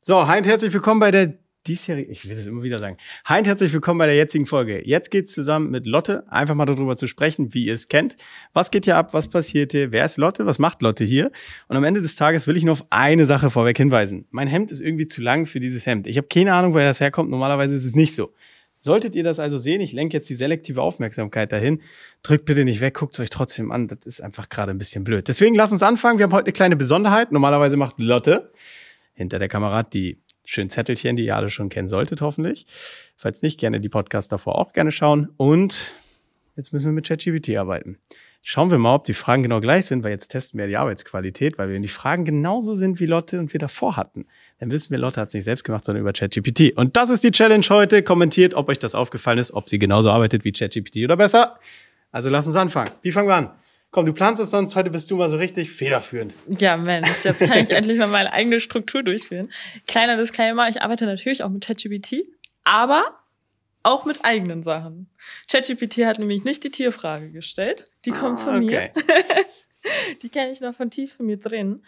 So, hi und herzlich willkommen bei der diesjährigen, ich will es immer wieder sagen, hi und herzlich willkommen bei der jetzigen Folge. Jetzt geht's zusammen mit Lotte, einfach mal darüber zu sprechen, wie ihr es kennt. Was geht hier ab, was passiert hier, wer ist Lotte, was macht Lotte hier? Und am Ende des Tages will ich nur auf eine Sache vorweg hinweisen. Mein Hemd ist irgendwie zu lang für dieses Hemd. Ich habe keine Ahnung, woher das herkommt, normalerweise ist es nicht so. Solltet ihr das also sehen, ich lenke jetzt die selektive Aufmerksamkeit dahin, drückt bitte nicht weg, guckt es euch trotzdem an, das ist einfach gerade ein bisschen blöd. Deswegen lasst uns anfangen, wir haben heute eine kleine Besonderheit. Normalerweise macht Lotte hinter der Kamera die schönen Zettelchen, die ihr alle schon kennen solltet, hoffentlich. Falls nicht, gerne die Podcasts davor auch gerne schauen. Und jetzt müssen wir mit ChatGPT arbeiten. Schauen wir mal, ob die Fragen genau gleich sind, weil jetzt testen wir die Arbeitsqualität, weil wenn die Fragen genauso sind, wie Lotte und wir davor hatten, dann wissen wir, Lotte hat es nicht selbst gemacht, sondern über ChatGPT. Und das ist die Challenge heute. Kommentiert, ob euch das aufgefallen ist, ob sie genauso arbeitet wie ChatGPT oder besser. Also lasst uns anfangen. Wie fangen wir an? Komm, du planst es sonst, heute bist du mal so richtig federführend. Ja, Mensch, jetzt kann ich endlich mal meine eigene Struktur durchführen. Kleiner Disclaimer, ich arbeite natürlich auch mit ChatGPT, aber auch mit eigenen Sachen. ChatGPT hat nämlich nicht die Tierfrage gestellt, die kommt von mir. Die kenne ich noch von tief in mir drin.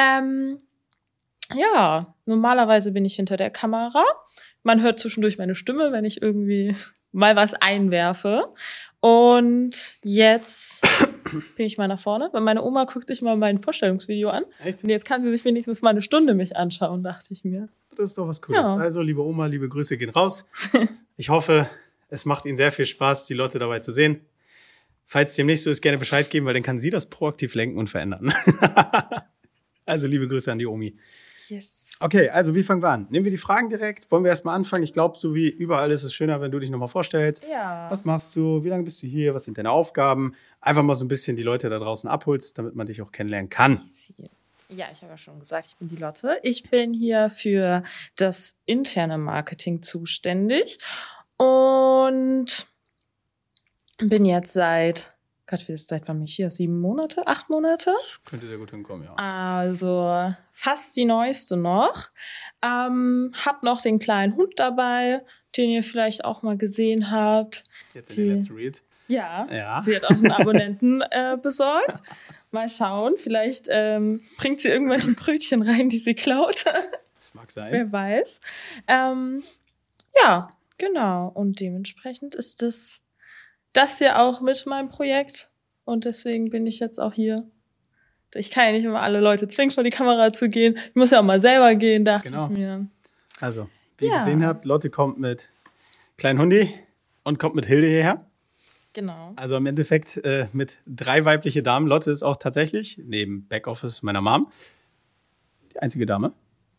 Ja, normalerweise bin ich hinter der Kamera. Man hört zwischendurch meine Stimme, wenn ich irgendwie mal was einwerfe. Und jetzt bin ich mal nach vorne, weil meine Oma guckt sich mal mein Vorstellungsvideo an. Echt? Und jetzt kann sie sich wenigstens mal eine Stunde mich anschauen, dachte ich mir. Das ist doch was Cooles. Ja. Also, liebe Oma, liebe Grüße gehen raus. Ich hoffe, es macht Ihnen sehr viel Spaß, die Leute dabei zu sehen. Falls dem nicht so ist, gerne Bescheid geben, weil dann kann sie das proaktiv lenken und verändern. Also, liebe Grüße an die Omi. Yes. Okay, also wie fangen wir an? Nehmen wir die Fragen direkt? Wollen wir erstmal anfangen? Ich glaube, so wie überall ist es schöner, wenn du dich nochmal vorstellst. Ja. Was machst du? Wie lange bist du hier? Was sind deine Aufgaben? Einfach mal so ein bisschen die Leute da draußen abholst, damit man dich auch kennenlernen kann. Ja, ich habe ja schon gesagt, ich bin die Lotte. Ich bin hier für das interne Marketing zuständig und bin jetzt seit wann bin ich hier? 7 Monate? 8 Monate? Das könnte sehr gut hinkommen, ja. Also fast die neueste noch. Hab noch den kleinen Hund dabei, den ihr vielleicht auch mal gesehen habt. Jetzt in den letzten Read. Ja, sie hat auch einen Abonnenten besorgt. Mal schauen, vielleicht bringt sie irgendwann die Brötchen rein, die sie klaut. Das mag sein. Wer weiß. Ja, genau. Und dementsprechend ist das hier auch mit meinem Projekt. Und deswegen bin ich jetzt auch hier. Ich kann ja nicht immer alle Leute zwingen, vor die Kamera zu gehen. Ich muss ja auch mal selber gehen, dachte ich mir. Also, wie ihr gesehen habt, Lotte kommt mit kleinen Hundi und kommt mit Hilde hierher. Genau. Also im Endeffekt mit 3 weibliche Damen. Lotte ist auch tatsächlich, neben Backoffice meiner Mom, die einzige Dame.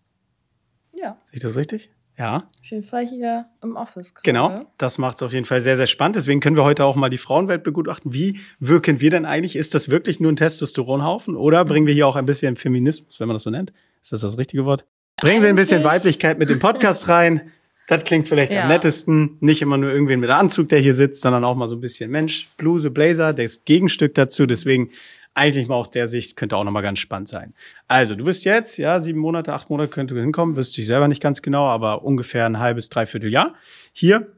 Ja. Sehe ich das richtig? Ja. Auf jeden Fall hier im Office gerade. Genau, das macht es auf jeden Fall sehr, sehr spannend. Deswegen können wir heute auch mal die Frauenwelt begutachten. Wie wirken wir denn eigentlich? Ist das wirklich nur ein Testosteronhaufen? Oder bringen wir hier auch ein bisschen Feminismus, wenn man das so nennt? Ist das richtige Wort? Bringen wir ein bisschen Weiblichkeit mit dem Podcast rein? Das klingt vielleicht am nettesten. Nicht immer nur irgendwen mit Anzug, der hier sitzt, sondern auch mal so ein bisschen Mensch, Bluse, Blazer, das Gegenstück dazu. Deswegen eigentlich mal aus der Sicht könnte auch nochmal ganz spannend sein. Also, du bist jetzt, 7 Monate, 8 Monate könnte hinkommen, wüsste ich selber nicht ganz genau, aber ungefähr ein halbes, dreiviertel Jahr hier.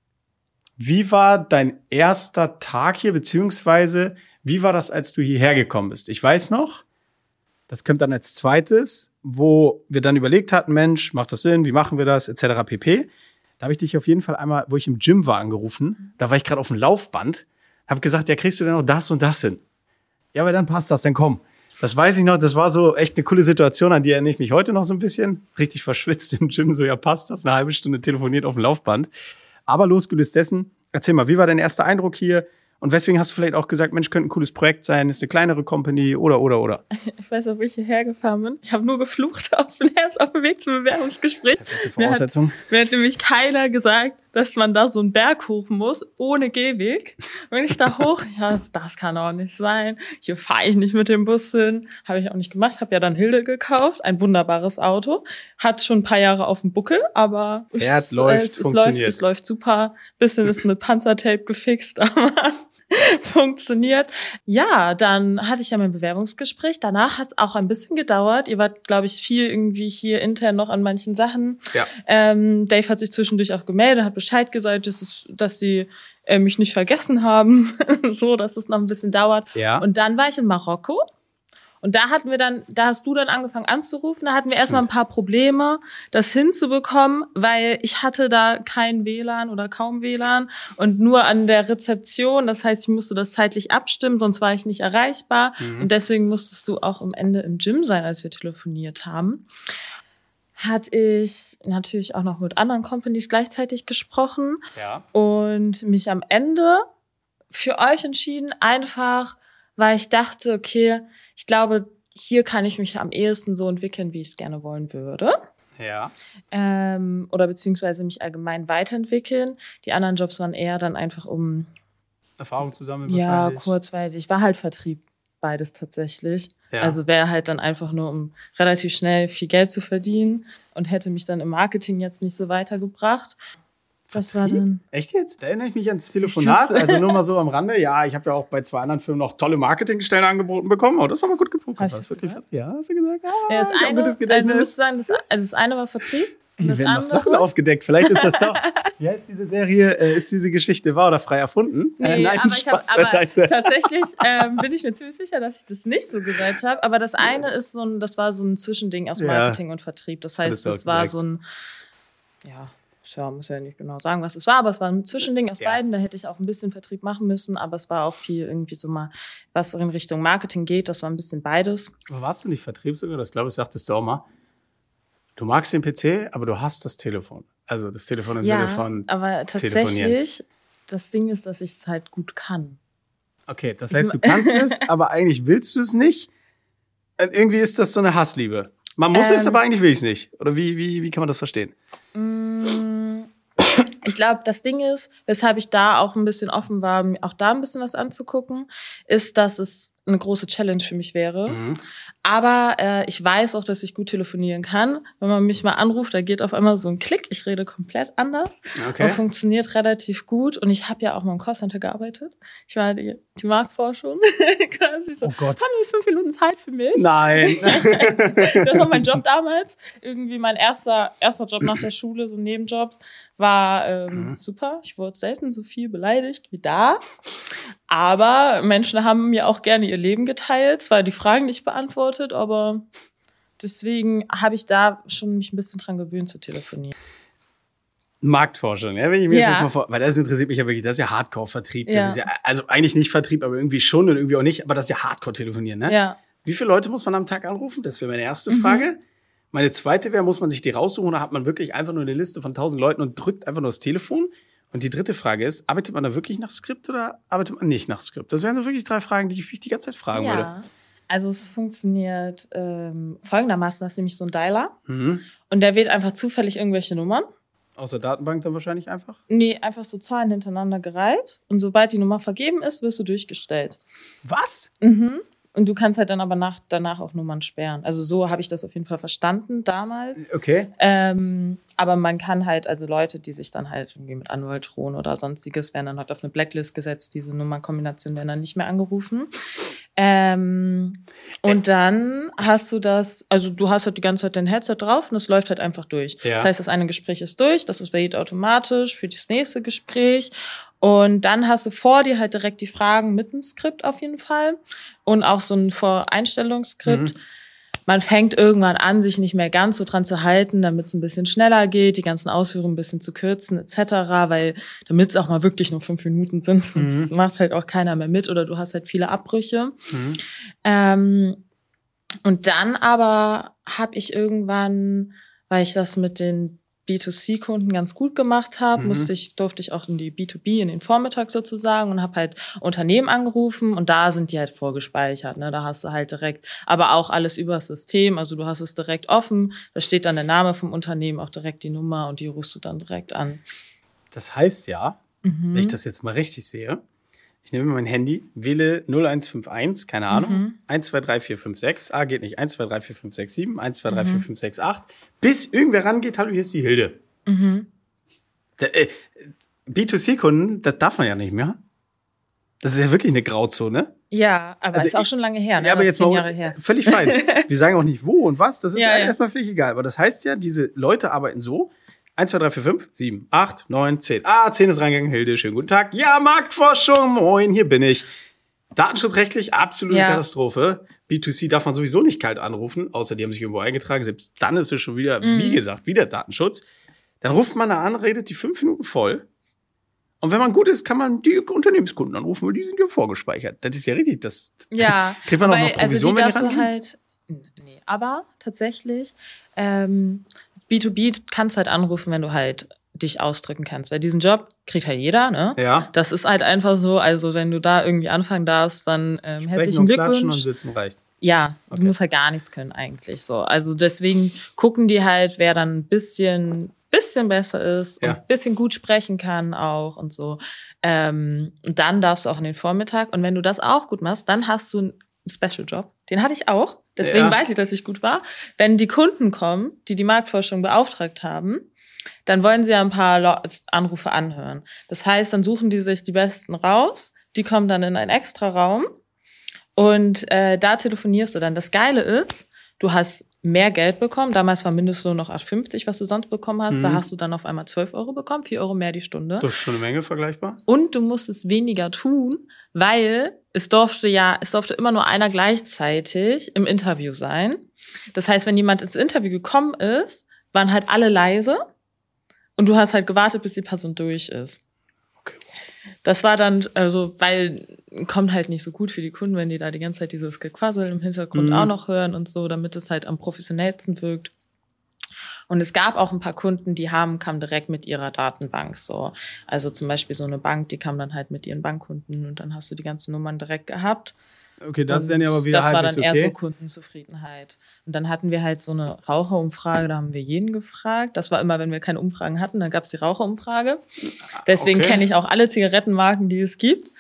Wie war dein erster Tag hier, beziehungsweise wie war das, als du hierher gekommen bist? Ich weiß noch, das kommt dann als zweites, wo wir dann überlegt hatten, Mensch, macht das Sinn, wie machen wir das, etc. pp. Da habe ich dich auf jeden Fall einmal, wo ich im Gym war, angerufen. Da war ich gerade auf dem Laufband, habe gesagt, ja, kriegst du denn noch das und das hin? Ja, aber dann passt das, dann komm. Das weiß ich noch, das war so echt eine coole Situation, an die erinnere ich mich heute noch so ein bisschen. Richtig verschwitzt im Gym, so ja passt das, eine halbe Stunde telefoniert auf dem Laufband. Aber losgelöst dessen, erzähl mal, wie war dein erster Eindruck hier? Und weswegen hast du vielleicht auch gesagt, Mensch, könnte ein cooles Projekt sein, ist eine kleinere Company oder? Ich weiß auch, wo ich hierher gefahren bin. Ich habe nur geflucht auf dem Weg zum Bewerbungsgespräch. Perfekte Voraussetzung. Mir hat nämlich keiner gesagt, dass man da so einen Berg hoch muss, ohne Gehweg. Wenn ich da hoch, das kann auch nicht sein. Hier fahre ich nicht mit dem Bus hin. Habe ich auch nicht gemacht. Habe ja dann Hilde gekauft. Ein wunderbares Auto. Hat schon ein paar Jahre auf dem Buckel, aber es läuft super. Bisschen ist mit Panzertape gefixt, aber funktioniert. Ja, dann hatte ich ja mein Bewerbungsgespräch. Danach hat es auch ein bisschen gedauert. Ihr wart, glaube ich, viel irgendwie hier intern noch an manchen Sachen. Ja. Dave hat sich zwischendurch auch gemeldet, hat Bescheid gesagt, dass sie mich nicht vergessen haben, so, dass es noch ein bisschen dauert. Ja. Und dann war ich in Marokko Und da hast du dann angefangen anzurufen, da hatten wir erstmal ein paar Probleme, das hinzubekommen, weil ich hatte da kein WLAN oder kaum WLAN und nur an der Rezeption. Das heißt, ich musste das zeitlich abstimmen, sonst war ich nicht erreichbar. Und deswegen musstest du auch am Ende im Gym sein, als wir telefoniert haben. Hatte ich natürlich auch noch mit anderen Companies gleichzeitig gesprochen und mich am Ende für euch entschieden, einfach, weil ich dachte, okay, ich glaube, hier kann ich mich am ehesten so entwickeln, wie ich es gerne wollen würde. Ja. Oder beziehungsweise mich allgemein weiterentwickeln. Die anderen Jobs waren eher dann einfach Erfahrung zu sammeln wahrscheinlich. Ja, kurzweilig. Ich war halt Vertrieb, beides tatsächlich. Ja. Also wäre halt dann einfach nur, um relativ schnell viel Geld zu verdienen und hätte mich dann im Marketing jetzt nicht so weitergebracht. Was war denn? Echt jetzt? Da erinnere ich mich ans das Telefonat. Also nur mal so am Rande. Ja, ich habe ja auch bei 2 anderen Firmen noch tolle Marketingstellen angeboten bekommen. Oh, das war mal gut gepunktet. Ja, hast du gesagt? Ja, das eine, also müsste sagen, das eine war Vertrieb. Und das werden noch Sachen aufgedeckt. Vielleicht ist das doch. Wie heißt diese Serie? Ist diese Geschichte wahr oder frei erfunden? Nee, nein, aber tatsächlich bin ich mir ziemlich sicher, dass ich das nicht so gesagt habe. Aber das eine ist das war so ein Zwischending aus Marketing und Vertrieb. Das heißt, das war so ein, muss ja nicht genau sagen, was es war, aber es war ein Zwischending aus beiden. Da hätte ich auch ein bisschen Vertrieb machen müssen, aber es war auch viel irgendwie so mal, was in Richtung Marketing geht. Das war ein bisschen beides. Aber warst du nicht Vertriebsjünger? Das glaube ich, sagtest du auch mal. Du magst den PC, aber du hast das Telefon. Also das Telefon im Sinne von aber tatsächlich, das Ding ist, dass ich es halt gut kann. Okay, das heißt, du kannst es, aber eigentlich willst du es nicht. Und irgendwie ist das so eine Hassliebe. Man muss es, aber eigentlich will ich es nicht. Oder wie kann man das verstehen? Ich glaube, das Ding ist, weshalb ich da auch ein bisschen offen war, mir auch da ein bisschen was anzugucken, ist, dass es eine große Challenge für mich wäre. Aber ich weiß auch, dass ich gut telefonieren kann. Wenn man mich mal anruft, da geht auf einmal so ein Klick. Ich rede komplett anders. Okay. Aber funktioniert relativ gut. Und ich habe ja auch mal im Callcenter gearbeitet. Ich war die Marktforschung. Quasi so. Oh Gott. Haben Sie 5 Minuten Zeit für mich? Nein. Das war mein Job damals. Irgendwie mein erster Job nach der Schule, so ein Nebenjob, war super. Ich wurde selten so viel beleidigt wie da. Aber Menschen haben mir auch gerne ihr Leben geteilt, zwar die Fragen nicht beantwortet, aber deswegen habe ich da schon mich ein bisschen dran gewöhnt zu telefonieren. Marktforschung, wenn ich mir jetzt mal weil das interessiert mich ja wirklich, das ist ja Hardcore-Vertrieb. Das ist ja, also eigentlich nicht Vertrieb, aber irgendwie schon und irgendwie auch nicht, aber das ist ja Hardcore-Telefonieren, ne? Ja. Wie viele Leute muss man am Tag anrufen? Das wäre meine erste Frage. Meine zweite wäre, muss man sich die raussuchen oder hat man wirklich einfach nur eine Liste von 1000 Leuten und drückt einfach nur das Telefon? Und die dritte Frage ist, arbeitet man da wirklich nach Skript oder arbeitet man nicht nach Skript? Das wären so wirklich 3 Fragen, die ich mich die ganze Zeit fragen würde. Also es funktioniert folgendermaßen, das ist nämlich so ein Dialer und der wählt einfach zufällig irgendwelche Nummern. Aus der Datenbank dann wahrscheinlich einfach? Nee, einfach so Zahlen hintereinander gereiht und sobald die Nummer vergeben ist, wirst du durchgestellt. Was? Und du kannst halt dann aber danach auch Nummern sperren. Also so habe ich das auf jeden Fall verstanden damals. Okay. Aber man kann halt, also Leute, die sich dann halt irgendwie mit Anwalt drohen oder sonstiges, werden dann halt auf eine Blacklist gesetzt. Diese Nummernkombination werden dann nicht mehr angerufen. Und dann hast du du hast halt die ganze Zeit dein Headset drauf und es läuft halt einfach durch. Ja. Das heißt, das eine Gespräch ist durch, das wählt automatisch für das nächste Gespräch. Und dann hast du vor dir halt direkt die Fragen mit dem Skript auf jeden Fall und auch so ein Voreinstellungsskript. Man fängt irgendwann an, sich nicht mehr ganz so dran zu halten, damit es ein bisschen schneller geht, die ganzen Ausführungen ein bisschen zu kürzen etc., weil damit es auch mal wirklich nur 5 Minuten sind, sonst macht halt auch keiner mehr mit oder du hast halt viele Abbrüche. Und dann aber habe ich irgendwann, weil ich das mit den B2C-Kunden ganz gut gemacht habe, durfte ich auch in die B2B, in den Vormittag sozusagen und habe halt Unternehmen angerufen und da sind die halt vorgespeichert, ne? Da hast du halt direkt, aber auch alles über das System, also du hast es direkt offen, da steht dann der Name vom Unternehmen, auch direkt die Nummer und die rufst du dann direkt an. Das heißt ja, wenn ich das jetzt mal richtig sehe, ich nehme mein Handy, wähle 0151, keine Ahnung, 123456, geht nicht, 123456 123456 bis irgendwer rangeht, hallo, hier ist die Hilde. B2C-Kunden, das darf man ja nicht mehr. Das ist ja wirklich eine Grauzone. Ja, aber also ist auch schon lange her, ne? Ja, aber das jetzt mal völlig fein. Wir sagen auch nicht wo und was, das ist erstmal völlig egal. Aber das heißt ja, diese Leute arbeiten so, 1, 2, 3, 4, 5, 7, 8, 9, 10. 10 ist reingegangen, Hilde, schönen guten Tag. Ja, Marktforschung, moin, hier bin ich. Datenschutzrechtlich absolute Katastrophe. B2C darf man sowieso nicht kalt anrufen, außer die haben sich irgendwo eingetragen. Selbst dann ist es schon wieder, wie gesagt, wieder Datenschutz. Dann ruft man da an, redet die 5 Minuten voll. Und wenn man gut ist, kann man die Unternehmenskunden anrufen, weil die sind ja vorgespeichert. Das ist ja richtig. Das kriegt man auch noch Provision, wenn die rangehen? Nee, aber tatsächlich, B2B kannst halt anrufen, wenn du halt dich ausdrücken kannst. Weil diesen Job kriegt halt jeder, ne? Ja. Das ist halt einfach so, also wenn du da irgendwie anfangen darfst, dann herzlichen Glückwunsch. Klatschen und sitzen reicht. Ja, Okay. Du musst halt gar nichts können eigentlich so. Also deswegen gucken die halt, wer dann ein bisschen besser ist und ein bisschen gut sprechen kann auch und so. Und dann darfst du auch in den Vormittag. Und wenn du das auch gut machst, dann hast du einen Special-Job. Den hatte ich auch. Deswegen weiß ich, dass ich gut war. Wenn die Kunden kommen, die Marktforschung beauftragt haben, dann wollen sie ja ein paar Anrufe anhören. Das heißt, dann suchen die sich die Besten raus. Die kommen dann in einen extra Raum. Und da telefonierst du dann. Das Geile ist, du hast mehr Geld bekommen. Damals war Mindestlohn noch 8,50, was du sonst bekommen hast. Da hast du dann auf einmal 12 Euro bekommen, 4 Euro mehr die Stunde. Das ist schon eine Menge vergleichbar. Und du musstest weniger tun, weil es durfte immer nur einer gleichzeitig im Interview sein. Das heißt, wenn jemand ins Interview gekommen ist, waren halt alle leise und du hast halt gewartet, bis die Person durch ist. Okay. Das war dann, also, weil kommt halt nicht so gut für die Kunden, wenn die da die ganze Zeit dieses Gequassel im Hintergrund auch noch hören und so, damit es halt am professionellsten wirkt. Und es gab auch ein paar Kunden, die kamen direkt mit ihrer Datenbank so. Also zum Beispiel so eine Bank, die kam dann halt mit ihren Bankkunden und dann hast du die ganzen Nummern direkt gehabt. Okay, das ist dann ja aber wieder das war dann eher okay. so Kundenzufriedenheit. Und dann hatten wir halt so eine Raucherumfrage, da haben wir jeden gefragt. Das war immer, wenn wir keine Umfragen hatten, dann gab es die Raucherumfrage. Deswegen kenne ich auch alle Zigarettenmarken, die es gibt.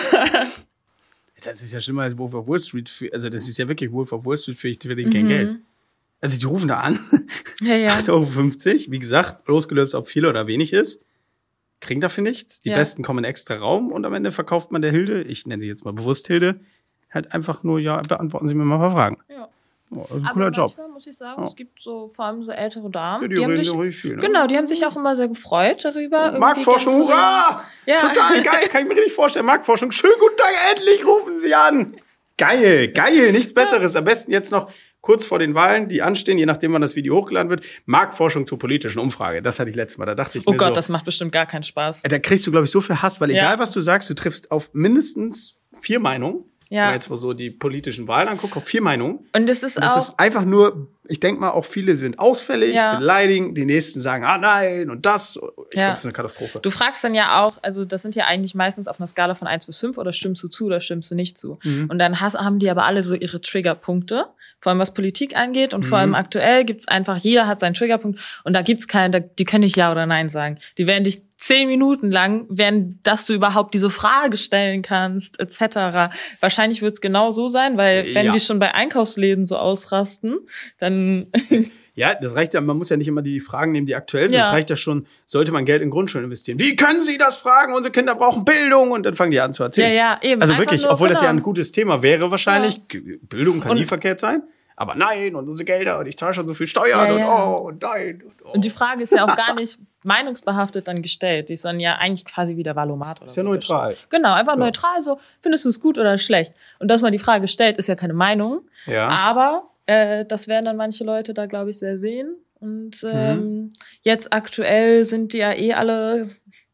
Das ist ja schlimmer als Wolf of Wall Street. Also das ist ja wirklich Wolf of Wall Street, für den kein Geld. Also die rufen da an, Ja. 8,50 Euro, wie gesagt, losgelöst, ob viel oder wenig ist. Kriegen dafür nichts. Die Besten kommen in extra Raum und am Ende verkauft man der Hilde, ich nenne sie jetzt mal bewusst Hilde, halt einfach nur, beantworten Sie mir mal ein paar Fragen. Ja. Oh, das ist ein cooler Job. Manchmal muss ich sagen, es gibt so vor allem so ältere Damen, Ja, die haben sich, richtig viel, ne? genau, die haben sich auch immer sehr gefreut darüber. Marktforschung, Irgendwie hurra! Ja. Total geil, kann ich mir richtig vorstellen. Marktforschung, schönen guten Tag, endlich rufen Sie an. Geil, nichts Besseres. Am besten jetzt noch kurz vor den Wahlen, die anstehen, je nachdem, wann das Video hochgeladen wird, Marktforschung zur politischen Umfrage. Das hatte ich letztes Mal, da dachte ich mir Gott, das macht bestimmt gar keinen Spaß. Da kriegst du, glaube ich, so viel Hass, weil egal, was du sagst, du triffst auf mindestens 4 Meinungen. Wenn man jetzt mal so die politischen Wahlen anguckt, auf 4 Meinungen. Und das ist einfach nur, ich denke mal, auch viele sind ausfällig, beleidigen, die Nächsten sagen, nein, und das. Ich glaube, das ist eine Katastrophe. Du fragst dann ja auch, also das sind ja eigentlich meistens auf einer Skala von 1 bis 5, oder stimmst du zu oder stimmst du nicht zu. Und dann haben die aber alle so ihre Triggerpunkte, vor allem was Politik angeht und vor allem aktuell gibt's einfach, jeder hat seinen Triggerpunkt und da gibt's keinen, die können nicht Ja oder Nein sagen. Die werden dich 10 Minuten lang, dass du überhaupt diese Frage stellen kannst, etc. Wahrscheinlich wird's genau so sein, weil wenn die schon bei Einkaufsläden so ausrasten, dann... Ja, das reicht ja, man muss ja nicht immer die Fragen nehmen, die aktuell sind. Das reicht ja schon, sollte man Geld in Grundschulen investieren. Wie können Sie das fragen? Unsere Kinder brauchen Bildung. Und dann fangen die an zu erzählen. Ja, eben. Also wirklich, obwohl das ja ein gutes Thema wäre wahrscheinlich. Bildung kann nie verkehrt sein. Aber nein, und unsere Gelder, und ich zahle schon so viel Steuern und nein. Und die Frage ist ja auch gar nicht meinungsbehaftet dann gestellt. Die ist dann ja eigentlich quasi wie der Valomat oder so. Ist ja neutral. Gestellt. Genau, einfach neutral so, findest du es gut oder schlecht? Und dass man die Frage stellt, ist ja keine Meinung. Ja. Aber das werden dann manche Leute da, glaube ich, sehr sehen. Und jetzt aktuell sind die ja alle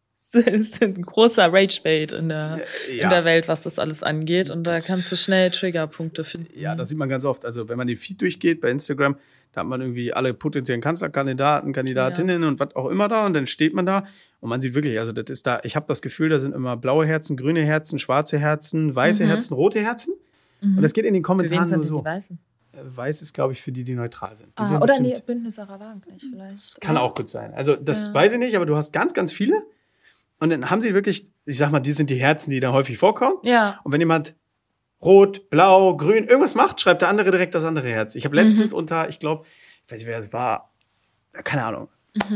ist ein großer Rage-Bait in der Welt, was das alles angeht. Und da kannst du schnell Triggerpunkte finden. Ja, das sieht man ganz oft. Also wenn man den Feed durchgeht bei Instagram, da hat man irgendwie alle potenziellen Kanzlerkandidaten, Kandidatinnen und was auch immer da. Und dann steht man da und man sieht wirklich, also das ist da, ich habe das Gefühl, da sind immer blaue Herzen, grüne Herzen, schwarze Herzen, weiße Herzen, rote Herzen. Und das geht in den Kommentaren für wen nur sind so. Die Weißen? Weiß ist, glaube ich, für die neutral sind. Die oder nee, Bündnis Sarah Wagenknecht vielleicht. Das kann auch gut sein. Also das weiß ich nicht, aber du hast ganz, ganz viele. Und dann haben sie wirklich, ich sag mal, die sind die Herzen, die da häufig vorkommen. Ja. Und wenn jemand rot, blau, grün, irgendwas macht, schreibt der andere direkt das andere Herz. Ich habe letztens unter, ich glaube, ich weiß nicht, wer das war, keine Ahnung,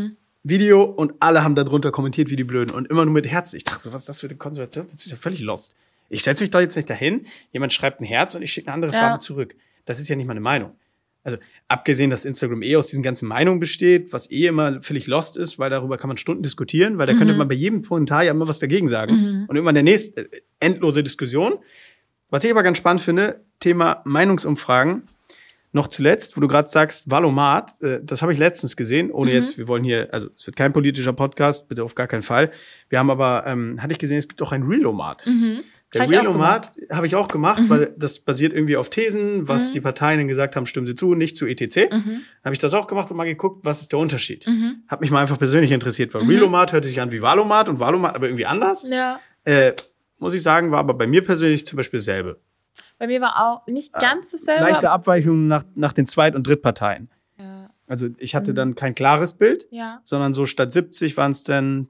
Video und alle haben da drunter kommentiert wie die Blöden und immer nur mit Herzen. Ich dachte so, was ist das für eine Konservation? Das ist ja völlig lost. Ich setze mich doch jetzt nicht dahin, jemand schreibt ein Herz und ich schicke eine andere Farbe zurück. Das ist ja nicht meine Meinung. Also abgesehen, dass Instagram aus diesen ganzen Meinungen besteht, was immer völlig lost ist, weil darüber kann man Stunden diskutieren, weil da könnte man bei jedem Kommentar ja immer was dagegen sagen. Und irgendwann der nächste endlose Diskussion. Was ich aber ganz spannend finde, Thema Meinungsumfragen. Noch zuletzt, wo du gerade sagst, Valomat, das habe ich letztens gesehen, ohne jetzt, wir wollen hier, also es wird kein politischer Podcast, bitte auf gar keinen Fall. Wir haben aber, hatte ich gesehen, es gibt auch ein Realomat. Der Realomat habe ich auch gemacht, weil das basiert irgendwie auf Thesen, was die Parteien dann gesagt haben, stimmen sie zu, nicht zu etc. Habe ich das auch gemacht und mal geguckt, was ist der Unterschied. Hat mich mal einfach persönlich interessiert, weil Realomat hörte sich an wie Valomat und Valomat aber irgendwie anders. Ja. Muss ich sagen, war aber bei mir persönlich zum Beispiel dasselbe. Bei mir war auch nicht ganz dasselbe. Leichte Abweichungen nach den Zweit- und Drittparteien. Ja. Also ich hatte dann kein klares Bild, sondern so statt 70 waren es dann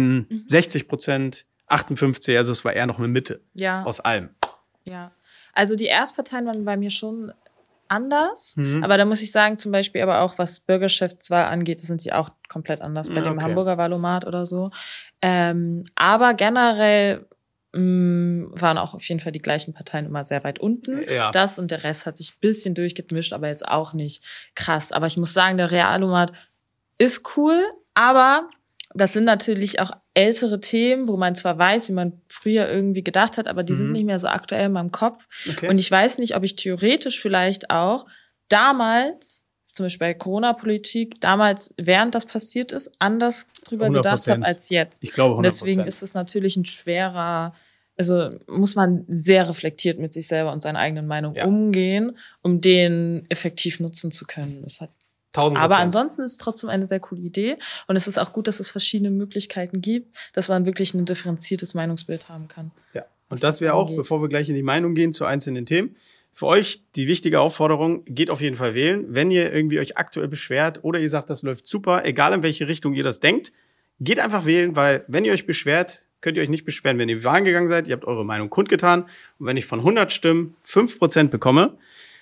62%, 58%, also es war eher noch eine Mitte aus allem. Ja, also die Erstparteien waren bei mir schon anders, aber da muss ich sagen, zum Beispiel aber auch, was Bürgerschaftswahl angeht, sind sie auch komplett anders bei dem Hamburger Wahlomat oder so. Aber generell waren auch auf jeden Fall die gleichen Parteien immer sehr weit unten. Ja. Das und der Rest hat sich ein bisschen durchgemischt, aber jetzt auch nicht krass. Aber ich muss sagen, der Realomat ist cool, aber das sind natürlich auch ältere Themen, wo man zwar weiß, wie man früher irgendwie gedacht hat, aber die sind nicht mehr so aktuell in meinem Kopf. Okay. Und ich weiß nicht, ob ich theoretisch vielleicht auch damals, zum Beispiel bei Corona-Politik, damals, während das passiert ist, anders drüber 100%. Gedacht habe als jetzt. Ich glaube 100%. Und deswegen ist es natürlich ein schwerer, also muss man sehr reflektiert mit sich selber und seiner eigenen Meinung umgehen, um den effektiv nutzen zu können. Das hat 1000%. Aber ansonsten ist es trotzdem eine sehr coole Idee. Und es ist auch gut, dass es verschiedene Möglichkeiten gibt, dass man wirklich ein differenziertes Meinungsbild haben kann. Ja, und das wäre auch, bevor wir gleich in die Meinung gehen zu einzelnen Themen, für euch die wichtige Aufforderung, geht auf jeden Fall wählen. Wenn ihr irgendwie euch aktuell beschwert oder ihr sagt, das läuft super, egal in welche Richtung ihr das denkt, geht einfach wählen, weil wenn ihr euch beschwert, könnt ihr euch nicht beschweren, wenn ihr Wahlen gegangen seid, ihr habt eure Meinung kundgetan und wenn ich von 100 Stimmen 5% bekomme,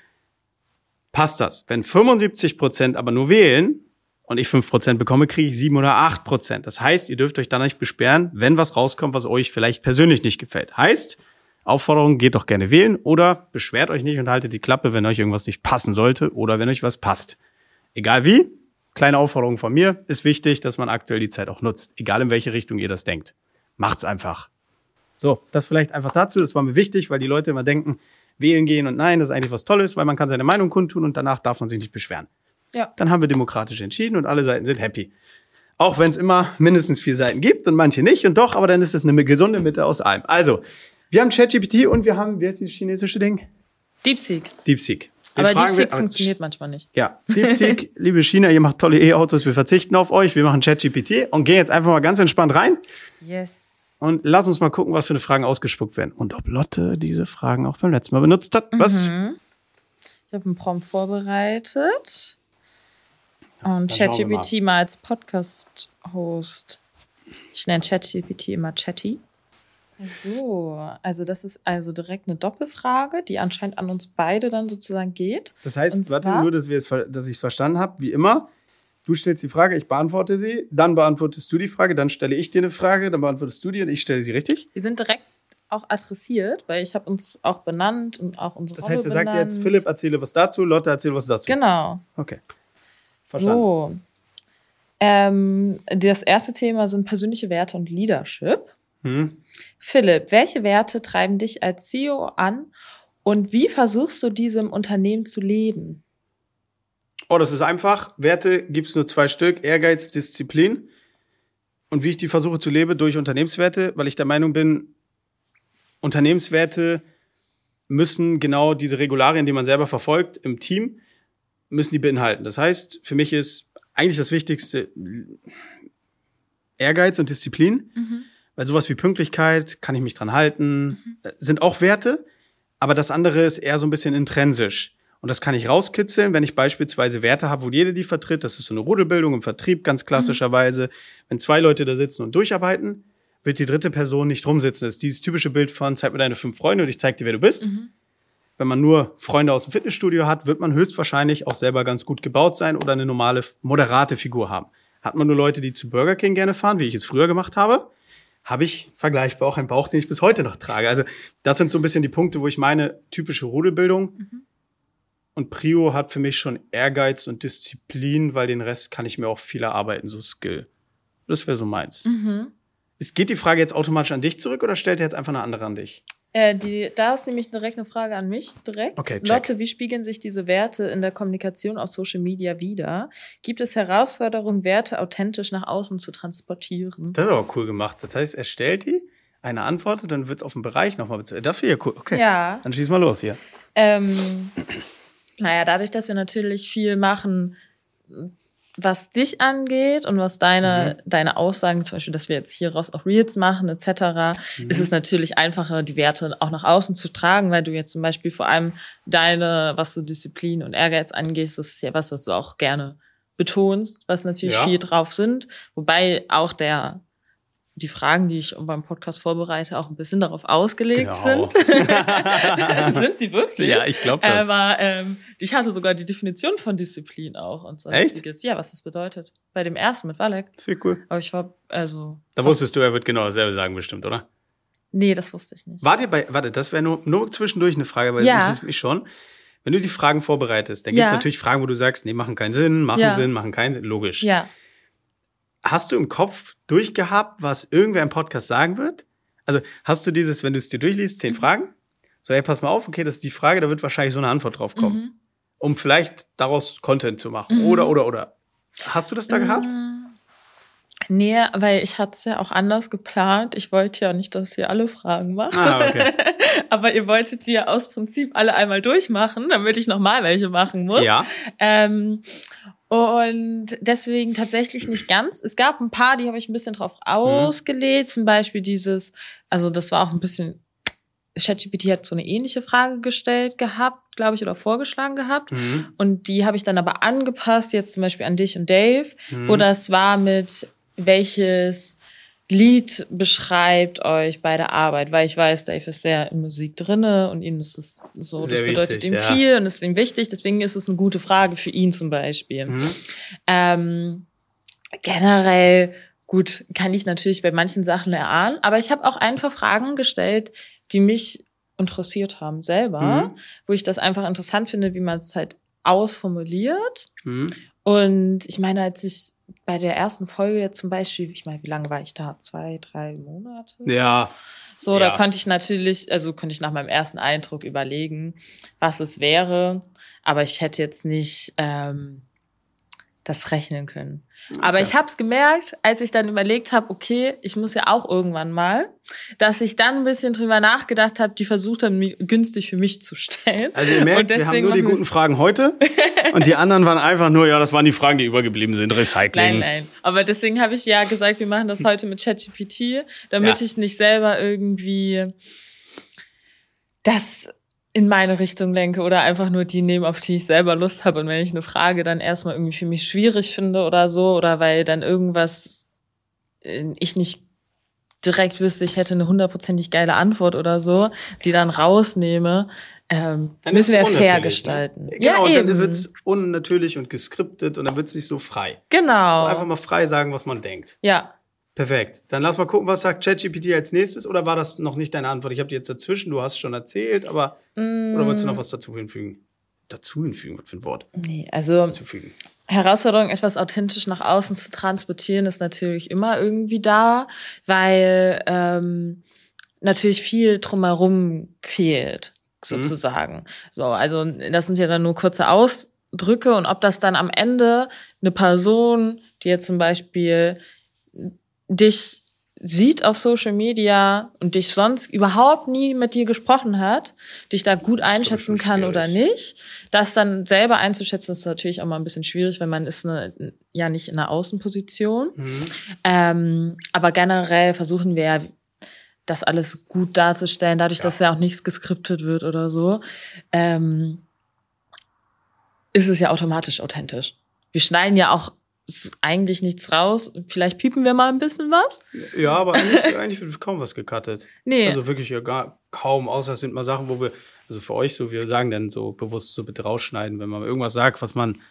passt das. Wenn 75% aber nur wählen und ich 5% bekomme, kriege ich 7 oder 8%. Das heißt, ihr dürft euch dann nicht beschweren, wenn was rauskommt, was euch vielleicht persönlich nicht gefällt. Heißt, Aufforderung, geht doch gerne wählen oder beschwert euch nicht und haltet die Klappe, wenn euch irgendwas nicht passen sollte oder wenn euch was passt. Egal wie, kleine Aufforderung von mir, ist wichtig, dass man aktuell die Zeit auch nutzt. Egal in welche Richtung ihr das denkt. Macht's einfach. So, das vielleicht einfach dazu. Das war mir wichtig, weil die Leute immer denken, wählen gehen und nein, das ist eigentlich was Tolles, weil man kann seine Meinung kundtun und danach darf man sich nicht beschweren. Ja. Dann haben wir demokratisch entschieden und alle Seiten sind happy. Auch wenn es immer mindestens 4 Seiten gibt und manche nicht und doch, aber dann ist es eine gesunde Mitte aus allem. Also, wir haben ChatGPT und wir haben, wie heißt dieses chinesische Ding? DeepSeek. DeepSeek. Aber DeepSeek funktioniert manchmal nicht. Ja, DeepSeek, liebe China, ihr macht tolle E-Autos, wir verzichten auf euch, wir machen ChatGPT und gehen jetzt einfach mal ganz entspannt rein. Yes. Und lass uns mal gucken, was für eine Fragen ausgespuckt werden. Und ob Lotte diese Fragen auch beim letzten Mal benutzt hat. Was? Ich habe einen Prompt vorbereitet. Und ChatGPT mal als Podcast-Host. Ich nenne ChatGPT immer Chatty. So, also das ist also direkt eine Doppelfrage, die anscheinend an uns beide dann sozusagen geht. Das heißt, warte nur, dass ich es verstanden habe, wie immer. Du stellst die Frage, ich beantworte sie, dann beantwortest du die Frage, dann stelle ich dir eine Frage, dann beantwortest du die und ich stelle sie richtig. Wir sind direkt auch adressiert, weil ich habe uns auch benannt und auch unsere Rolle benannt. Das heißt, er sagt jetzt, Philipp, erzähle was dazu, Lotte, erzähle was dazu. Genau. Okay. Verstanden. So. Das erste Thema sind persönliche Werte und Leadership. Philipp, welche Werte treiben dich als CEO an und wie versuchst du diese im Unternehmen zu leben? Oh, das ist einfach. Werte gibt es nur 2 Stück. Ehrgeiz, Disziplin. Und wie ich die versuche zu leben, durch Unternehmenswerte, weil ich der Meinung bin, Unternehmenswerte müssen genau diese Regularien, die man selber verfolgt im Team, müssen die beinhalten. Das heißt, für mich ist eigentlich das Wichtigste Ehrgeiz und Disziplin. Weil sowas wie Pünktlichkeit, kann ich mich dran halten, sind auch Werte. Aber das andere ist eher so ein bisschen intrinsisch. Und das kann ich rauskitzeln, wenn ich beispielsweise Werte habe, wo jeder die vertritt. Das ist so eine Rudelbildung im Vertrieb ganz klassischerweise. Wenn 2 Leute da sitzen und durcharbeiten, wird die dritte Person nicht rumsitzen. Das ist dieses typische Bild von, zeig mir deine 5 Freunde und ich zeig dir, wer du bist. Wenn man nur Freunde aus dem Fitnessstudio hat, wird man höchstwahrscheinlich auch selber ganz gut gebaut sein oder eine normale, moderate Figur haben. Hat man nur Leute, die zu Burger King gerne fahren, wie ich es früher gemacht habe, habe ich vergleichbar auch einen Bauch, den ich bis heute noch trage. Also das sind so ein bisschen die Punkte, wo ich meine, typische Rudelbildung. Und Prio hat für mich schon Ehrgeiz und Disziplin, weil den Rest kann ich mir auch viel erarbeiten, so Skill. Das wäre so meins. Geht die Frage jetzt automatisch an dich zurück oder stellt ihr jetzt einfach eine andere an dich? Da ist nämlich direkt eine Frage an mich, direkt. Okay, check. Lotte, wie spiegeln sich diese Werte in der Kommunikation auf Social Media wider? Gibt es Herausforderungen, Werte authentisch nach außen zu transportieren? Das ist aber cool gemacht. Das heißt, er stellt die, eine antwortet, dann wird es auf den Bereich nochmal bezogen. Das finde ich ja cool. Okay, Ja. dann schieß mal los hier. Naja, dadurch, dass wir natürlich viel machen, was dich angeht und was deine Aussagen, zum Beispiel, dass wir jetzt hier raus auch Reels machen, etc., ist es natürlich einfacher, die Werte auch nach außen zu tragen, weil du jetzt zum Beispiel vor allem was so Disziplin und Ehrgeiz angeht, das ist ja was du auch gerne betonst, was natürlich viel drauf sind, wobei auch die Fragen, die ich beim Podcast vorbereite, auch ein bisschen darauf ausgelegt sind. Sind sie wirklich? Ja, ich glaube das. Aber ich hatte sogar die Definition von Disziplin auch und so. Echt? Ja, was das bedeutet. Bei dem ersten mit Valek. Viel cool. Aber ich war, Da wusstest du, er wird genau dasselbe sagen bestimmt, oder? Nee, das wusste ich nicht. Warte, das wäre nur zwischendurch eine Frage, weil das interessiert mich schon. Wenn du die Fragen vorbereitest, dann gibt es natürlich Fragen, wo du sagst, nee, machen keinen Sinn, machen keinen Sinn, logisch. Ja. Hast du im Kopf durchgehabt, was irgendwer im Podcast sagen wird? Also hast du dieses, wenn du es dir durchliest, 10 Fragen? So, hey, pass mal auf, okay, das ist die Frage, da wird wahrscheinlich so eine Antwort drauf kommen. Um vielleicht daraus Content zu machen. Oder. Hast du das da gehabt? Nee, weil ich hatte es ja auch anders geplant. Ich wollte ja nicht, dass ihr alle Fragen macht. Okay. Aber ihr wolltet die ja aus Prinzip alle einmal durchmachen, damit ich nochmal welche machen muss. Ja. Und deswegen tatsächlich nicht ganz. Es gab ein paar, die habe ich ein bisschen drauf ausgelegt. Zum Beispiel das war auch ein bisschen, ChatGPT hat so eine ähnliche Frage gestellt gehabt, glaube ich, oder vorgeschlagen gehabt. Und die habe ich dann aber angepasst, jetzt zum Beispiel an dich und Dave, wo das war mit, welches Lied beschreibt euch bei der Arbeit, weil ich weiß, Dave ist sehr in Musik drinne und ihm ist es so, sehr das bedeutet wichtig, ihm viel und ist ihm wichtig, deswegen ist es eine gute Frage für ihn zum Beispiel. Generell, gut, kann ich natürlich bei manchen Sachen erahnen, aber ich habe auch einfach Fragen gestellt, die mich interessiert haben selber, wo ich das einfach interessant finde, wie man es halt ausformuliert. Und ich meine, als ich bei der ersten Folge jetzt zum Beispiel, ich meine, wie lange war ich da? 2, 3 Monate? Ja. So, da konnte ich nach meinem ersten Eindruck überlegen, was es wäre. Aber ich hätte jetzt nicht das rechnen können. Okay. Aber ich habe es gemerkt, als ich dann überlegt habe, okay, ich muss ja auch irgendwann mal, dass ich dann ein bisschen drüber nachgedacht habe, die versucht dann günstig für mich zu stellen. Also ihr merkt, wir haben nur die guten Fragen heute und die anderen waren einfach nur, das waren die Fragen, die übergeblieben sind, Recycling. Nein. Aber deswegen habe ich ja gesagt, wir machen das heute mit ChatGPT, damit ich nicht selber irgendwie das in meine Richtung lenke oder einfach nur die nehme, auf die ich selber Lust habe. Und wenn ich eine Frage dann erstmal irgendwie für mich schwierig finde oder so, oder weil dann irgendwas ich nicht direkt wüsste, ich hätte eine 100% geile Antwort oder so, die dann rausnehme, müssen wir fair gestalten. Ne? Genau, und dann wird's unnatürlich und geskriptet und dann wird's nicht so frei. Genau. So einfach mal frei sagen, was man denkt. Ja. Perfekt. Dann lass mal gucken, was sagt ChatGPT als nächstes, oder war das noch nicht deine Antwort? Ich habe dir jetzt dazwischen, du hast schon erzählt, aber oder wolltest du noch was dazu hinfügen? Dazu hinfügen, was für ein Wort? Nee, also Herausforderung, etwas authentisch nach außen zu transportieren, ist natürlich immer irgendwie da, weil natürlich viel drumherum fehlt, sozusagen. So, also das sind ja dann nur kurze Ausdrücke, und ob das dann am Ende eine Person, die jetzt zum Beispiel dich sieht auf Social Media und dich sonst überhaupt nie mit dir gesprochen hat, dich da gut einschätzen kann oder nicht, das dann selber einzuschätzen, ist natürlich auch mal ein bisschen schwierig, weil man ist ja nicht in einer Außenposition. Aber generell versuchen wir ja, das alles gut darzustellen, dadurch, dass ja auch nichts geskriptet wird oder so, ist es ja automatisch authentisch. Wir schneiden ja auch eigentlich nichts raus. Vielleicht piepen wir mal ein bisschen was. Ja, aber eigentlich wird kaum was gecuttet. Nee. Also wirklich ja kaum, außer es sind mal Sachen, wo wir, also für euch so, wir sagen dann so bewusst so bitte rausschneiden, wenn man irgendwas sagt, was man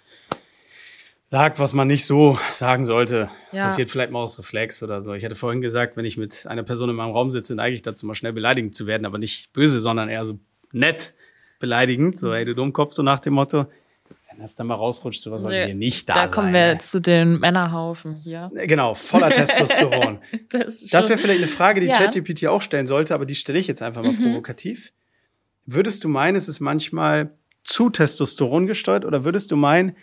nicht so sagen sollte. Ja. Passiert vielleicht mal aus Reflex oder so. Ich hatte vorhin gesagt, wenn ich mit einer Person in meinem Raum sitze, neige ich dazu, mal schnell beleidigend zu werden, aber nicht böse, sondern eher so nett beleidigend. So, hey, du Dummkopf, so nach dem Motto. Wenn das dann mal rausrutscht, sowas soll hier nicht da sein. sein. Da kommen wir jetzt zu den Männerhaufen hier. Genau, voller Testosteron. Das wäre vielleicht eine Frage, die Ja. ChatGPT auch stellen sollte, aber die stelle ich jetzt einfach mal provokativ. Würdest du meinen, es ist manchmal zu Testosteron gesteuert oder würdest du meinen,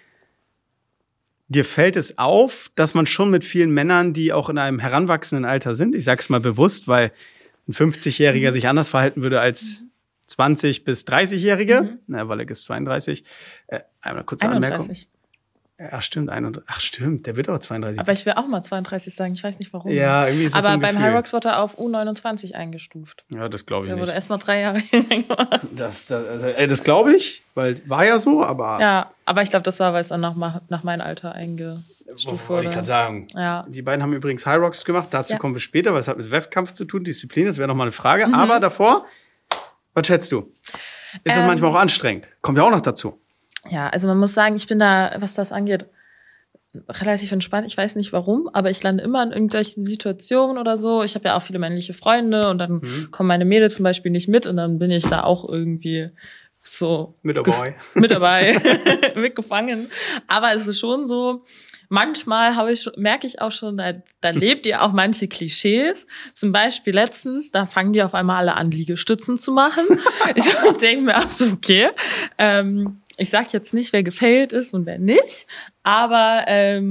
dir fällt es auf, dass man schon mit vielen Männern, die auch in einem heranwachsenden Alter sind, ich sag's mal bewusst, weil ein 50-Jähriger sich anders verhalten würde als 20- bis 30-Jährige, weil er ist 32. Einmal kurze 31. Anmerkung. Ja, stimmt, 31. Ach, stimmt, der wird aber 32. Aber ich will auch mal 32 sagen, ich weiß nicht warum. Ja, irgendwie ist das so Aber ein beim Gefühl. Hyrox wurde er auf U29 eingestuft. Ja, das glaube ich Der wurde nicht. erst mal 3 Jahre gemacht. Das glaube ich, weil war ja so, aber Ja, aber ich glaube, das war, weil es dann nach meinem Alter eingestuft wollte wurde. ich gerade sagen. Ja. Die beiden haben übrigens Hyrox gemacht, dazu Ja. kommen wir später, weil es hat mit Wettkampf zu tun, Disziplin, das wäre nochmal eine Frage. Aber davor, was schätzt du? Ist das manchmal auch anstrengend? Kommt ja auch noch dazu. Ja, also man muss sagen, ich bin da, was das angeht, relativ entspannt. Ich weiß nicht warum, aber ich lande immer in irgendwelchen Situationen oder so. Ich habe ja auch viele männliche Freunde und dann kommen meine Mädels zum Beispiel nicht mit und dann bin ich da auch irgendwie so Mit dabei. mitgefangen. Aber es ist schon so, manchmal merke ich auch schon, da lebt ihr auch manche Klischees. Zum Beispiel letztens, da fangen die auf einmal alle an, Liegestützen zu machen. Ich denke mir auch so, okay, ich sag jetzt nicht, wer gefailt ist und wer nicht, aber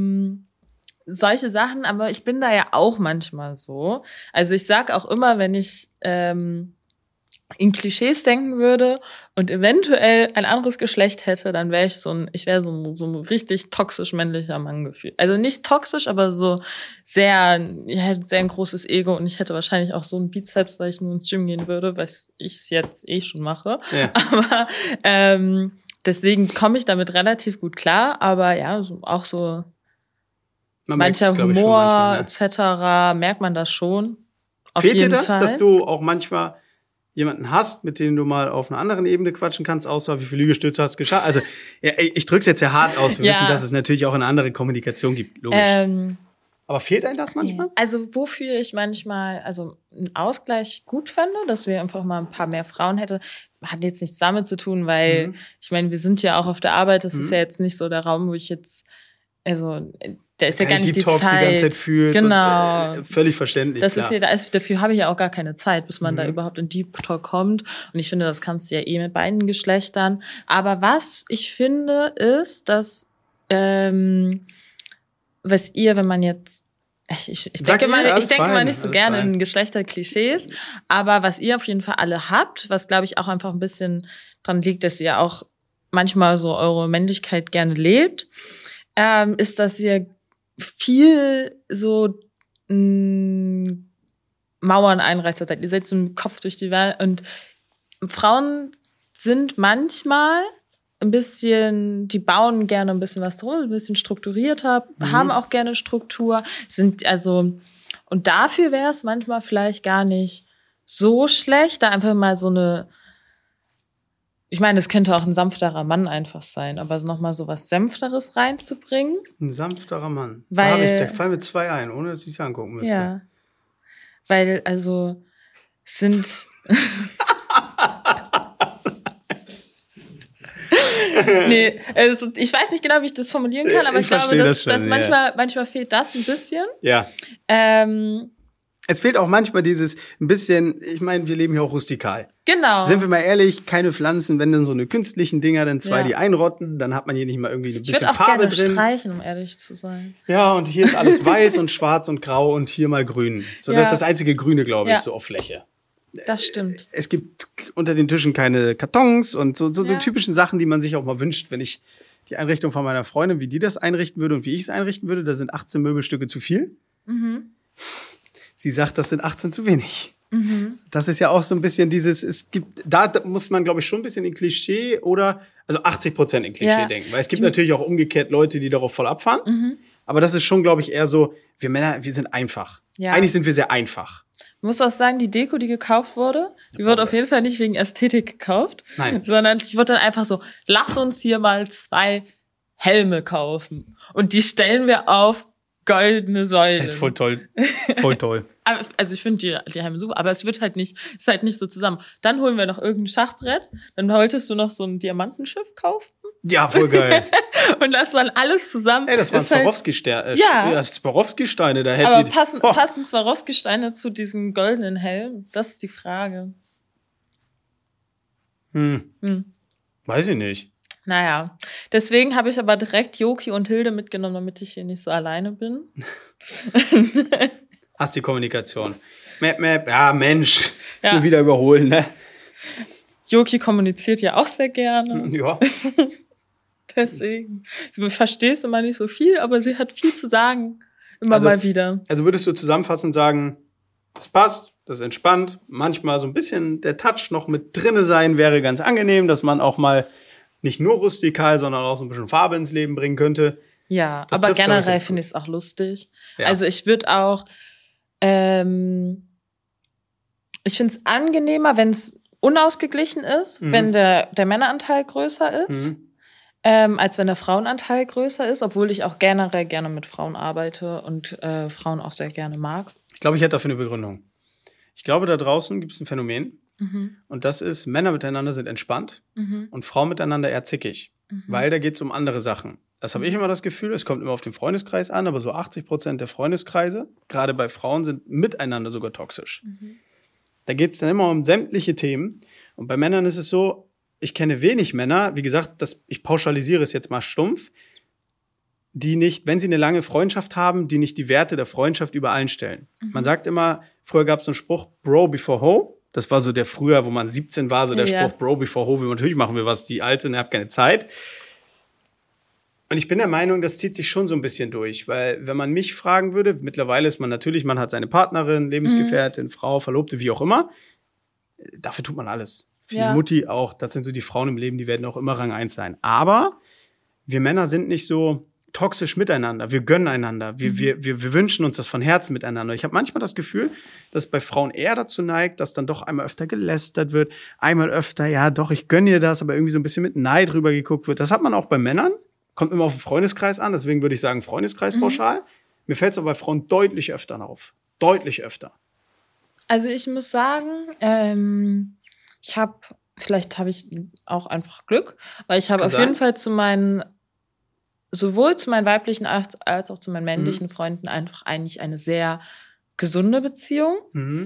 solche Sachen, aber ich bin da ja auch manchmal so. Also ich sag auch immer, wenn ich in Klischees denken würde und eventuell ein anderes Geschlecht hätte, dann wäre ich so ein richtig toxisch männlicher Mann gefühlt. Also nicht toxisch, aber so sehr ein großes Ego und ich hätte wahrscheinlich auch so einen Bizeps, weil ich nur ins Gym gehen würde, was ich es jetzt schon mache. Ja. Aber deswegen komme ich damit relativ gut klar, aber ja, auch so Man merkt's, mancher glaub ich, schon Humor manchmal, ne? etc. merkt man das schon. Auf Fehlt dir jeden das, Fall. dass du auch manchmal jemanden hast, mit dem du mal auf einer anderen Ebene quatschen kannst, außer wie viele Liegestütze hast du geschafft? Also, ja, ich drück's jetzt ja hart aus. Wir Ja. wissen, dass es natürlich auch eine andere Kommunikation gibt, logisch. Aber fehlt einem das manchmal? Also wofür ich manchmal einen Ausgleich gut fände, dass wir einfach mal ein paar mehr Frauen hätten, hat jetzt nichts damit zu tun, weil ich meine, wir sind ja auch auf der Arbeit, das ist ja jetzt nicht so der Raum, wo ich jetzt, also da ist ja gar nicht die Deep Talks die ganze Zeit. Zeit fühlt. Genau. Und, völlig verständlich, Das klar. ist dafür habe ich ja auch gar keine Zeit, bis man da überhaupt in Deep Talk kommt. Und ich finde, das kannst du ja mit beiden Geschlechtern. Aber was ich finde, ist, dass was ihr, wenn man jetzt ich denke mal nicht so gerne in Geschlechterklischees, aber was ihr auf jeden Fall alle habt, was glaube ich auch einfach ein bisschen dran liegt, dass ihr auch manchmal so eure Männlichkeit gerne lebt, ist, dass ihr viel so Mauern einreißt seid. Ihr seid so ein Kopf durch die Welt und Frauen sind manchmal ein bisschen, die bauen gerne ein bisschen was drum, ein bisschen strukturierter, haben auch gerne Struktur, und dafür wäre es manchmal vielleicht gar nicht so schlecht, da einfach mal so eine, ich meine, es könnte auch ein sanfterer Mann einfach sein, aber nochmal so was Sanfteres reinzubringen. Ein sanfterer Mann. Weil, da fallen mir 2 ein, ohne dass ich es angucken müsste. Ja. Weil, sind nee, also ich weiß nicht genau, wie ich das formulieren kann, aber ich glaube, dass manchmal fehlt das ein bisschen. Ja. Es fehlt auch manchmal dieses ein bisschen, ich meine, wir leben hier auch rustikal. Genau. Sind wir mal ehrlich, keine Pflanzen, wenn dann so eine künstlichen Dinger, dann 2, die einrotten, dann hat man hier nicht mal irgendwie ein bisschen Farbe drin. Ich würde auch gerne streichen, um ehrlich zu sein. Ja, und hier ist alles weiß und schwarz und grau und hier mal grün. So, das ist das einzige Grüne, glaube ich, so auf Fläche. Das stimmt. Es gibt unter den Tischen keine Kartons und so die typischen Sachen, die man sich auch mal wünscht, wenn ich die Einrichtung von meiner Freundin, wie die das einrichten würde und wie ich es einrichten würde, da sind 18 Möbelstücke zu viel. Sie sagt, das sind 18 zu wenig. Das ist ja auch so ein bisschen da muss man, glaube ich, schon ein bisschen in Klischee also 80% in Klischee denken. Weil es gibt natürlich auch umgekehrt Leute, die darauf voll abfahren. Aber das ist schon, glaube ich, eher so, wir Männer, wir sind einfach. Ja. Eigentlich sind wir sehr einfach. Ich muss auch sagen, die Deko, die gekauft wurde, die wurde auf jeden Fall nicht wegen Ästhetik gekauft, sondern die wurde dann einfach so, lass uns hier mal 2 Helme kaufen. Und die stellen wir auf goldene Säulen. Voll toll. Voll toll. Also ich finde die Helme super, aber es ist halt nicht so zusammen. Dann holen wir noch irgendein Schachbrett, dann wolltest du noch so ein Diamantenschiff kaufen. Ja, voll geil. Und das dann alles zusammen. Ey, das waren Swarovski-Steine. Ja. Swarovski-Steine, da hätte aber passen Swarovski-Steine zu diesen goldenen Helmen? Das ist die Frage. Weiß ich nicht. Naja, deswegen habe ich aber direkt Joki und Hilde mitgenommen, damit ich hier nicht so alleine bin. Hast die Kommunikation. Ja, Mensch. Ja. So wieder überholen, ne? Joki kommuniziert ja auch sehr gerne. Ja. Deswegen. Du verstehst immer nicht so viel, aber sie hat viel zu sagen. Immer mal wieder. Also würdest du zusammenfassend sagen, das passt, das ist entspannt. Manchmal so ein bisschen der Touch noch mit drinne sein wäre ganz angenehm, dass man auch mal nicht nur rustikal, sondern auch so ein bisschen Farbe ins Leben bringen könnte. Ja, das aber generell finde ich es auch lustig. Ja. Also ich würde auch, ich finde es angenehmer, wenn es unausgeglichen ist, wenn der Männeranteil größer ist, als wenn der Frauenanteil größer ist, obwohl ich auch generell gerne mit Frauen arbeite und Frauen auch sehr gerne mag. Ich glaube, ich hätte dafür eine Begründung. Ich glaube, da draußen gibt es ein Phänomen, und das ist, Männer miteinander sind entspannt und Frauen miteinander eher zickig, weil da geht es um andere Sachen. Das habe ich immer das Gefühl, es kommt immer auf den Freundeskreis an, aber so 80% der Freundeskreise, gerade bei Frauen, sind miteinander sogar toxisch. Da geht es dann immer um sämtliche Themen. Und bei Männern ist es so, ich kenne wenig Männer, wie gesagt, ich pauschalisiere es jetzt mal stumpf, die nicht, wenn sie eine lange Freundschaft haben, die nicht die Werte der Freundschaft über allen stellen. Man sagt immer, früher gab es so einen Spruch, Bro before Ho. Das war so der früher, wo man 17 war, so der Spruch, Bro before Ho. Natürlich machen wir was, die Alte, ihr habt keine Zeit. Und ich bin der Meinung, das zieht sich schon so ein bisschen durch, weil wenn man mich fragen würde, mittlerweile ist man natürlich, man hat seine Partnerin, Lebensgefährtin, Frau, Verlobte, wie auch immer. Dafür tut man alles. Für die Mutti auch, das sind so die Frauen im Leben, die werden auch immer Rang 1 sein. Aber wir Männer sind nicht so toxisch miteinander. Wir gönnen einander. Wir wünschen uns das von Herzen miteinander. Ich habe manchmal das Gefühl, dass bei Frauen eher dazu neigt, dass dann doch einmal öfter gelästert wird, einmal öfter, ja doch, ich gönne dir das, aber irgendwie so ein bisschen mit Neid rüber geguckt wird. Das hat man auch bei Männern. Kommt immer auf den Freundeskreis an, deswegen würde ich sagen Freundeskreis pauschal. Mir fällt es aber bei Frauen deutlich öfter auf. Deutlich öfter. Also ich muss sagen, vielleicht habe ich auch einfach Glück, weil ich habe auf jeden Fall sowohl zu meinen weiblichen als auch zu meinen männlichen Freunden einfach eigentlich eine sehr gesunde Beziehung.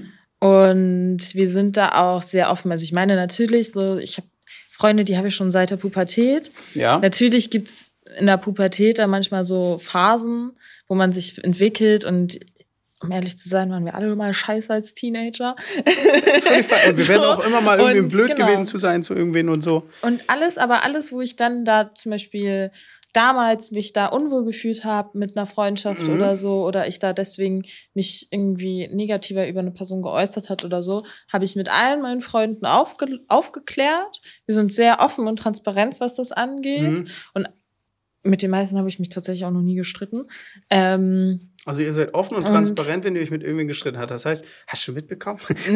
Und wir sind da auch sehr offen. Also ich meine natürlich so, ich habe Freunde, die habe ich schon seit der Pubertät. Ja. Natürlich gibt's in der Pubertät da manchmal so Phasen, wo man sich entwickelt und um ehrlich zu sein, waren wir alle mal scheiße als Teenager. Und wir werden auch immer mal irgendwie blöd gewesen zu sein zu irgendwen und so. Und alles, wo ich dann da zum Beispiel damals mich da unwohl gefühlt habe mit einer Freundschaft oder so, oder ich da deswegen mich irgendwie negativer über eine Person geäußert hat oder so, habe ich mit allen meinen Freunden aufgeklärt. Wir sind sehr offen und transparent, was das angeht. Und mit den meisten habe ich mich tatsächlich auch noch nie gestritten. Also ihr seid offen und transparent, wenn ihr euch mit irgendwen gestritten habt. Das heißt, hast du mitbekommen? Nee.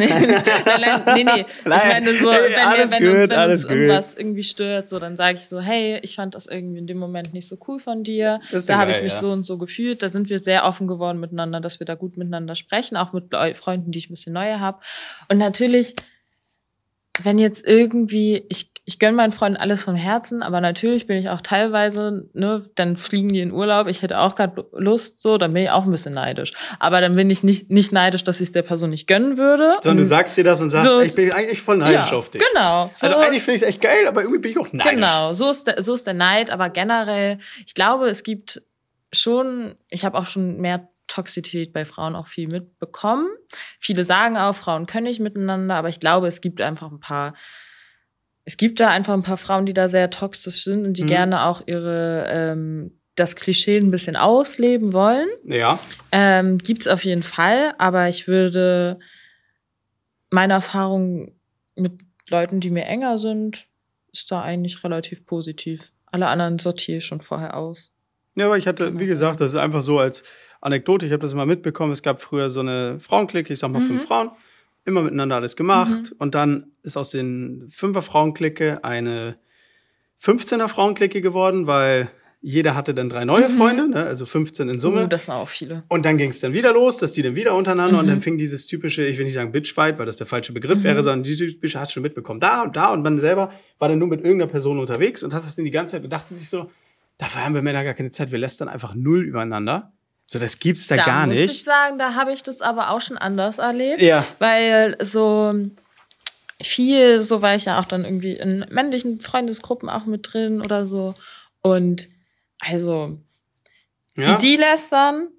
Ich meine so, wenn uns irgendwas irgendwie stört, so, dann sage ich so, hey, ich fand das irgendwie in dem Moment nicht so cool von dir. Da habe ich mich so und so gefühlt. Da sind wir sehr offen geworden miteinander, dass wir da gut miteinander sprechen, auch mit Freunden, die ich ein bisschen neuer habe. Und natürlich, wenn jetzt irgendwie, ich gönne meinen Freunden alles vom Herzen, aber natürlich bin ich auch teilweise, dann fliegen die in Urlaub, ich hätte auch gerade Lust, so, dann bin ich auch ein bisschen neidisch. Aber dann bin ich nicht neidisch, dass ich es der Person nicht gönnen würde. Sondern du sagst dir das und sagst, so, ich bin eigentlich voll neidisch auf dich. Genau. So, also eigentlich finde ich es echt geil, aber irgendwie bin ich auch neidisch. Genau, so ist der Neid, aber generell, ich glaube, es gibt schon, ich habe auch schon mehr Toxizität bei Frauen auch viel mitbekommen. Viele sagen auch, Frauen können nicht miteinander, aber ich glaube, es gibt da einfach ein paar Frauen, die da sehr toxisch sind und die gerne auch das Klischee ein bisschen ausleben wollen. Ja. Gibt's auf jeden Fall, aber ich würde meine Erfahrung mit Leuten, die mir enger sind, ist da eigentlich relativ positiv. Alle anderen sortiere ich schon vorher aus. Ja, aber ich hatte, wie gesagt, das ist einfach so als Anekdote, ich habe das mal mitbekommen, es gab früher so eine Frauenklicke, ich sag mal 5 Frauen, immer miteinander alles gemacht und dann ist aus den 5er Frauenklicke eine 15er Frauenklicke geworden, weil Jeder hatte dann 3 neue Freunde, ne? Also 15 in Summe. Das sind auch viele. Und dann ging es dann wieder los, dass die dann wieder untereinander und dann fing dieses typische, ich will nicht sagen Bitchfight, weil das der falsche Begriff wäre, sondern dieses typische, hast du schon mitbekommen, da und man selber war dann nur mit irgendeiner Person unterwegs und hat das dann die ganze Zeit und dachte sich so, dafür haben wir Männer gar keine Zeit, wir lästern einfach null übereinander. So, das gibt's da gar nicht. Da muss ich sagen, da habe ich das aber auch schon anders erlebt. Ja. Weil so viel, so war ich ja auch dann irgendwie in männlichen Freundesgruppen auch mit drin oder so. Und also, wie die lästern,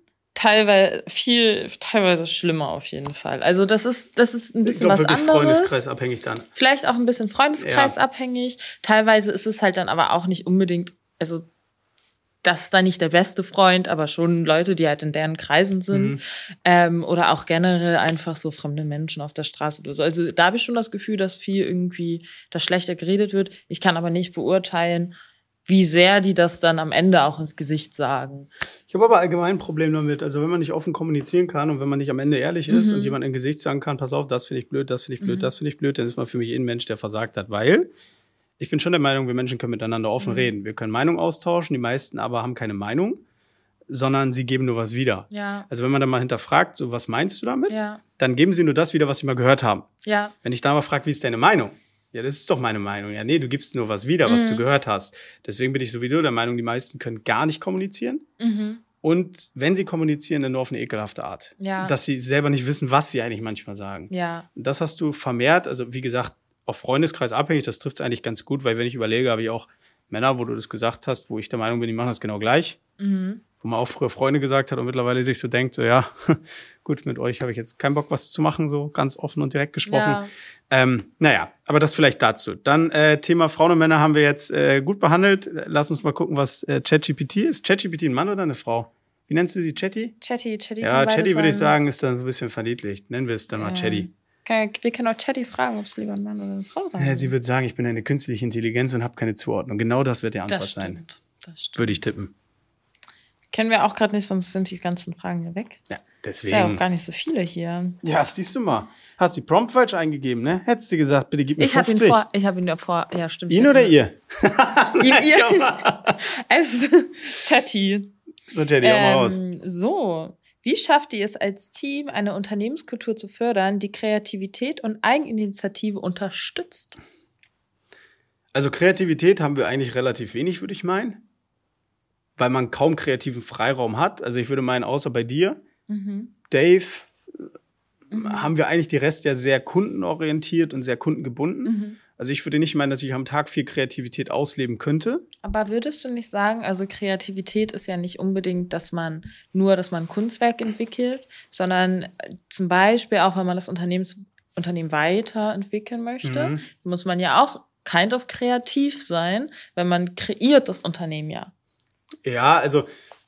teilweise schlimmer auf jeden Fall. Also das ist ein bisschen was anderes. Freundeskreisabhängig dann. Vielleicht auch ein bisschen freundeskreisabhängig. Teilweise ist es halt dann aber auch nicht unbedingt, also das ist dann nicht der beste Freund, aber schon Leute, die halt in deren Kreisen sind. Oder auch generell einfach so fremde Menschen auf der Straße oder so. Also da habe ich schon das Gefühl, dass viel irgendwie da schlechter geredet wird. Ich kann aber nicht beurteilen, wie sehr die das dann am Ende auch ins Gesicht sagen. Ich habe aber allgemein ein Problem damit. Also wenn man nicht offen kommunizieren kann und wenn man nicht am Ende ehrlich ist und jemand im Gesicht sagen kann, pass auf, das finde ich blöd, das finde ich blöd, das finde ich blöd, dann ist man für mich ein Mensch, der versagt hat. Weil ich bin schon der Meinung, wir Menschen können miteinander offen reden. Wir können Meinung austauschen, die meisten aber haben keine Meinung, sondern sie geben nur was wieder. Ja. Also wenn man dann mal hinterfragt, so was meinst du damit? Ja. Dann geben sie nur das wieder, was sie mal gehört haben. Ja. Wenn ich dann aber frage, wie ist deine Meinung? Ja, das ist doch meine Meinung. Ja, nee, du gibst nur was wieder, was du gehört hast. Deswegen bin ich sowieso der Meinung, die meisten können gar nicht kommunizieren. Und wenn sie kommunizieren, dann nur auf eine ekelhafte Art. Ja. Dass sie selber nicht wissen, was sie eigentlich manchmal sagen. Ja. Und das hast du vermehrt, also wie gesagt, auch Freundeskreis abhängig, das trifft es eigentlich ganz gut, weil wenn ich überlege, habe ich auch Männer, wo du das gesagt hast, wo ich der Meinung bin, die machen das genau gleich. Wo man auch früher Freunde gesagt hat und mittlerweile sich so denkt, so ja, gut, mit euch habe ich jetzt keinen Bock, was zu machen, so ganz offen und direkt gesprochen. Ja. Naja, aber das vielleicht dazu. Dann Thema Frauen und Männer haben wir jetzt gut behandelt. Lass uns mal gucken, was ChatGPT ist. ChatGPT ein Mann oder eine Frau? Wie nennst du sie, Chatty? Chatty. Ja, Chatty würde ich sagen, ist dann so ein bisschen verniedlicht. Nennen wir es dann mal Chatty. Wir können auch Chatty fragen, ob es lieber ein Mann oder eine Frau sein Ja, sie wird sagen, ich bin eine künstliche Intelligenz und habe keine Zuordnung. Genau das wird die Antwort sein. Das stimmt. Würde ich tippen. Kennen wir auch gerade nicht, sonst sind die ganzen Fragen ja weg. Ja, deswegen. Ist ja auch gar nicht so viele hier. Ja, siehst du mal. Hast die Prompt falsch eingegeben, ne? Hättest du gesagt, bitte gib mir 50. Ich habe ihn davor, ja stimmt. Ihn oder ihr? Ihr. Es Chatty. So, Chatty, hau mal raus. So. Wie schafft ihr es als Team, eine Unternehmenskultur zu fördern, die Kreativität und Eigeninitiative unterstützt? Also Kreativität haben wir eigentlich relativ wenig, würde ich meinen. Weil man kaum kreativen Freiraum hat. Also ich würde meinen, außer bei dir, Dave, haben wir eigentlich die Rest ja sehr kundenorientiert und sehr kundengebunden. Also ich würde nicht meinen, dass ich am Tag viel Kreativität ausleben könnte. Aber würdest du nicht sagen, also Kreativität ist ja nicht unbedingt, dass man ein Kunstwerk entwickelt, sondern zum Beispiel auch, wenn man das Unternehmen weiterentwickeln möchte, muss man ja auch kind of kreativ sein, weil man kreiert das Unternehmen ja. Ja, also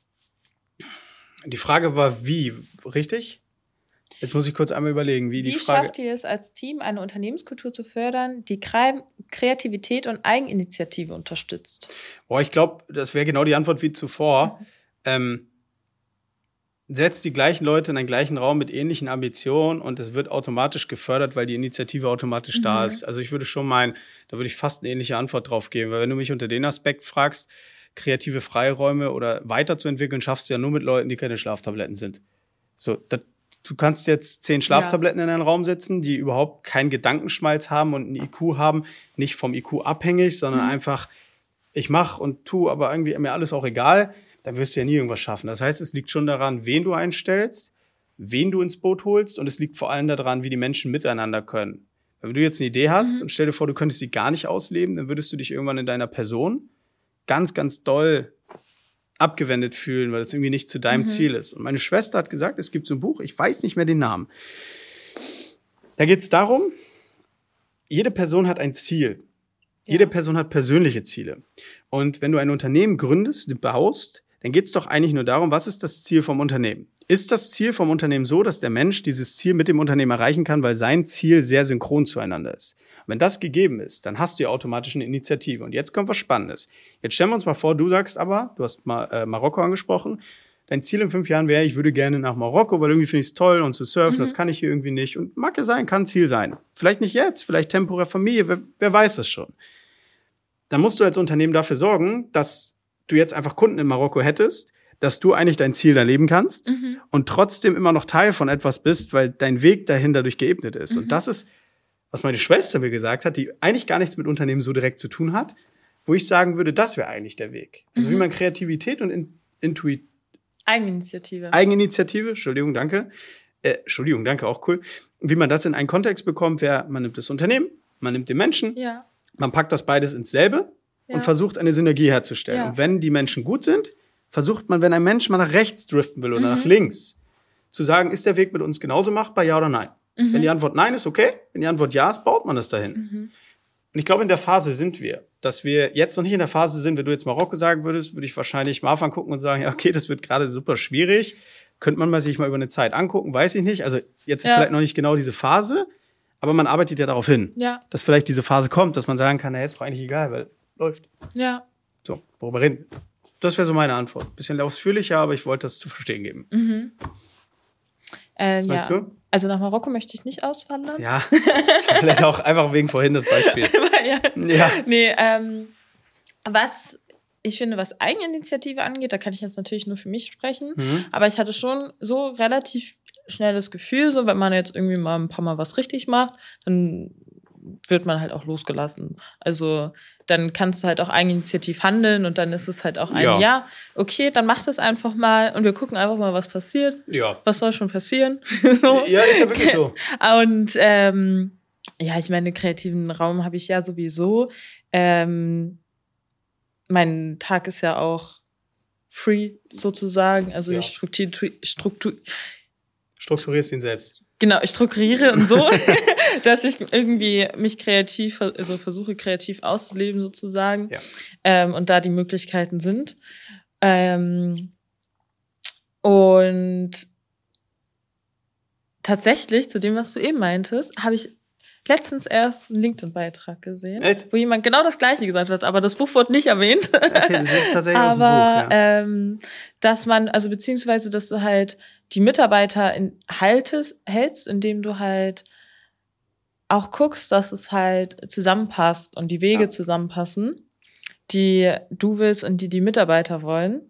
die Frage war wie, richtig? Jetzt muss ich kurz einmal überlegen, wie die Frage... Wie schafft ihr es als Team, eine Unternehmenskultur zu fördern, die Kreativität und Eigeninitiative unterstützt? Boah, ich glaube, das wäre genau die Antwort wie zuvor. Setzt die gleichen Leute in einen gleichen Raum mit ähnlichen Ambitionen und es wird automatisch gefördert, weil die Initiative automatisch da ist. Also ich würde schon meinen, da würde ich fast eine ähnliche Antwort drauf geben. Weil wenn du mich unter den Aspekt fragst, kreative Freiräume oder weiterzuentwickeln, schaffst du ja nur mit Leuten, die keine Schlaftabletten sind. So, du kannst jetzt 10 Schlaftabletten in einen Raum setzen, die überhaupt keinen Gedankenschmalz haben und einen IQ haben, nicht vom IQ abhängig, sondern einfach, ich mache und tu, aber irgendwie mir alles auch egal, dann wirst du ja nie irgendwas schaffen. Das heißt, es liegt schon daran, wen du einstellst, wen du ins Boot holst und es liegt vor allem daran, wie die Menschen miteinander können. Wenn du jetzt eine Idee hast und stell dir vor, du könntest sie gar nicht ausleben, dann würdest du dich irgendwann in deiner Person ganz, ganz doll abgewendet fühlen, weil das irgendwie nicht zu deinem Ziel ist. Und meine Schwester hat gesagt, es gibt so ein Buch, ich weiß nicht mehr den Namen. Da geht es darum, jede Person hat ein Ziel. Ja. Jede Person hat persönliche Ziele. Und wenn du ein Unternehmen gründest, baust, dann geht es doch eigentlich nur darum, was ist das Ziel vom Unternehmen? Ist das Ziel vom Unternehmen so, dass der Mensch dieses Ziel mit dem Unternehmen erreichen kann, weil sein Ziel sehr synchron zueinander ist? Wenn das gegeben ist, dann hast du ja automatisch eine Initiative. Und jetzt kommt was Spannendes. Jetzt stellen wir uns mal vor, du sagst aber, du hast mal Marokko angesprochen, dein Ziel in 5 Jahren wäre, ich würde gerne nach Marokko, weil irgendwie finde ich es toll und zu surfen, das kann ich hier irgendwie nicht. Und mag ja sein, kann ein Ziel sein. Vielleicht nicht jetzt, vielleicht temporär Familie, wer weiß das schon. Dann musst du als Unternehmen dafür sorgen, dass du jetzt einfach Kunden in Marokko hättest, dass du eigentlich dein Ziel da leben kannst und trotzdem immer noch Teil von etwas bist, weil dein Weg dahin dadurch geebnet ist. Und das ist, was meine Schwester mir gesagt hat, die eigentlich gar nichts mit Unternehmen so direkt zu tun hat, wo ich sagen würde, das wäre eigentlich der Weg. Also wie man Kreativität und Eigeninitiative, Entschuldigung, danke, auch cool. Wie man das in einen Kontext bekommt, man nimmt das Unternehmen, man nimmt den Menschen, man packt das beides ins selbe und versucht eine Synergie herzustellen. Ja. Und wenn die Menschen gut sind, versucht man, wenn ein Mensch mal nach rechts driften will oder nach links, zu sagen, ist der Weg mit uns genauso machbar, ja oder nein? Wenn die Antwort nein ist, okay. Wenn die Antwort ja ist, baut man das dahin. Und ich glaube, in der Phase sind wir. Dass wir jetzt noch nicht in der Phase sind, wenn du jetzt Marokko sagen würdest, würde ich wahrscheinlich Marfan gucken und sagen, ja, okay, das wird gerade super schwierig. Könnte man sich mal über eine Zeit angucken, weiß ich nicht. Also jetzt ist vielleicht noch nicht genau diese Phase, aber man arbeitet ja darauf hin, dass vielleicht diese Phase kommt, dass man sagen kann, naja, ist doch eigentlich egal, weil läuft. Ja. So, worüber reden? Das wäre so meine Antwort. Bisschen ausführlicher, aber ich wollte das zu verstehen geben. Was meinst du? Also nach Marokko möchte ich nicht auswandern. Ja, vielleicht auch einfach wegen vorhin das Beispiel. Nee, was ich finde, was Eigeninitiative angeht, da kann ich jetzt natürlich nur für mich sprechen, aber ich hatte schon so relativ schnell das Gefühl, so wenn man jetzt irgendwie mal ein paar Mal was richtig macht, dann wird man halt auch losgelassen. Also dann kannst du halt auch eigeninitiativ handeln und dann ist es halt auch okay, dann mach das einfach mal und wir gucken einfach mal, was passiert. Ja. Was soll schon passieren? So. Ja, ist ja wirklich so. Und ich meine, kreativen Raum habe ich ja sowieso. Mein Tag ist ja auch free sozusagen. Also ich strukturierst ihn selbst. Genau, ich strukturiere und so, dass ich irgendwie mich versuche kreativ auszuleben sozusagen. Ja. Und da die Möglichkeiten sind. Und tatsächlich, zu dem, was du eben meintest, habe ich letztens erst einen LinkedIn-Beitrag gesehen, wo jemand genau das Gleiche gesagt hat, aber das Buch wurde nicht erwähnt. Okay, das ist tatsächlich aus dem Buch, ja. Dass man, also beziehungsweise, dass du halt die Mitarbeiter hältst, indem du halt auch guckst, dass es halt zusammenpasst und die Wege zusammenpassen, die du willst und die Mitarbeiter wollen.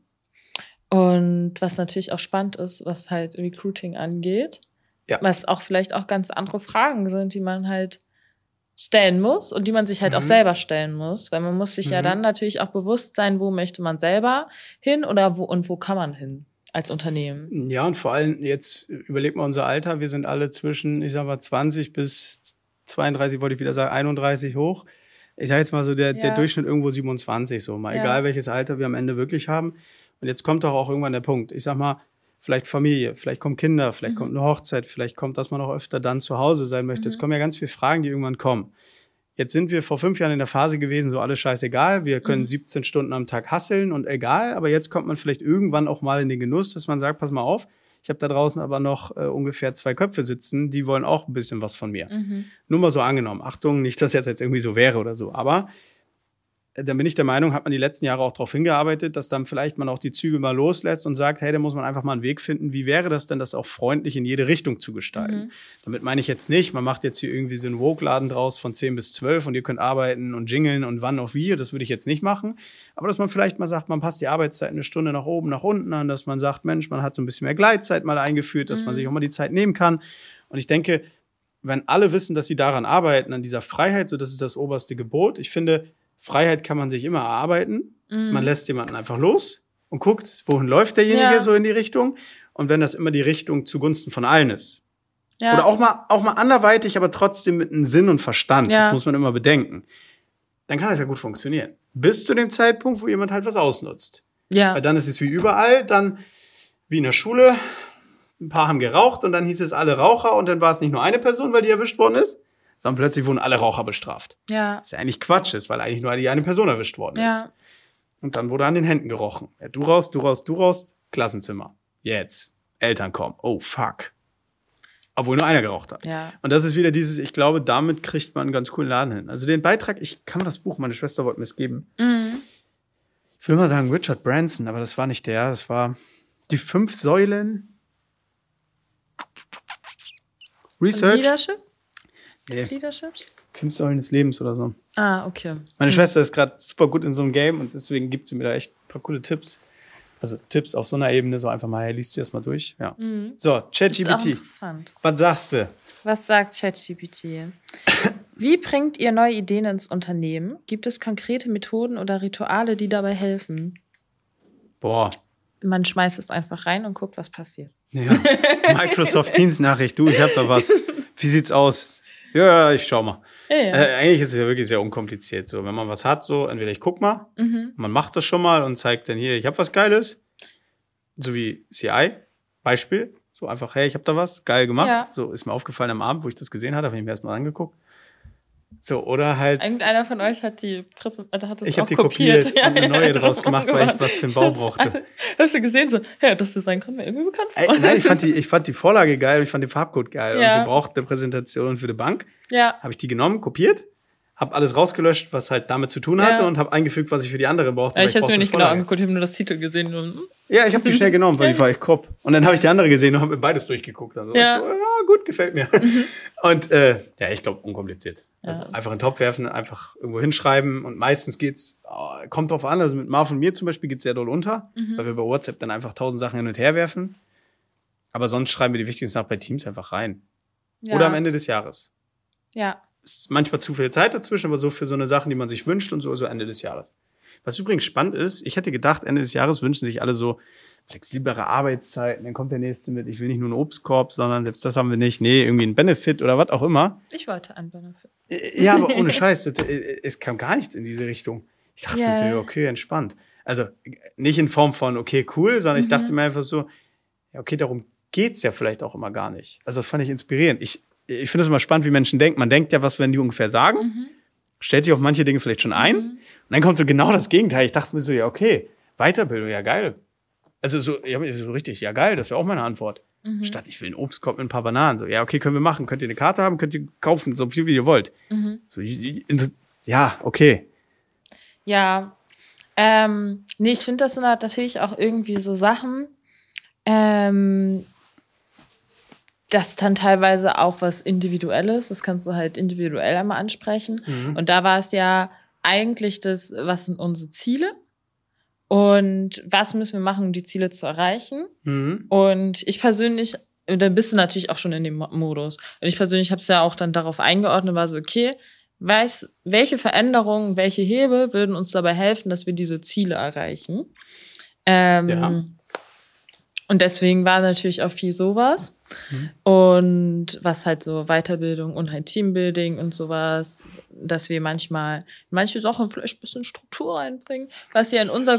Und was natürlich auch spannend ist, was halt Recruiting angeht. Ja. Was auch vielleicht auch ganz andere Fragen sind, die man halt stellen muss und die man sich halt auch selber stellen muss. Weil man muss sich ja dann natürlich auch bewusst sein, wo möchte man selber hin oder wo kann man hin als Unternehmen. Ja, und vor allem jetzt überlegt mal unser Alter. Wir sind alle zwischen, ich sag mal, 20 bis 32, wollte ich wieder sagen, 31 hoch. Ich sage jetzt mal so, der Durchschnitt irgendwo 27, so mal egal welches Alter wir am Ende wirklich haben. Und jetzt kommt doch auch irgendwann der Punkt. Ich sag mal, vielleicht Familie, vielleicht kommen Kinder, vielleicht kommt eine Hochzeit, vielleicht kommt, dass man auch öfter dann zu Hause sein möchte. Es kommen ja ganz viele Fragen, die irgendwann kommen. Jetzt sind wir vor 5 Jahren in der Phase gewesen, so alles scheißegal. Wir können 17 Stunden am Tag hasseln und egal. Aber jetzt kommt man vielleicht irgendwann auch mal in den Genuss, dass man sagt, pass mal auf, ich habe da draußen aber noch ungefähr 2 Köpfe sitzen, die wollen auch ein bisschen was von mir. Nur mal so angenommen. Achtung, nicht, dass das jetzt irgendwie so wäre oder so. Aber dann bin ich der Meinung, hat man die letzten Jahre auch darauf hingearbeitet, dass dann vielleicht man auch die Zügel mal loslässt und sagt, hey, da muss man einfach mal einen Weg finden, wie wäre das denn, das auch freundlich in jede Richtung zu gestalten. Damit meine ich jetzt nicht, man macht jetzt hier irgendwie so einen Woke-Laden draus von 10 bis 12 und ihr könnt arbeiten und jingeln und wann auf wie, das würde ich jetzt nicht machen. Aber dass man vielleicht mal sagt, man passt die Arbeitszeit eine Stunde nach oben, nach unten an, dass man sagt, Mensch, man hat so ein bisschen mehr Gleitzeit mal eingeführt, dass man sich auch mal die Zeit nehmen kann. Und ich denke, wenn alle wissen, dass sie daran arbeiten, an dieser Freiheit, so das ist das oberste Gebot. Ich finde, Freiheit kann man sich immer erarbeiten. Man lässt jemanden einfach los und guckt, wohin läuft derjenige so in die Richtung. Und wenn das immer die Richtung zugunsten von allen ist. Ja. Oder auch mal anderweitig, aber trotzdem mit einem Sinn und Verstand. Das muss man immer bedenken. Dann kann das ja gut funktionieren. Bis zu dem Zeitpunkt, wo jemand halt was ausnutzt. Ja. Weil dann ist es wie überall, dann wie in der Schule. Ein paar haben geraucht und dann hieß es alle Raucher und dann war es nicht nur eine Person, weil die erwischt worden ist, sondern plötzlich wurden alle Raucher bestraft. Ja. Was ja eigentlich Quatsch ist, weil eigentlich nur die eine Person erwischt worden ist. Und dann wurde an den Händen gerochen. Ja, du raus, Klassenzimmer. Jetzt. Eltern kommen. Oh, fuck. Obwohl nur einer geraucht hat. Ja. Und das ist wieder dieses, ich glaube, damit kriegt man einen ganz coolen Laden hin. Also den Beitrag, ich kann mir das Buch, meine Schwester wollte mir es geben. Ich will immer sagen Richard Branson, aber das war nicht der. Das war die 5 Säulen Research. Leadership? Nee. Leadership? 5 Säulen des Lebens oder so. Ah, okay. Meine Schwester ist gerade super gut in so einem Game und deswegen gibt sie mir da echt ein paar coole Tipps. Also Tipps auf so einer Ebene, so einfach mal, hey, liest dir das mal durch. Ja. So, Ist auch ChatGPT. interessant. Was sagst du? Was sagt ChatGPT? Wie bringt ihr neue Ideen ins Unternehmen? Gibt es konkrete Methoden oder Rituale, die dabei helfen? Boah. Man schmeißt es einfach rein und guckt, was passiert. Ja. Microsoft Teams Nachricht. Du, ich hab da was. Wie sieht's aus? Ja, ich schau mal. Ja. Eigentlich ist es ja wirklich sehr unkompliziert. So, wenn man was hat, so entweder ich guck mal, man macht das schon mal und zeigt dann hier, ich habe was Geiles. So wie CI, Beispiel. So einfach, hey, ich habe da was, geil gemacht. Ja. So ist mir aufgefallen am Abend, wo ich das gesehen hatte, habe ich mir erstmal angeguck. So, oder halt. Irgendeiner von euch hat die hat das Ich auch habe die kopiert und eine neue Ja, draus gemacht, weil ich was für einen Bau brauchte. Hast du gesehen, so, ja, das Design kommt mir irgendwie bekannt vor. Nein, ich fand die Vorlage geil und ich fand den Farbcode geil. Ja. Und wir brauchten eine Präsentation für die Bank. Ja. Habe ich die genommen, kopiert, habe alles rausgelöscht, was halt damit zu tun hatte Ja. und habe eingefügt, was ich für die andere brauchte. Ja, weil ich habe es mir brauchte nicht eine genau Vorlage. angeguckt, ich habe nur das Titel gesehen. Und, Ja, ich habe die schnell genommen, weil die war echt grob. Und dann habe ich die andere gesehen und habe mir beides durchgeguckt. Also Ja. ich so, ja, gut, gefällt mir. Und ja, ich glaube, unkompliziert. Also Ja. einfach in den Topf werfen, einfach irgendwo hinschreiben und meistens kommt drauf an, also mit Marv und mir zum Beispiel geht's sehr doll unter, weil wir bei WhatsApp dann einfach 1000 Sachen hin und her werfen. Aber sonst schreiben wir die wichtigsten Sachen bei Teams einfach rein. ja. Oder am Ende des Jahres. Ja. Ist manchmal zu viel Zeit dazwischen, aber so für so eine Sachen, die man sich wünscht und so Ende des Jahres. Was übrigens spannend ist, ich hätte gedacht, Ende des Jahres wünschen sich alle so flexiblere Arbeitszeiten, dann kommt der Nächste mit, ich will nicht nur einen Obstkorb, sondern selbst das haben wir nicht, nee, irgendwie einen Benefit oder was auch immer. Ich wollte einen Benefit. Ja, aber ohne Scheiß, es kam gar nichts in diese Richtung. Ich dachte mir so, Ja. ja, okay, entspannt. Also nicht in Form von, okay, cool, sondern ich dachte mir einfach so, ja, okay, darum geht's ja vielleicht auch immer gar nicht. Also das fand ich inspirierend. Ich finde es immer spannend, wie Menschen denken. Man denkt ja, was werden die ungefähr sagen, stellt sich auf manche Dinge vielleicht schon ein und dann kommt so genau das Gegenteil. Ich dachte mir so, ja, okay, Weiterbildung, ja, geil. Also so, ja, so richtig, ja, geil, das wäre auch meine Antwort. Statt, ich will einen Obstkorb mit ein paar Bananen. So, ja, okay, können wir machen. Könnt ihr eine Karte haben, könnt ihr kaufen, so viel wie ihr wollt. So, ja, okay. Ja. Nee, ich finde, das sind halt natürlich auch irgendwie so Sachen, das ist dann teilweise auch was Individuelles. Das kannst du halt individuell einmal ansprechen. Und da war es ja eigentlich das, was sind unsere Ziele? Und was müssen wir machen, um die Ziele zu erreichen? Und ich persönlich, und dann bist du natürlich auch schon in dem Modus. Und ich persönlich habe es ja auch dann darauf eingeordnet, war so, okay, welche Veränderungen, welche Hebel würden uns dabei helfen, dass wir diese Ziele erreichen? Ja. Und deswegen war natürlich auch viel sowas. Und was halt so Weiterbildung und halt Teambuilding und sowas, dass wir manchmal in manche Sachen vielleicht ein bisschen Struktur reinbringen, was ja in unserer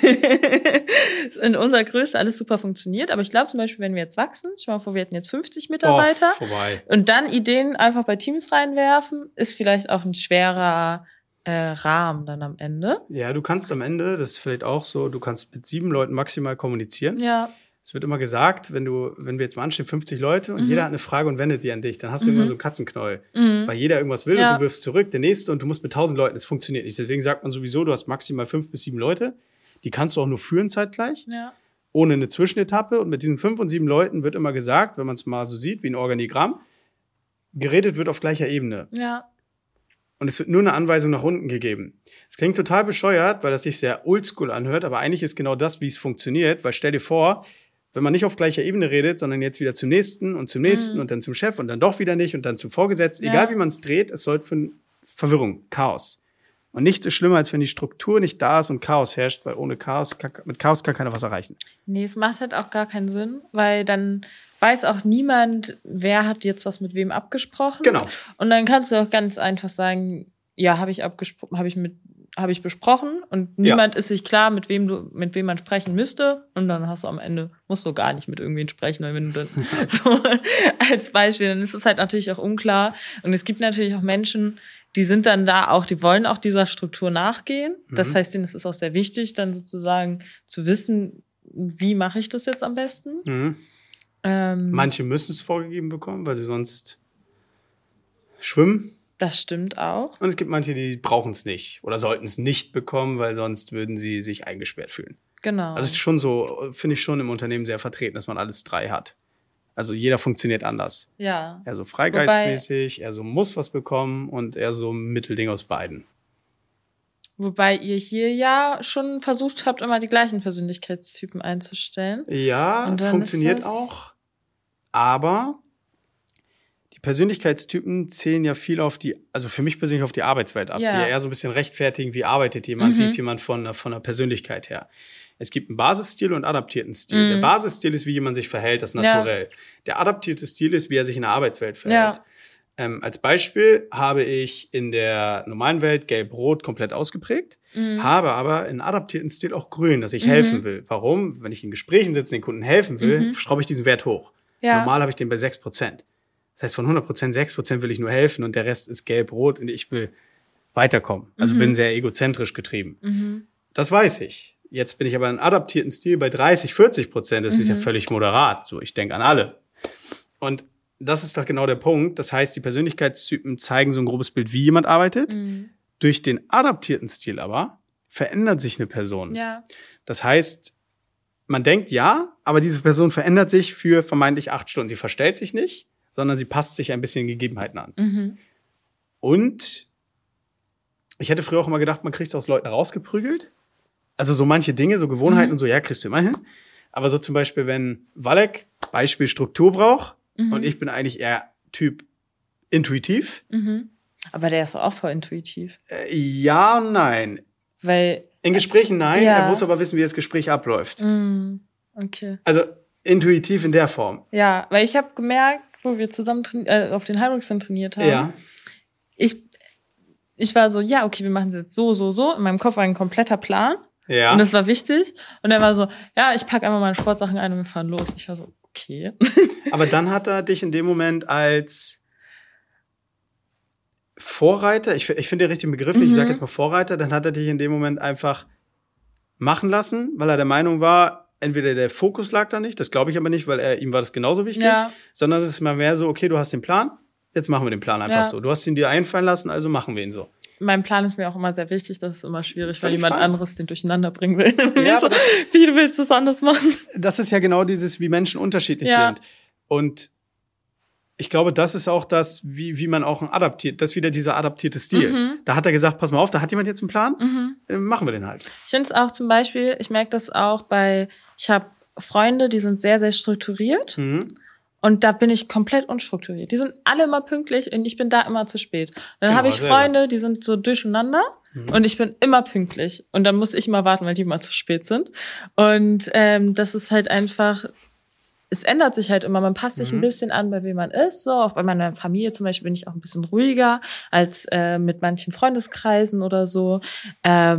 Größe alles super funktioniert. Aber ich glaube zum Beispiel, wenn wir jetzt wachsen, schau mal vor, wir hätten jetzt 50 Mitarbeiter Vorbei. und dann Ideen einfach bei Teams reinwerfen, ist vielleicht auch ein schwerer Rahmen dann am Ende. Ja, du kannst am Ende, das ist vielleicht auch so, du kannst mit 7 Leuten maximal kommunizieren. Ja. Es wird immer gesagt, wenn wir jetzt mal anstehen, 50 Leute und jeder hat eine Frage und wendet die an dich, dann hast du irgendwann so einen Katzenknäuel. Weil jeder irgendwas will und du wirfst zurück, der Nächste und du musst mit 1000 Leuten, das funktioniert nicht. Deswegen sagt man sowieso, du hast maximal 5 bis 7 Leute, die kannst du auch nur führen zeitgleich, ohne eine Zwischenetappe. Und mit diesen 5 und 7 Leuten wird immer gesagt, wenn man es mal so sieht, wie ein Organigramm, geredet wird auf gleicher Ebene. Ja. Und es wird nur eine Anweisung nach unten gegeben. Es klingt total bescheuert, weil das sich sehr oldschool anhört, aber eigentlich ist genau das, wie es funktioniert, weil stell dir vor, wenn man nicht auf gleicher Ebene redet, sondern jetzt wieder zum Nächsten und dann zum Chef und dann doch wieder nicht und dann zum Vorgesetzten, egal wie man es dreht, es sorgt für Verwirrung, Chaos. Und nichts ist schlimmer, als wenn die Struktur nicht da ist und Chaos herrscht, weil ohne Chaos, mit Chaos kann keiner was erreichen. Nee, es macht halt auch gar keinen Sinn, weil dann weiß auch niemand, wer hat jetzt was mit wem abgesprochen. Genau. Und dann kannst du auch ganz einfach sagen, ja, habe ich besprochen und niemand ist sich klar, mit wem man sprechen müsste und dann hast du am Ende, musst du gar nicht mit irgendwen sprechen, weil wenn du dann so als Beispiel, dann ist es halt natürlich auch unklar und es gibt natürlich auch Menschen, die sind dann da auch, die wollen auch dieser Struktur nachgehen. Das heißt, denen ist es auch sehr wichtig, dann sozusagen zu wissen, wie mache ich das jetzt am besten. Manche müssen es vorgegeben bekommen, weil sie sonst schwimmen. Das stimmt auch. Und es gibt manche, die brauchen es nicht oder sollten es nicht bekommen, weil sonst würden sie sich eingesperrt fühlen. Genau. Also es ist schon so, finde ich schon im Unternehmen sehr vertreten, dass man alles 3 hat. Also jeder funktioniert anders. Ja. Er so freigeistmäßig, er so muss was bekommen und er so ein Mittelding aus beiden. Wobei ihr hier ja schon versucht habt, immer die gleichen Persönlichkeitstypen einzustellen. Ja, Und dann funktioniert ist das- auch. Aber die Persönlichkeitstypen zählen ja viel also für mich persönlich auf die Arbeitswelt ab, Ja. die ja eher so ein bisschen rechtfertigen, wie arbeitet jemand, wie ist jemand von der Persönlichkeit her. Es gibt einen Basisstil und einen adaptierten Stil. Der Basisstil ist, wie jemand sich verhält, das naturell. Der adaptierte Stil ist, wie er sich in der Arbeitswelt verhält. Als Beispiel habe ich in der normalen Welt gelb-rot komplett ausgeprägt, habe aber einen adaptierten Stil auch grün, dass ich helfen will. Warum? Wenn ich in Gesprächen sitze, den Kunden helfen will, schraube ich diesen Wert hoch. Ja. Normal habe ich den bei 6%. Das heißt, von 100%, 6% will ich nur helfen und der Rest ist gelb-rot und ich will weiterkommen. Also bin sehr egozentrisch getrieben. Das weiß ich. Jetzt bin ich aber in einem adaptierten Stil bei 30-40%. Das ist ja völlig moderat. So, ich denke an alle. Und das ist doch genau der Punkt. Das heißt, die Persönlichkeitstypen zeigen so ein grobes Bild, wie jemand arbeitet. Durch den adaptierten Stil aber verändert sich eine Person. Ja. Das heißt, man denkt ja, aber diese Person verändert sich für vermeintlich 8 Stunden. Sie verstellt sich nicht, sondern sie passt sich ein bisschen den Gegebenheiten an. Und ich hätte früher auch immer gedacht, man kriegt es aus Leuten rausgeprügelt. Also so manche Dinge, so Gewohnheiten und so, ja, kriegst du immer hin. Aber so zum Beispiel, wenn Walek Beispiel Struktur braucht und ich bin eigentlich eher Typ intuitiv. Aber der ist auch voll intuitiv. Ja und nein. Weil. In Gesprächen nein, Ja. er muss aber wissen, wie das Gespräch abläuft. Okay. Also intuitiv in der Form. Ja, weil ich habe gemerkt, wo wir zusammen auf den Heilungsstand trainiert haben. Ja. Ich war so, ja, okay, wir machen es jetzt so, so, so. In meinem Kopf war ein kompletter Plan. Ja. Und das war wichtig. Und er war so, ja, ich packe einfach meine Sportsachen ein und wir fahren los. Ich war so, okay. Aber dann hat er dich in dem Moment als Vorreiter, ich finde den richtigen Begriff nicht, ich sage jetzt mal Vorreiter, dann hat er dich in dem Moment einfach machen lassen, weil er der Meinung war, entweder der Fokus lag da nicht, das glaube ich aber nicht, weil ihm war das genauso wichtig, sondern es ist mal mehr so, okay, du hast den Plan, jetzt machen wir den Plan einfach so. Du hast ihn dir einfallen lassen, also machen wir ihn so. Mein Plan ist mir auch immer sehr wichtig, das ist immer schwierig, weil Völlig jemand fein. anderes den durcheinander bringen will. Ja, so, aber wie, du willst das anders machen? das ist ja genau dieses, wie Menschen unterschiedlich sind. Und ich glaube, das ist auch das, wie man auch das ist wieder dieser adaptierte Stil. Da hat er gesagt, pass mal auf, da hat jemand jetzt einen Plan, machen wir den halt. Ich finde es auch zum Beispiel, ich merke das auch ich habe Freunde, die sind sehr, sehr strukturiert. Und da bin ich komplett unstrukturiert. Die sind alle immer pünktlich und ich bin da immer zu spät. Und dann Genau, habe ich selber. Freunde, die sind so durcheinander und ich bin immer pünktlich. Und dann muss ich immer warten, weil die immer zu spät sind. Und das ist halt einfach, es ändert sich halt immer. Man passt sich ein bisschen an, bei wem man ist. So, auch bei meiner Familie zum Beispiel bin ich auch ein bisschen ruhiger als mit manchen Freundeskreisen oder so. Aber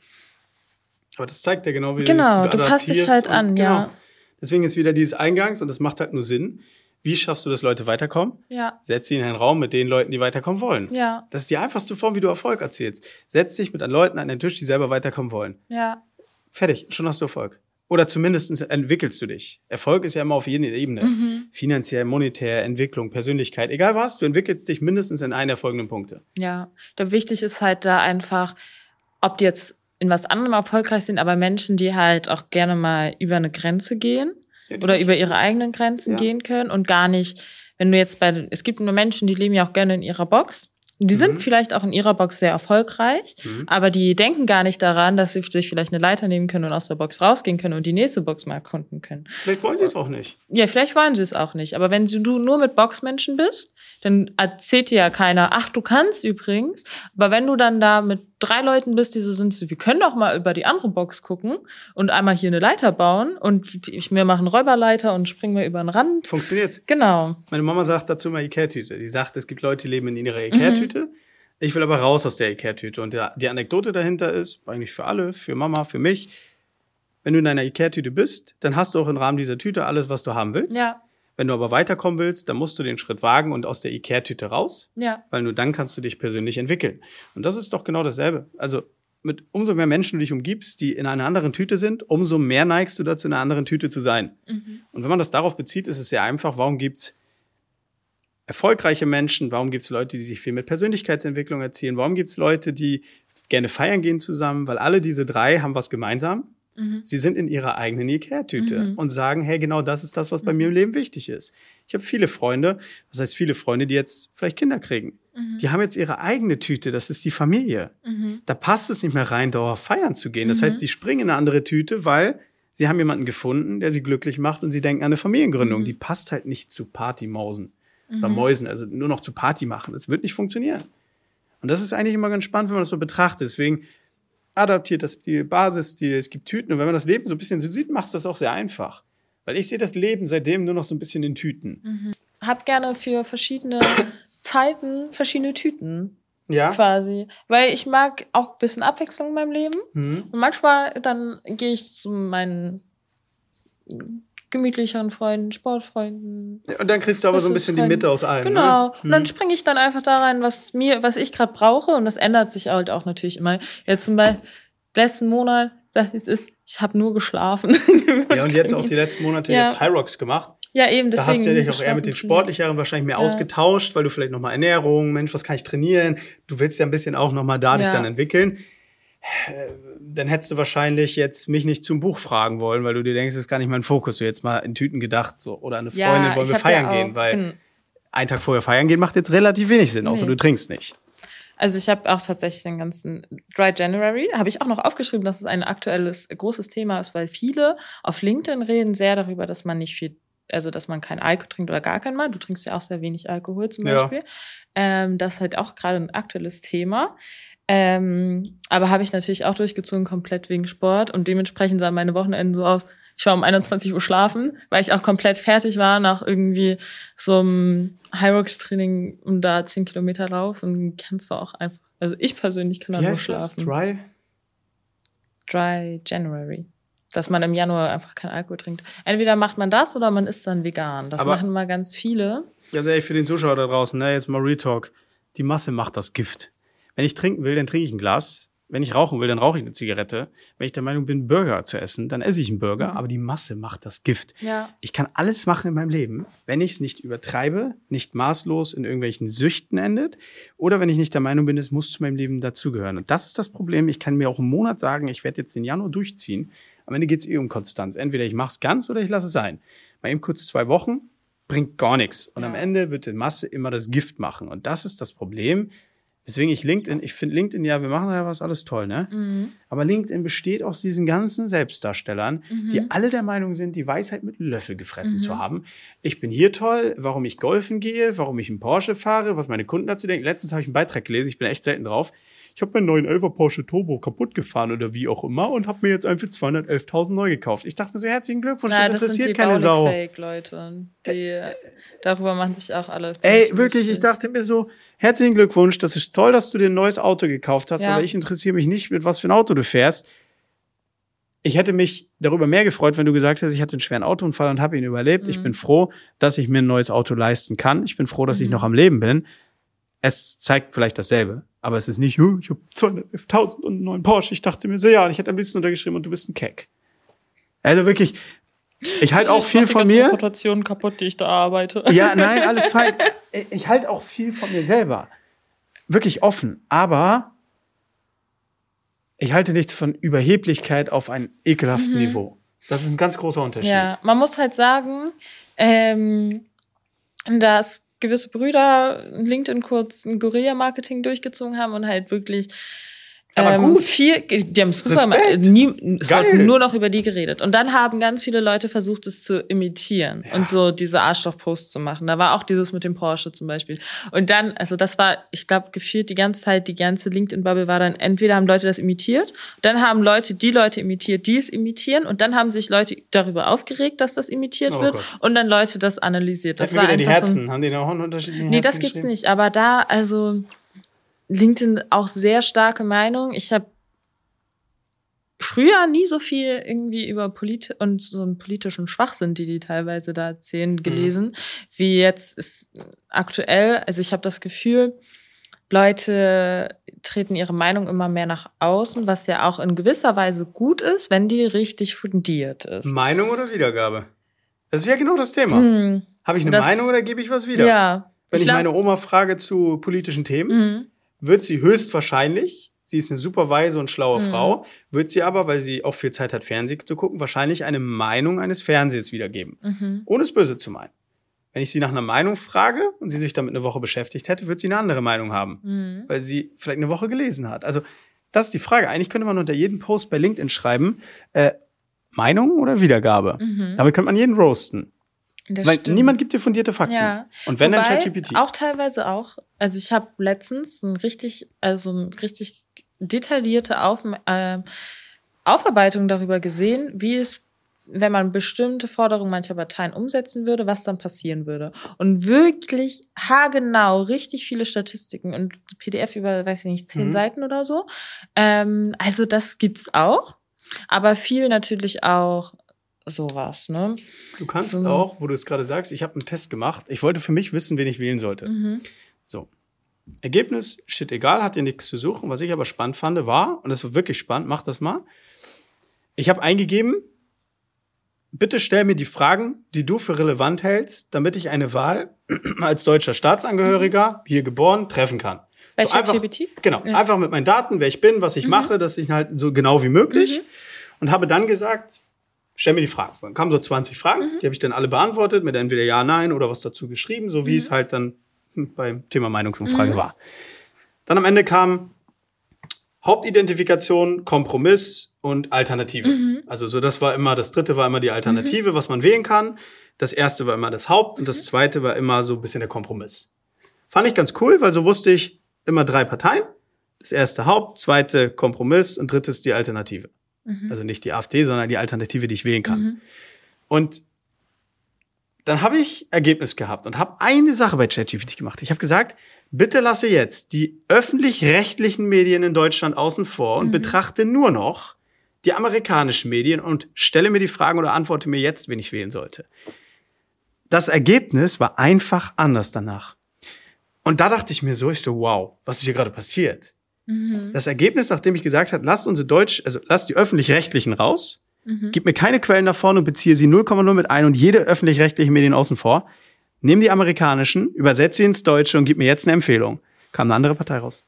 das zeigt ja genau, wie Genau, du passt dich adaptierst halt und an, ja. Deswegen ist wieder dieses Eingangs und das macht halt nur Sinn. Wie schaffst du, dass Leute weiterkommen? Ja. Setz sie in einen Raum mit den Leuten, die weiterkommen wollen. Ja. Das ist die einfachste Form, wie du Erfolg erzielst. Setz dich mit Leuten an den Tisch, die selber weiterkommen wollen. Ja. Fertig, schon hast du Erfolg. Oder zumindest entwickelst du dich. Erfolg ist ja immer auf jeder Ebene. Finanziell, monetär, Entwicklung, Persönlichkeit, egal was, du entwickelst dich mindestens in einen der folgenden Punkte. Ja. Da wichtig ist halt da einfach, ob die jetzt in was anderem erfolgreich sind, aber Menschen, die halt auch gerne mal über eine Grenze gehen oder über ihre eigenen Grenzen gehen können und gar nicht, wenn du jetzt es gibt nur Menschen, die leben ja auch gerne in ihrer Box. Die sind vielleicht auch in ihrer Box sehr erfolgreich, aber die denken gar nicht daran, dass sie sich vielleicht eine Leiter nehmen können und aus der Box rausgehen können und die nächste Box mal erkunden können. Vielleicht wollen sie es auch nicht. Ja, vielleicht wollen sie es auch nicht. Aber wenn du nur mit Boxmenschen bist, dann erzählt dir ja keiner, ach, du kannst übrigens. Aber wenn du dann da mit 3 Leuten bist, die so sind, wir können doch mal über die andere Box gucken und einmal hier eine Leiter bauen und wir machen Räuberleiter und springen wir über den Rand. Funktioniert. Genau. Meine Mama sagt dazu immer Ikea-Tüte. Die sagt, es gibt Leute, die leben in ihrer Ikea-Tüte. Ich will aber raus aus der Ikea-Tüte. Und die Anekdote dahinter ist, eigentlich für alle, für Mama, für mich, wenn du in deiner Ikea-Tüte bist, dann hast du auch im Rahmen dieser Tüte alles, was du haben willst. Ja. Wenn du aber weiterkommen willst, dann musst du den Schritt wagen und aus der Ikea-Tüte raus. Ja. Weil nur dann kannst du dich persönlich entwickeln. Und das ist doch genau dasselbe. Also mit umso mehr Menschen du dich umgibst, die in einer anderen Tüte sind, umso mehr neigst du dazu, in einer anderen Tüte zu sein. Und wenn man das darauf bezieht, ist es sehr einfach, warum gibt's erfolgreiche Menschen, warum gibt's Leute, die sich viel mit Persönlichkeitsentwicklung erzielen, warum gibt's Leute, die gerne feiern gehen zusammen, weil alle diese 3 haben was gemeinsam. Sie sind in ihrer eigenen Ikea-Tüte und sagen, hey, genau das ist das, was bei mir im Leben wichtig ist. Ich habe viele Freunde, das heißt viele Freunde, die jetzt vielleicht Kinder kriegen. Die haben jetzt ihre eigene Tüte, das ist die Familie. Da passt es nicht mehr rein, dauerhaft feiern zu gehen. Das heißt, die springen in eine andere Tüte, weil sie haben jemanden gefunden, der sie glücklich macht und sie denken an eine Familiengründung. Die passt halt nicht zu Partymausen oder Mäusen, also nur noch zu Party machen. Das wird nicht funktionieren. Und das ist eigentlich immer ganz spannend, wenn man das so betrachtet. Deswegen adaptiert das die Basisstil, es gibt Tüten. Und wenn man das Leben so ein bisschen so sieht, macht es das auch sehr einfach. Weil ich sehe das Leben seitdem nur noch so ein bisschen in Tüten. Hab gerne für verschiedene Zeiten verschiedene Tüten. Ja. Quasi. Weil ich mag auch ein bisschen Abwechslung in meinem Leben. Und manchmal dann gehe ich zu meinen gemütlicheren Freunden, Sportfreunden. Und dann kriegst du aber so ein bisschen die Mitte aus allem. Genau. Ne? Und dann springe ich dann einfach da rein, was ich gerade brauche. Und das ändert sich halt auch natürlich immer. Jetzt zum Beispiel letzten Monat, sag ich, ich habe nur geschlafen. Ja, und jetzt auch die letzten Monate High Rocks gemacht. Ja, eben, deswegen. Da hast du ja dich auch eher mit den Sportlicheren wahrscheinlich mehr ausgetauscht, weil du vielleicht nochmal Ernährung, Mensch, was kann ich trainieren? Du willst ja ein bisschen auch nochmal da dich dann entwickeln. Dann hättest du wahrscheinlich jetzt mich nicht zum Buch fragen wollen, weil du dir denkst, das ist gar nicht mein Fokus. Du jetzt mal in Tüten gedacht, so, oder eine Freundin, wollen wir feiern gehen, weil einen Tag vorher feiern gehen macht jetzt relativ wenig Sinn, außer du trinkst nicht. Also ich habe auch tatsächlich den ganzen Dry January, habe ich auch noch aufgeschrieben, dass es ein aktuelles, großes Thema ist, weil viele auf LinkedIn reden sehr darüber, dass man nicht viel, also dass man kein Alkohol trinkt oder gar kein Mal. Du trinkst ja auch sehr wenig Alkohol zum Beispiel. Das ist halt auch gerade ein aktuelles Thema. Aber habe ich natürlich auch durchgezogen, komplett wegen Sport. Und dementsprechend sahen meine Wochenenden so aus. Ich war um 21 Uhr schlafen, weil ich auch komplett fertig war nach irgendwie so einem High-Rocks-Training und da 10 Kilometer laufen. Kannst du auch einfach, also ich persönlich kann da nur schlafen. Das? Dry January. Dass man im Januar einfach keinen Alkohol trinkt. Entweder macht man das oder man ist dann vegan. Das machen mal ganz viele. Ganz ehrlich, für den Zuschauer da draußen, ne, jetzt mal Retalk. Die Masse macht das Gift. Wenn ich trinken will, dann trinke ich ein Glas. Wenn ich rauchen will, dann rauche ich eine Zigarette. Wenn ich der Meinung bin, Burger zu essen, dann esse ich einen Burger. Aber die Masse macht das Gift. Ja. Ich kann alles machen in meinem Leben, wenn ich es nicht übertreibe, nicht maßlos in irgendwelchen Süchten endet. Oder wenn ich nicht der Meinung bin, es muss zu meinem Leben dazugehören. Und das ist das Problem. Ich kann mir auch im Monat sagen, ich werde jetzt den Januar durchziehen. Am Ende geht es um Konstanz. Entweder ich mache es ganz oder ich lasse es sein. Mal eben kurz 2 Wochen bringt gar nichts. Und am Ende wird die Masse immer das Gift machen. Und das ist das Problem. Deswegen ich finde LinkedIn, ja, wir machen ja was alles toll, ne? Aber LinkedIn besteht aus diesen ganzen Selbstdarstellern, die alle der Meinung sind, die Weisheit mit Löffel gefressen zu haben. Ich bin hier toll, warum ich golfen gehe, warum ich einen Porsche fahre, was meine Kunden dazu denken. Letztens habe ich einen Beitrag gelesen, ich bin echt selten drauf. Ich habe meinen neuen 11er Porsche Turbo kaputt gefahren oder wie auch immer und habe mir jetzt einen für 211.000 neu gekauft. Ich dachte mir so, herzlichen Glückwunsch, das interessiert keine Sau. Das sind die Fake-Leute, die darüber machen sich auch alle. Ey, wirklich, ich dachte mir so, herzlichen Glückwunsch, das ist toll, dass du dir ein neues Auto gekauft hast, aber ich interessiere mich nicht, mit was für ein Auto du fährst. Ich hätte mich darüber mehr gefreut, wenn du gesagt hättest, ich hatte einen schweren Autounfall und habe ihn überlebt. Ich bin froh, dass ich mir ein neues Auto leisten kann. Ich bin froh, dass ich noch am Leben bin. Es zeigt vielleicht dasselbe, aber es ist nicht, ich habe 211.000 und einen neuen Porsche. Ich dachte mir so, ja, und ich hätte am liebsten untergeschrieben und du bist ein Keck. Also wirklich, ich halte auch viel von mir. Reputation kaputt, die ich da arbeite. Ja, nein, alles fein. Ich halte auch viel von mir selber. Wirklich offen. Aber ich halte nichts von Überheblichkeit auf ein ekelhaften Niveau. Das ist ein ganz großer Unterschied. Ja, man muss halt sagen, dass gewisse Brüder LinkedIn kurz ein Guerilla-Marketing durchgezogen haben und halt wirklich aber gut. Die haben super, es wird nur noch über die geredet. Und dann haben ganz viele Leute versucht, es zu imitieren und so diese Arschloch-Posts zu machen. Da war auch dieses mit dem Porsche zum Beispiel. Und dann, also das war, ich glaube, gefühlt die ganze Zeit, die ganze LinkedIn-Bubble war dann, entweder haben Leute das imitiert, dann haben Leute die Leute imitiert, die es imitieren, und dann haben sich Leute darüber aufgeregt, dass das imitiert wird, und dann Leute das analysiert. Das war wieder die Herzen. So haben die noch einen unterschiedlichen Nee, das gibt's nicht. Aber da, also LinkedIn auch sehr starke Meinung. Ich habe früher nie so viel irgendwie über und so einen politischen Schwachsinn, die teilweise da erzählen, gelesen, wie jetzt ist aktuell. Also ich habe das Gefühl, Leute treten ihre Meinung immer mehr nach außen, was ja auch in gewisser Weise gut ist, wenn die richtig fundiert ist. Meinung oder Wiedergabe? Das ist ja genau das Thema. Habe ich eine Meinung oder gebe ich was wieder? Ja. Wenn ich meine Oma frage zu politischen Themen, wird sie höchstwahrscheinlich sie ist eine super weise und schlaue Frau, wird sie aber, weil sie auch viel Zeit hat, Fernsehen zu gucken, wahrscheinlich eine Meinung eines Fernsehers wiedergeben. Ohne es böse zu meinen. Wenn ich sie nach einer Meinung frage und sie sich damit eine Woche beschäftigt hätte, wird sie eine andere Meinung haben, weil sie vielleicht eine Woche gelesen hat. Also das ist die Frage. Eigentlich könnte man unter jedem Post bei LinkedIn schreiben, Meinung oder Wiedergabe. Damit könnte man jeden roasten. Weil niemand gibt dir fundierte Fakten. Ja. Und wenn, dann ChatGPT. Auch teilweise auch. Also ich habe letztens eine richtig detaillierte Aufarbeitung darüber gesehen, wie es, wenn man bestimmte Forderungen mancher Parteien umsetzen würde, was dann passieren würde. Und wirklich haargenau, richtig viele Statistiken und PDF über, weiß ich nicht, 10 Seiten oder so. Also das gibt's auch. Aber viel natürlich auch sowas, ne? Du kannst auch, wo du es gerade sagst, ich habe einen Test gemacht. Ich wollte für mich wissen, wen ich wählen sollte. So. Ergebnis, shit, egal, hat dir nichts zu suchen. Was ich aber spannend fand, war, und das war wirklich spannend, mach das mal. Ich habe eingegeben, bitte stell mir die Fragen, die du für relevant hältst, damit ich eine Wahl als deutscher Staatsangehöriger, hier geboren, treffen kann. Bei ChatGPT? Genau, einfach mit meinen Daten, wer ich bin, was ich mache, dass ich halt so genau wie möglich. Und habe dann gesagt, stell mir die Fragen. Dann kamen so 20 Fragen, die habe ich dann alle beantwortet, mit entweder Ja, Nein oder was dazu geschrieben, so wie es halt dann beim Thema Meinungsumfrage war. Dann am Ende kam Hauptidentifikation, Kompromiss und Alternative. Also so das dritte war immer die Alternative, was man wählen kann. Das erste war immer das Haupt und das zweite war immer so ein bisschen der Kompromiss. Fand ich ganz cool, weil so wusste ich immer 3 Parteien. Das erste Haupt, zweite Kompromiss und drittes die Alternative. Also nicht die AfD, sondern die Alternative, die ich wählen kann. Und dann habe ich Ergebnis gehabt und habe eine Sache bei ChatGPT gemacht. Ich habe gesagt, bitte lasse jetzt die öffentlich-rechtlichen Medien in Deutschland außen vor und betrachte nur noch die amerikanischen Medien und stelle mir die Fragen oder antworte mir jetzt, wen ich wählen sollte. Das Ergebnis war einfach anders danach. Und da dachte ich mir so, wow, was ist hier gerade passiert? Das Ergebnis, nachdem ich gesagt habe, lass die öffentlich-rechtlichen raus, gib mir keine Quellen da vorne und beziehe sie 0,0 mit ein und jede öffentlich-rechtliche Medien außen vor, nimm die amerikanischen, übersetze sie ins Deutsche und gib mir jetzt eine Empfehlung. Kam eine andere Partei raus.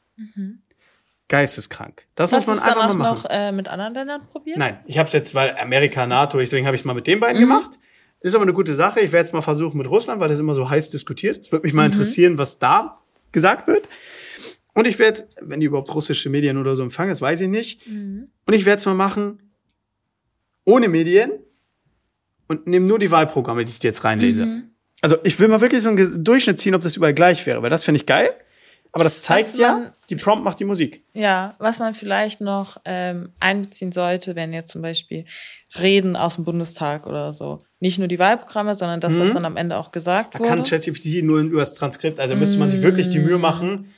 Geisteskrank. Das muss man einfach mal machen. Hast du es noch mit anderen Ländern probiert? Nein, ich habe es jetzt, weil Amerika, NATO, deswegen habe ich es mal mit den beiden gemacht. Ist aber eine gute Sache. Ich werde es mal versuchen mit Russland, weil das immer so heiß diskutiert. Es würde mich mal interessieren, was da gesagt wird. Und ich werde, wenn die überhaupt russische Medien oder so empfangen, das weiß ich nicht. Und ich werde es mal machen ohne Medien und nehme nur die Wahlprogramme, die ich dir jetzt reinlese. Also ich will mal wirklich so einen Durchschnitt ziehen, ob das überall gleich wäre, weil das finde ich geil. Aber das zeigt die Prompt macht die Musik. Ja, was man vielleicht noch einbeziehen sollte, wenn jetzt zum Beispiel Reden aus dem Bundestag oder so. Nicht nur die Wahlprogramme, sondern das, was dann am Ende auch gesagt wurde. Da kann ChatGPT nur über das Transkript, also müsste man sich wirklich die Mühe machen,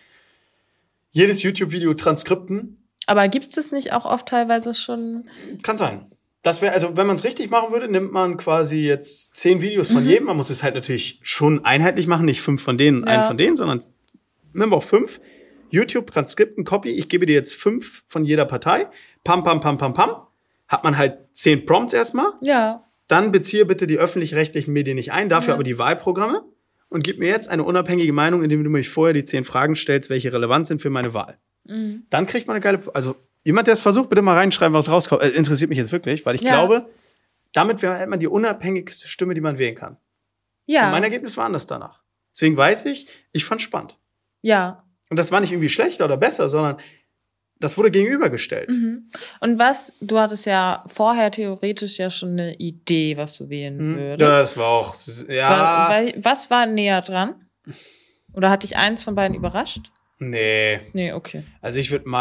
jedes YouTube-Video transkripten. Aber gibt es das nicht auch oft teilweise schon? Kann sein. Das wäre, also wenn man es richtig machen würde, nimmt man quasi jetzt 10 Videos von jedem. Man muss es halt natürlich schon einheitlich machen, nicht 5 von denen und einen von denen, sondern nimm auch 5. YouTube, Transkripten, Copy. Ich gebe dir jetzt 5 von jeder Partei. Pam, pam, pam, pam, pam. Hat man halt 10 Prompts erstmal. Ja. Dann beziehe bitte die öffentlich-rechtlichen Medien nicht ein, dafür aber die Wahlprogramme. Und gib mir jetzt eine unabhängige Meinung, indem du mir vorher die 10 Fragen stellst, welche relevant sind für meine Wahl. Dann kriegt man eine geile, also jemand, der es versucht, bitte mal reinschreiben, was rauskommt. Interessiert mich jetzt wirklich, weil ich glaube, damit hält man die unabhängigste Stimme, die man wählen kann. Ja. Und mein Ergebnis war anders danach. Deswegen weiß ich fand's spannend. Ja. Und das war nicht irgendwie schlechter oder besser, sondern das wurde gegenübergestellt. Und du hattest ja vorher theoretisch ja schon eine Idee, was du wählen würdest. Das war auch, Was war näher dran? Oder hat dich eins von beiden überrascht? Nee, okay. Also ich würde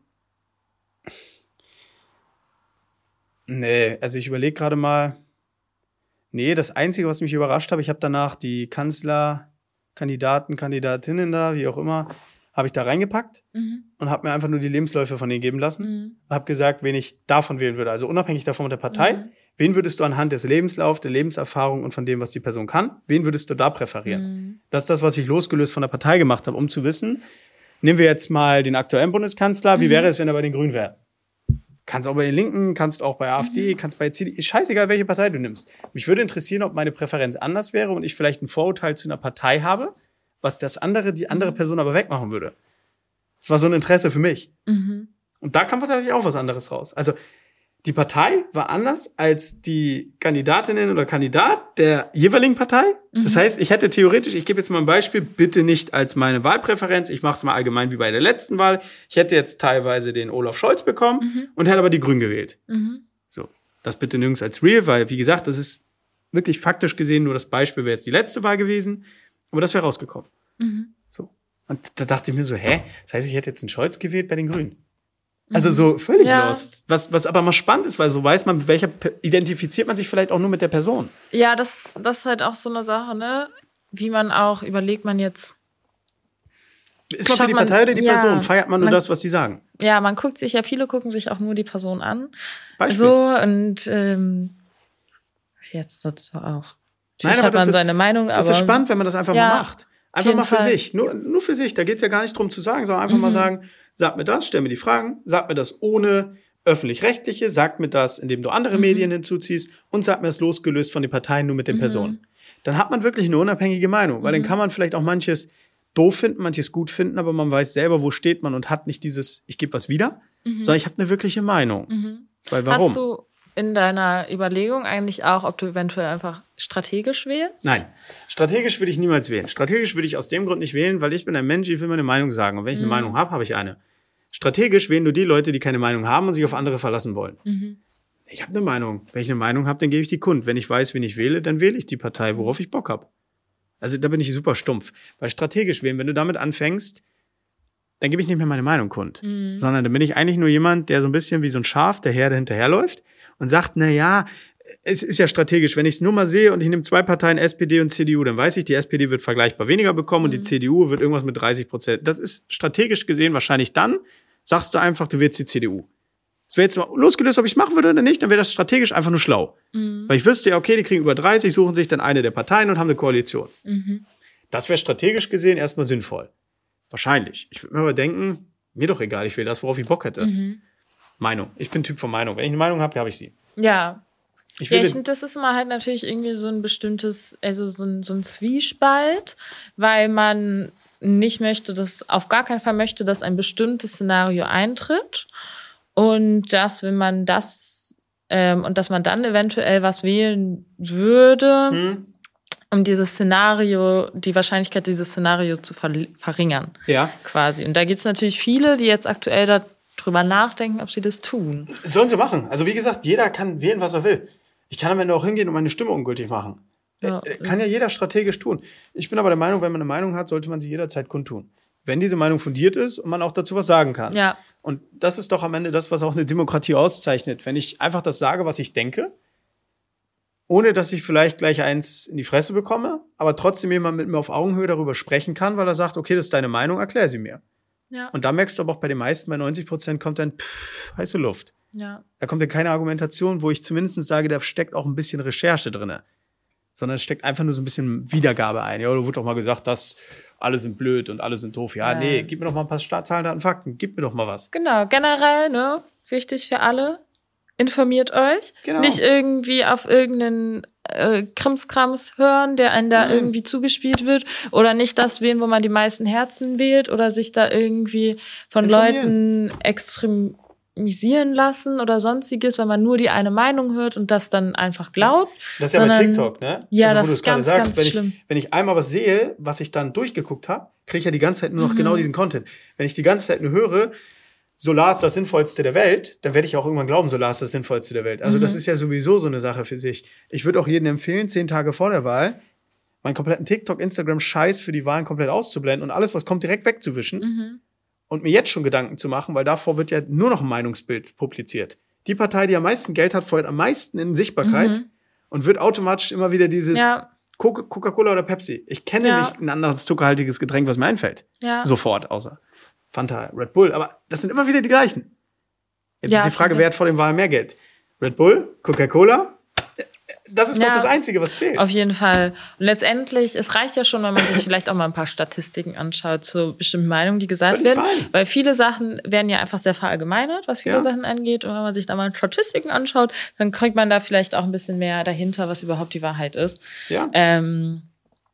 also ich überlege gerade mal. Das Einzige, was mich überrascht habe, ich habe danach die Kanzlerkandidaten, Kandidatinnen da, wie auch immer, habe ich da reingepackt und habe mir einfach nur die Lebensläufe von denen geben lassen und habe gesagt, wen ich davon wählen würde. Also unabhängig davon mit der Partei, wen würdest du anhand des Lebenslaufs, der Lebenserfahrung und von dem, was die Person kann, wen würdest du da präferieren? Das ist das, was ich losgelöst von der Partei gemacht habe, um zu wissen, nehmen wir jetzt mal den aktuellen Bundeskanzler, wie wäre es, wenn er bei den Grünen wäre? Kannst auch bei den Linken, kannst auch bei AfD, kannst bei CDU, ist scheißegal, welche Partei du nimmst. Mich würde interessieren, ob meine Präferenz anders wäre und ich vielleicht ein Vorurteil zu einer Partei habe, was die andere Person aber wegmachen würde. Das war so ein Interesse für mich. Und da kam tatsächlich auch was anderes raus. Also die Partei war anders als die Kandidatinnen oder Kandidat der jeweiligen Partei. Das heißt, ich hätte theoretisch, ich gebe jetzt mal ein Beispiel, bitte nicht als meine Wahlpräferenz, ich mache es mal allgemein wie bei der letzten Wahl. Ich hätte jetzt teilweise den Olaf Scholz bekommen und hätte aber die Grünen gewählt. So, das bitte nirgends als real, weil, wie gesagt, das ist wirklich faktisch gesehen nur das Beispiel, wäre jetzt die letzte Wahl gewesen. Aber das wäre rausgekommen. So. Und da dachte ich mir so, das heißt, ich hätte jetzt einen Scholz gewählt bei den Grünen. Also so völlig lost. Was aber mal spannend ist, weil so weiß man, mit welcher identifiziert man sich vielleicht auch nur mit der Person. Ja, das ist halt auch so eine Sache, ne? Wie man auch, überlegt man jetzt. Ist man für die Partei oder die Person? Feiert man nur das, was sie sagen? Ja, man guckt sich, viele gucken sich auch nur die Person an. Beispiel. So, und jetzt dazu auch. Nein, aber das ist seine Meinung, aber das ist spannend, wenn man das einfach mal macht. Einfach mal für sich. Nur für sich. Da geht's ja gar nicht drum zu sagen, sondern einfach mal sagen, sag mir das, stell mir die Fragen, sag mir das ohne Öffentlich-Rechtliche, sag mir das, indem du andere Medien hinzuziehst und sag mir das losgelöst von den Parteien, nur mit den Personen. Dann hat man wirklich eine unabhängige Meinung, weil dann kann man vielleicht auch manches doof finden, manches gut finden, aber man weiß selber, wo steht man und hat nicht dieses, ich gebe was wieder, sondern ich habe eine wirkliche Meinung. Weil warum? Hast du in deiner Überlegung eigentlich auch, ob du eventuell einfach strategisch wählst? Nein, strategisch würde ich niemals wählen. Strategisch würde ich aus dem Grund nicht wählen, weil ich bin ein Mensch, ich will mir eine Meinung sagen. Und wenn ich eine Meinung habe, habe ich eine. Strategisch wählen nur die Leute, die keine Meinung haben und sich auf andere verlassen wollen. Ich habe eine Meinung. Wenn ich eine Meinung habe, dann gebe ich die kund. Wenn ich weiß, wen ich wähle, dann wähle ich die Partei, worauf ich Bock habe. Also da bin ich super stumpf. Weil strategisch wählen, wenn du damit anfängst, dann gebe ich nicht mehr meine Meinung kund. Sondern dann bin ich eigentlich nur jemand, der so ein bisschen wie so ein Schaf der Herde hinterherläuft und sagt, na ja, es ist ja strategisch. Wenn ich es nur mal sehe und ich nehme 2 Parteien, SPD und CDU, dann weiß ich, die SPD wird vergleichbar weniger bekommen und die CDU wird irgendwas mit 30%. Das ist strategisch gesehen wahrscheinlich dann, sagst du einfach, du wählst die CDU. Es wäre jetzt mal losgelöst, ob ich es machen würde oder nicht, dann wäre das strategisch einfach nur schlau. Weil ich wüsste ja, okay, die kriegen über 30, suchen sich dann eine der Parteien und haben eine Koalition. Das wäre strategisch gesehen erstmal sinnvoll. Wahrscheinlich. Ich würde mir aber denken, mir doch egal, ich will das, worauf ich Bock hätte. Meinung. Ich bin Typ von Meinung. Wenn ich eine Meinung habe, habe ich sie. Ja. Ich finde, das ist mal halt natürlich irgendwie so ein bestimmtes, also so ein Zwiespalt, weil man nicht möchte, auf gar keinen Fall möchte, dass ein bestimmtes Szenario eintritt und dass, wenn man das, und dass man dann eventuell was wählen würde, um dieses Szenario, die Wahrscheinlichkeit dieses Szenario zu verringern. Ja. Quasi. Und da gibt es natürlich viele, die jetzt aktuell drüber nachdenken, ob sie das tun. Sollen sie machen. Also wie gesagt, jeder kann wählen, was er will. Ich kann am Ende auch hingehen und meine Stimme ungültig machen. Ja. Kann ja jeder strategisch tun. Ich bin aber der Meinung, wenn man eine Meinung hat, sollte man sie jederzeit kundtun. Wenn diese Meinung fundiert ist und man auch dazu was sagen kann. Ja. Und das ist doch am Ende das, was auch eine Demokratie auszeichnet. Wenn ich einfach das sage, was ich denke, ohne dass ich vielleicht gleich eins in die Fresse bekomme, aber trotzdem jemand mit mir auf Augenhöhe darüber sprechen kann, weil er sagt, okay, das ist deine Meinung, erklär sie mir. Ja. Und da merkst du aber auch bei den meisten, bei 90% kommt dann heiße Luft. Ja. Da kommt dann keine Argumentation, wo ich zumindest sage, da steckt auch ein bisschen Recherche drin. Sondern es steckt einfach nur so ein bisschen Wiedergabe ein. Ja, da wurde doch mal gesagt, dass alle sind blöd und alle sind doof. Ja, nee, gib mir doch mal ein paar Zahlen, Daten, Fakten. Gib mir doch mal was. Genau, generell, ne, wichtig für alle. Informiert euch. Genau. Nicht irgendwie auf irgendeinen Krimskrams hören, der einen da irgendwie zugespielt wird. Oder nicht das wählen, wo man die meisten Herzen wählt. Oder sich da irgendwie von Leuten extremisieren lassen oder sonstiges, weil man nur die eine Meinung hört und das dann einfach glaubt. Das ist ja bei TikTok, ne? Ja, also, das ist ganz, sagst, ganz schlimm. Wenn ich einmal was sehe, was ich dann durchgeguckt habe, kriege ich ja die ganze Zeit nur noch genau diesen Content. Wenn ich die ganze Zeit nur höre, Solar ist das Sinnvollste der Welt, dann werde ich auch irgendwann glauben, Solar ist das Sinnvollste der Welt. Also das ist ja sowieso so eine Sache für sich. Ich würde auch jedem empfehlen, 10 Tage vor der Wahl, meinen kompletten TikTok, Instagram-Scheiß für die Wahlen komplett auszublenden und alles, was kommt, direkt wegzuwischen und mir jetzt schon Gedanken zu machen, weil davor wird ja nur noch ein Meinungsbild publiziert. Die Partei, die am meisten Geld hat, freut am meisten in Sichtbarkeit und wird automatisch immer wieder dieses Coca-Cola oder Pepsi. Ich kenne nicht ein anderes zuckerhaltiges Getränk, was mir einfällt. Ja. Sofort, außer Fanta, Red Bull, aber das sind immer wieder die gleichen. Jetzt ist die Frage, wer hat vor den Wahlen mehr Geld? Red Bull, Coca-Cola? Das ist doch das Einzige, was zählt. Auf jeden Fall. Und letztendlich, es reicht ja schon, wenn man sich vielleicht auch mal ein paar Statistiken anschaut zu bestimmten Meinungen, die gesagt werden. Weil viele Sachen werden ja einfach sehr verallgemeinert, was viele Sachen angeht. Und wenn man sich da mal Statistiken anschaut, dann kriegt man da vielleicht auch ein bisschen mehr dahinter, was überhaupt die Wahrheit ist. Ja.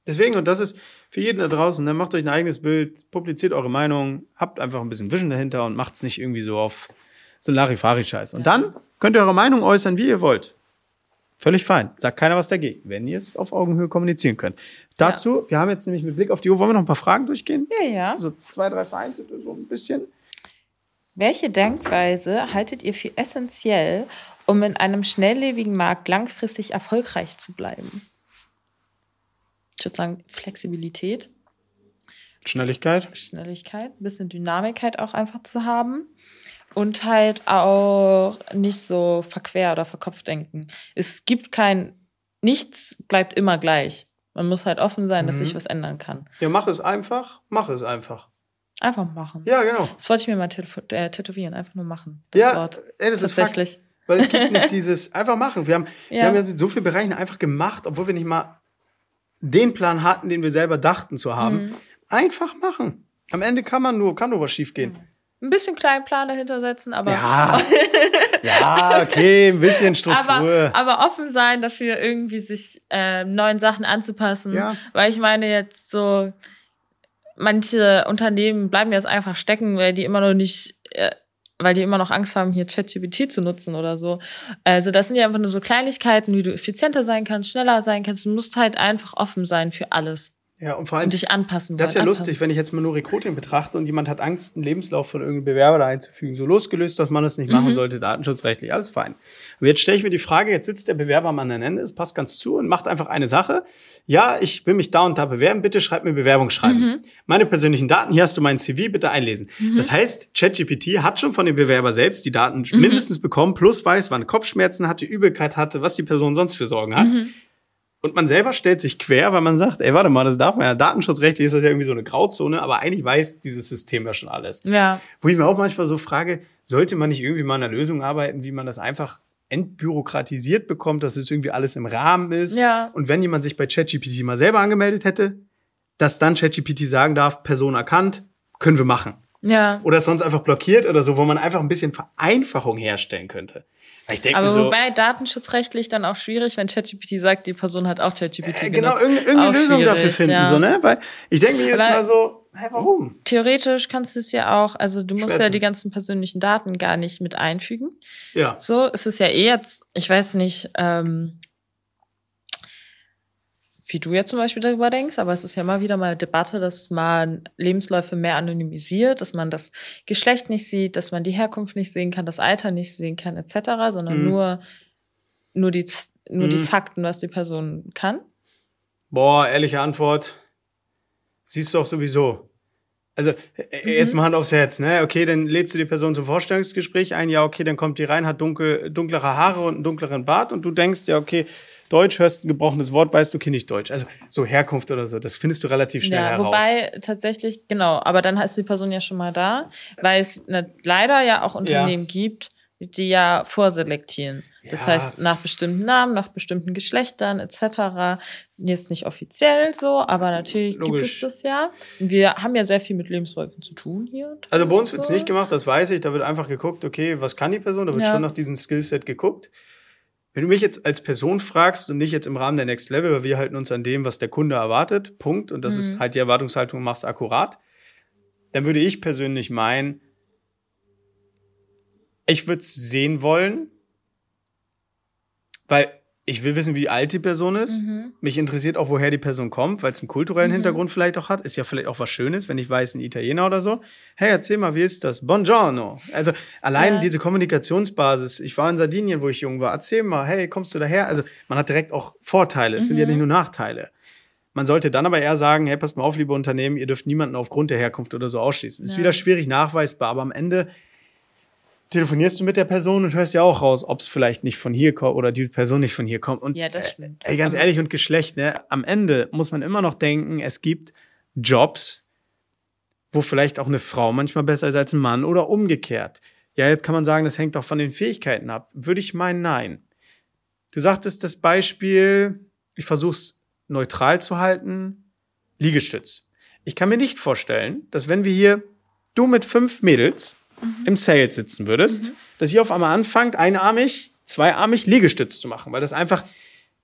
Deswegen, und das ist für jeden da draußen, ne, macht euch ein eigenes Bild, publiziert eure Meinung, habt einfach ein bisschen Vision dahinter und macht's nicht irgendwie so auf so einen Larifari-Scheiß. Und dann könnt ihr eure Meinung äußern, wie ihr wollt. Völlig fein. Sagt keiner was dagegen, wenn ihr es auf Augenhöhe kommunizieren könnt. Dazu, wir haben jetzt nämlich mit Blick auf die Uhr, wollen wir noch ein paar Fragen durchgehen? Ja. So 2, 3 vereinzelte, so ein bisschen. Welche Denkweise haltet ihr für essentiell, um in einem schnelllebigen Markt langfristig erfolgreich zu bleiben? Ich würde sagen, Flexibilität. Schnelligkeit. Ein bisschen Dynamik halt auch einfach zu haben. Und halt auch nicht so verquer oder verkopft denken. Es gibt nichts bleibt immer gleich. Man muss halt offen sein, dass sich was ändern kann. Ja, mach es einfach. Einfach machen. Ja, genau. Das wollte ich mir mal tätowieren. Einfach nur machen. Das Wort. Das ist tatsächlich. Fakt, weil es gibt nicht dieses einfach machen. Wir haben jetzt mit so vielen Bereichen einfach gemacht, obwohl wir nicht mal den Plan hatten, den wir selber dachten zu haben. Einfach machen. Am Ende kann nur was schief gehen. Ein bisschen kleinen Plan dahinter setzen, aber... Ja, okay, ein bisschen Struktur. Aber offen sein dafür, irgendwie sich neuen Sachen anzupassen. Ja. Weil ich meine jetzt so, manche Unternehmen bleiben jetzt einfach stecken, weil die immer noch Angst haben, hier ChatGPT zu nutzen oder so. Also das sind ja einfach nur so Kleinigkeiten, wie du effizienter sein kannst, schneller sein kannst. Du musst halt einfach offen sein für alles. Ja, und vor allem, und dich anpassen. Das ist ja lustig, wenn ich jetzt mal nur Recruiting betrachte und jemand hat Angst, einen Lebenslauf von irgendeinem Bewerber da einzufügen. So losgelöst, dass man das nicht machen sollte, datenschutzrechtlich, alles fein. Aber jetzt stelle ich mir die Frage, jetzt sitzt der Bewerber am anderen Ende, es passt ganz zu und macht einfach eine Sache. Ja, ich will mich da und da bewerben, bitte schreib mir Bewerbungsschreiben. Meine persönlichen Daten, hier hast du mein CV, bitte einlesen. Das heißt, ChatGPT hat schon von dem Bewerber selbst die Daten mindestens bekommen, plus weiß, wann Kopfschmerzen hatte, Übelkeit hatte, was die Person sonst für Sorgen hat. Und man selber stellt sich quer, weil man sagt, ey, warte mal, das darf man ja, datenschutzrechtlich ist das ja irgendwie so eine Grauzone, aber eigentlich weiß dieses System ja schon alles. Ja. Wo ich mir auch manchmal so frage, sollte man nicht irgendwie mal an einer Lösung arbeiten, wie man das einfach entbürokratisiert bekommt, dass es irgendwie alles im Rahmen ist. Ja. Und wenn jemand sich bei ChatGPT mal selber angemeldet hätte, dass dann ChatGPT sagen darf, Person erkannt, können wir machen. Ja. Oder sonst einfach blockiert oder so, wo man einfach ein bisschen Vereinfachung herstellen könnte. Ich denke aber so, wobei datenschutzrechtlich dann auch schwierig, wenn ChatGPT sagt, die Person hat auch ChatGPT genau, genutzt. irgendeine Lösung dafür finden, so, ne? Weil ich denke mir jetzt mal so, warum? Theoretisch kannst du es ja auch, also du musst ja die ganzen persönlichen Daten gar nicht mit einfügen. Ja. So, es ist ja jetzt, ich weiß nicht, wie du jetzt zum Beispiel darüber denkst, aber es ist ja immer wieder mal Debatte, dass man Lebensläufe mehr anonymisiert, dass man das Geschlecht nicht sieht, dass man die Herkunft nicht sehen kann, das Alter nicht sehen kann, etc., sondern nur die Fakten, was die Person kann. Boah, ehrliche Antwort, siehst du auch sowieso. Also, jetzt mal Hand aufs Herz, ne? Okay, dann lädst du die Person zum Vorstellungsgespräch ein, ja, okay, dann kommt die rein, hat dunklere Haare und einen dunkleren Bart und du denkst, ja, okay, Deutsch, hörst ein gebrochenes Wort, weißt du, okay, nicht Deutsch. Also so Herkunft oder so, das findest du relativ schnell heraus. Wobei tatsächlich, genau, aber dann ist die Person ja schon mal da, weil es leider ja auch Unternehmen gibt, die ja vorselektieren. Das heißt, nach bestimmten Namen, nach bestimmten Geschlechtern etc. Jetzt nicht offiziell so, aber natürlich gibt es das ja. Wir haben ja sehr viel mit Lebensläufen zu tun hier. Also bei uns wird es nicht gemacht, das weiß ich. Da wird einfach geguckt, okay, was kann die Person? Da wird schon nach diesem Skillset geguckt. Wenn du mich jetzt als Person fragst und nicht jetzt im Rahmen der Next Level, weil wir halten uns an dem, was der Kunde erwartet, Punkt, und das ist halt die Erwartungshaltung, machst akkurat, dann würde ich persönlich meinen, ich würde es sehen wollen, weil ich will wissen, wie alt die Person ist. Mich interessiert auch, woher die Person kommt, weil es einen kulturellen Hintergrund vielleicht auch hat. Ist ja vielleicht auch was Schönes, wenn ich weiß, ein Italiener oder so. Hey, erzähl mal, wie ist das? Buongiorno. Also allein diese Kommunikationsbasis. Ich war in Sardinien, wo ich jung war. Erzähl mal, hey, kommst du daher? Also man hat direkt auch Vorteile. Es sind ja nicht nur Nachteile. Man sollte dann aber eher sagen, hey, passt mal auf, liebe Unternehmen, ihr dürft niemanden aufgrund der Herkunft oder so ausschließen. Ist wieder schwierig nachweisbar, aber am Ende telefonierst du mit der Person und hörst ja auch raus, ob es vielleicht nicht von hier kommt oder die Person nicht von hier kommt. Und ja, das stimmt. Ganz ehrlich, und Geschlecht, ne? Am Ende muss man immer noch denken, es gibt Jobs, wo vielleicht auch eine Frau manchmal besser ist als ein Mann oder umgekehrt. Ja, jetzt kann man sagen, das hängt auch von den Fähigkeiten ab. Würde ich meinen, nein. Du sagtest das Beispiel, ich versuche es neutral zu halten, Liegestütz. Ich kann mir nicht vorstellen, dass wenn wir hier, du mit 5 Mädels im Sales sitzen würdest, dass ihr auf einmal anfangt, einarmig, zweiarmig Liegestütz zu machen, weil das einfach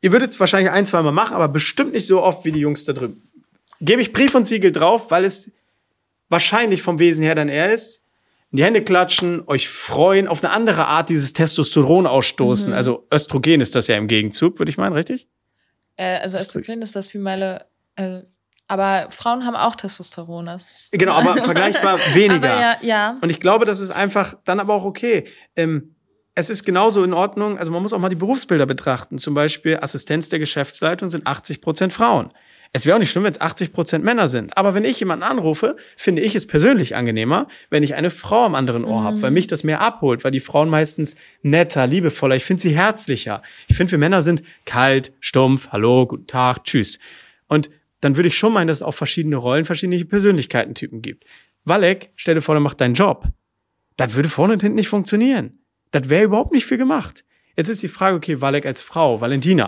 Ihr würdet es wahrscheinlich 1-2 Mal machen, aber bestimmt nicht so oft wie die Jungs da drüben. Gebe ich Brief und Siegel drauf, weil es wahrscheinlich vom Wesen her dann eher ist. In die Hände klatschen, euch freuen, auf eine andere Art dieses Testosteron ausstoßen. Also Östrogen ist das ja im Gegenzug, würde ich meinen, richtig? Also Östrogen ist das Female, aber Frauen haben auch Testosteron. Genau, aber vergleichbar weniger. Aber ja. Und ich glaube, das ist einfach dann aber auch okay. Es ist genauso in Ordnung, also man muss auch mal die Berufsbilder betrachten. Zum Beispiel Assistenz der Geschäftsleitung sind 80% Frauen. Es wäre auch nicht schlimm, wenn es 80% Männer sind. Aber wenn ich jemanden anrufe, finde ich es persönlich angenehmer, wenn ich eine Frau am anderen Ohr habe, weil mich das mehr abholt, weil die Frauen meistens netter, liebevoller, ich finde sie herzlicher. Ich finde, wir Männer sind kalt, stumpf, hallo, guten Tag, tschüss. Und dann würde ich schon meinen, dass es auch verschiedene Rollen, verschiedene Persönlichkeitentypen gibt. Walek, stell dir vor, der macht deinen Job. Das würde vorne und hinten nicht funktionieren. Das wäre überhaupt nicht viel gemacht. Jetzt ist die Frage, okay, Walek als Frau, Valentina.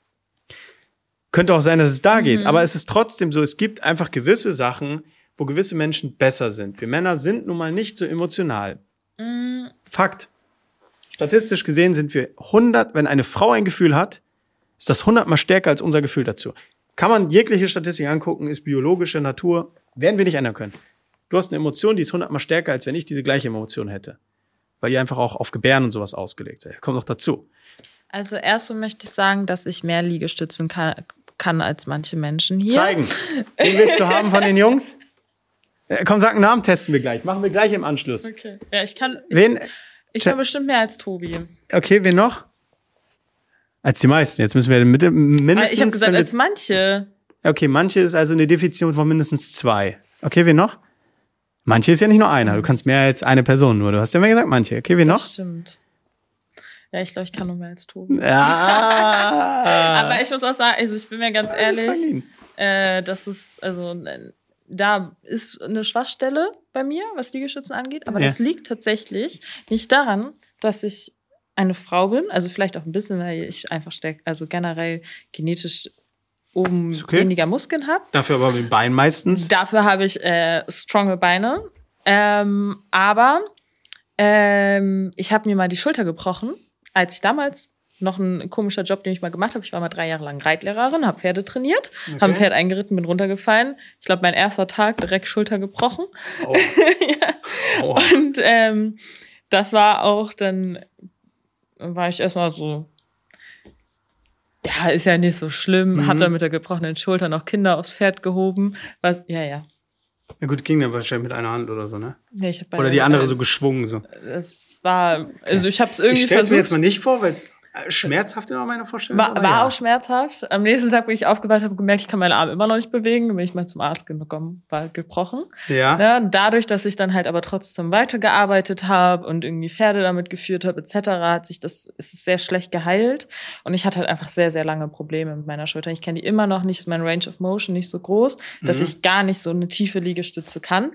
Könnte auch sein, dass es da geht, aber es ist trotzdem so, es gibt einfach gewisse Sachen, wo gewisse Menschen besser sind. Wir Männer sind nun mal nicht so emotional. Fakt. Statistisch gesehen sind wir 100, wenn eine Frau ein Gefühl hat, ist das 100-mal stärker als unser Gefühl dazu. Kann man jegliche Statistik angucken, ist biologische Natur, werden wir nicht ändern können. Du hast eine Emotion, die ist 100-mal stärker, als wenn ich diese gleiche Emotion hätte. Weil die einfach auch auf Gebären und sowas ausgelegt sind. Kommt noch dazu. Also erstmal möchte ich sagen, dass ich mehr Liegestützen kann als manche Menschen hier. Zeigen. Wen willst du haben von den Jungs? Komm, sag einen Namen, testen wir gleich. Machen wir gleich im Anschluss. Okay. Ja, ich kann bestimmt mehr als Tobi. Okay, wen noch? Als die meisten. Jetzt müssen wir mindestens... Ich habe gesagt, als manche. Okay, manche ist also eine Definition von mindestens 2. Okay, wen noch? Manche ist ja nicht nur einer. Du kannst mehr als eine Person nur. Du hast ja mal gesagt, manche. Okay, wen noch? Das stimmt. Ja, ich glaube, ich kann nur mehr als Tobi. Ja. Aber ich muss auch sagen, also ich bin mir ganz ehrlich, das ist, also da ist eine Schwachstelle bei mir, was Liegestützen angeht. Aber das liegt tatsächlich nicht daran, dass ich eine Frau bin. Also vielleicht auch ein bisschen, weil ich einfach also generell genetisch oben weniger Muskeln habe. Dafür aber mit Beinen meistens. Dafür habe ich stronge Beine. Aber ich habe mir mal die Schulter gebrochen, als ich damals noch ein komischer Job, den ich mal gemacht habe. Ich war mal 3 Jahre lang Reitlehrerin, habe Pferde trainiert, habe ein Pferd eingeritten, bin runtergefallen. Ich glaube, mein erster Tag direkt Schulter gebrochen. Oh. Ja. Oh. Und das war auch dann, war ich erstmal so, ja, ist ja nicht so schlimm. Hab dann mit der gebrochenen Schulter noch Kinder aufs Pferd gehoben. Ja. Ja gut, ging dann wahrscheinlich mit einer Hand oder so, ne? Nee, ich hab oder die andere so geschwungen. So. Das war, also ich hab's irgendwie Ich stell's mir jetzt mal nicht vor, weil es schmerzhaft in meiner Vorstellung war auch schmerzhaft. Am nächsten Tag bin ich aufgewacht, habe gemerkt, ich kann meinen Arm immer noch nicht bewegen. Dann bin ich mal zum Arzt gekommen, war gebrochen. Ja. Dadurch, dass ich dann halt aber trotzdem weitergearbeitet habe und irgendwie Pferde damit geführt habe etc., ist es sehr schlecht geheilt. Und ich hatte halt einfach sehr, sehr lange Probleme mit meiner Schulter. Ich kenne die immer noch nicht, ist mein Range of Motion nicht so groß, dass ich gar nicht so eine tiefe Liegestütze kann.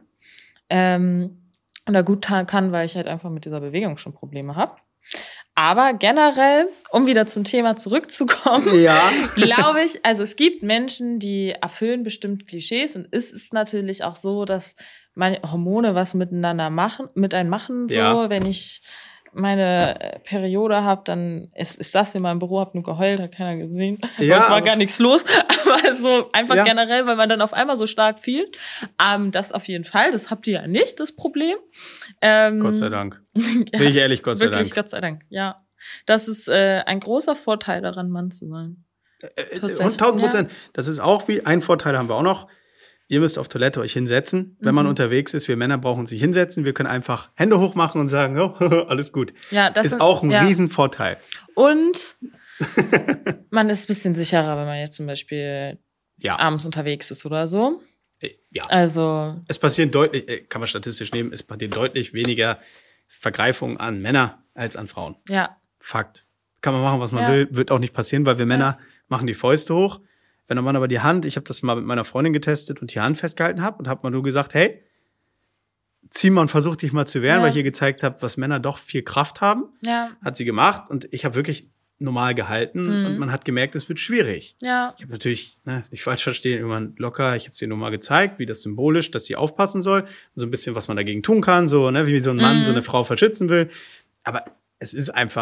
Oder gut kann, weil ich halt einfach mit dieser Bewegung schon Probleme habe. Aber generell, um wieder zum Thema zurückzukommen, glaube ich, also es gibt Menschen, die erfüllen bestimmt Klischees und es ist natürlich auch so, dass meine Hormone was mit einem machen, so, wenn ich meine Periode habe, dann ich saß in meinem Büro, hab nur geheult, hat keiner gesehen. Es war gar nichts los, aber so einfach generell, weil man dann auf einmal so stark fühlt. Das auf jeden Fall, das habt ihr ja nicht, das Problem. Gott sei Dank. Bin ich ehrlich, Gott sei Dank. Wirklich, Gott sei Dank, ja. Das ist ein großer Vorteil daran, Mann zu sein. 1000%. Das ist auch wie, ein Vorteil haben wir auch noch. Ihr müsst auf Toilette euch hinsetzen, wenn man unterwegs ist. Wir Männer brauchen uns nicht hinsetzen. Wir können einfach Hände hoch machen und sagen, oh, alles gut. Ja, das ist auch ein Riesenvorteil. Und man ist ein bisschen sicherer, wenn man jetzt zum Beispiel abends unterwegs ist oder so. Ja. Also. Es passieren deutlich, kann man statistisch nehmen, es passieren deutlich weniger Vergreifungen an Männer als an Frauen. Ja. Fakt. Kann man machen, was man will, wird auch nicht passieren, weil wir Männer machen die Fäuste hoch. Wenn man aber die Hand, ich habe das mal mit meiner Freundin getestet und die Hand festgehalten habe und habe mal nur gesagt, hey, zieh mal und versuch dich mal zu wehren, weil ich ihr gezeigt habe, was Männer doch viel Kraft haben. Ja. Hat sie gemacht und ich habe wirklich normal gehalten und man hat gemerkt, es wird schwierig. Ja. Ich habe natürlich, nicht falsch verstehen, irgendwann locker, ich habe es ihr nur mal gezeigt, wie das symbolisch, dass sie aufpassen soll, so ein bisschen, was man dagegen tun kann, so, wie so ein Mann so eine Frau verschützen will. Aber es ist einfach,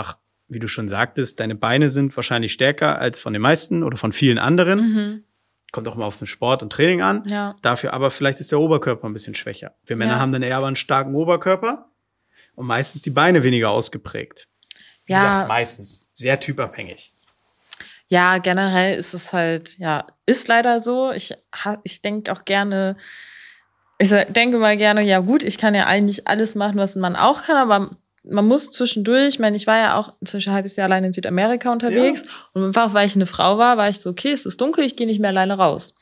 wie du schon sagtest, deine Beine sind wahrscheinlich stärker als von den meisten oder von vielen anderen. Kommt auch mal auf den Sport und Training an. Ja. Dafür aber vielleicht ist der Oberkörper ein bisschen schwächer. Wir Männer haben dann eher aber einen starken Oberkörper und meistens die Beine weniger ausgeprägt. Wie gesagt, meistens. Sehr typabhängig. Ja, generell ist es halt, ist leider so. Ich denke auch gerne, denke mal gerne, ja gut, ich kann ja eigentlich alles machen, was man auch kann, aber man muss zwischendurch, ich meine, ich war ja auch inzwischen ein halbes Jahr allein in Südamerika unterwegs und einfach, weil ich eine Frau war ich so, okay, es ist dunkel, ich gehe nicht mehr alleine raus.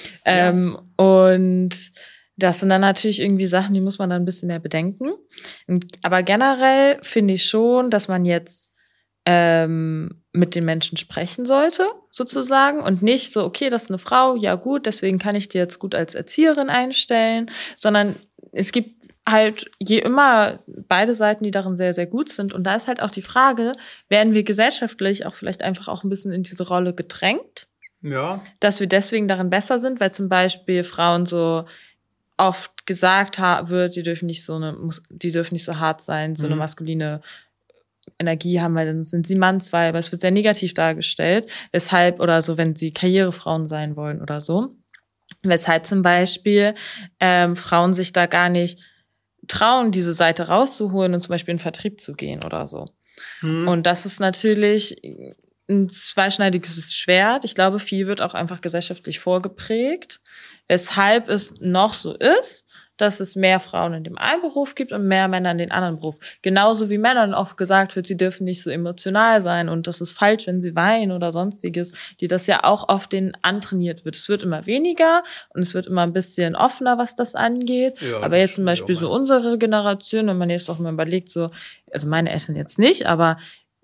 Und das sind dann natürlich irgendwie Sachen, die muss man dann ein bisschen mehr bedenken. Aber generell finde ich schon, dass man jetzt mit den Menschen sprechen sollte, sozusagen, und nicht so, okay, das ist eine Frau, ja gut, deswegen kann ich die jetzt gut als Erzieherin einstellen, sondern es gibt halt immer beide Seiten, die darin sehr, sehr gut sind. Und da ist halt auch die Frage, werden wir gesellschaftlich auch vielleicht einfach auch ein bisschen in diese Rolle gedrängt? Ja. Dass wir deswegen darin besser sind, weil zum Beispiel Frauen so oft gesagt wird, die dürfen nicht so hart sein, so eine maskuline Energie haben, weil dann sind sie Mannsweiber. Es wird sehr negativ dargestellt. Weshalb, oder so, wenn sie Karrierefrauen sein wollen oder so. Weshalb zum Beispiel Frauen sich da gar nicht trauen, diese Seite rauszuholen und zum Beispiel in den Vertrieb zu gehen oder so. Und das ist natürlich ein zweischneidiges Schwert. Ich glaube, viel wird auch einfach gesellschaftlich vorgeprägt, weshalb es noch so ist, dass es mehr Frauen in dem einen Beruf gibt und mehr Männer in den anderen Beruf. Genauso wie Männern oft gesagt wird, sie dürfen nicht so emotional sein und das ist falsch, wenn sie weinen oder sonstiges, die das ja auch oft denen antrainiert wird. Es wird immer weniger und es wird immer ein bisschen offener, was das angeht. Ja, aber jetzt zum Beispiel so unsere Generation, wenn man jetzt auch mal überlegt, so, also meine Eltern jetzt nicht, aber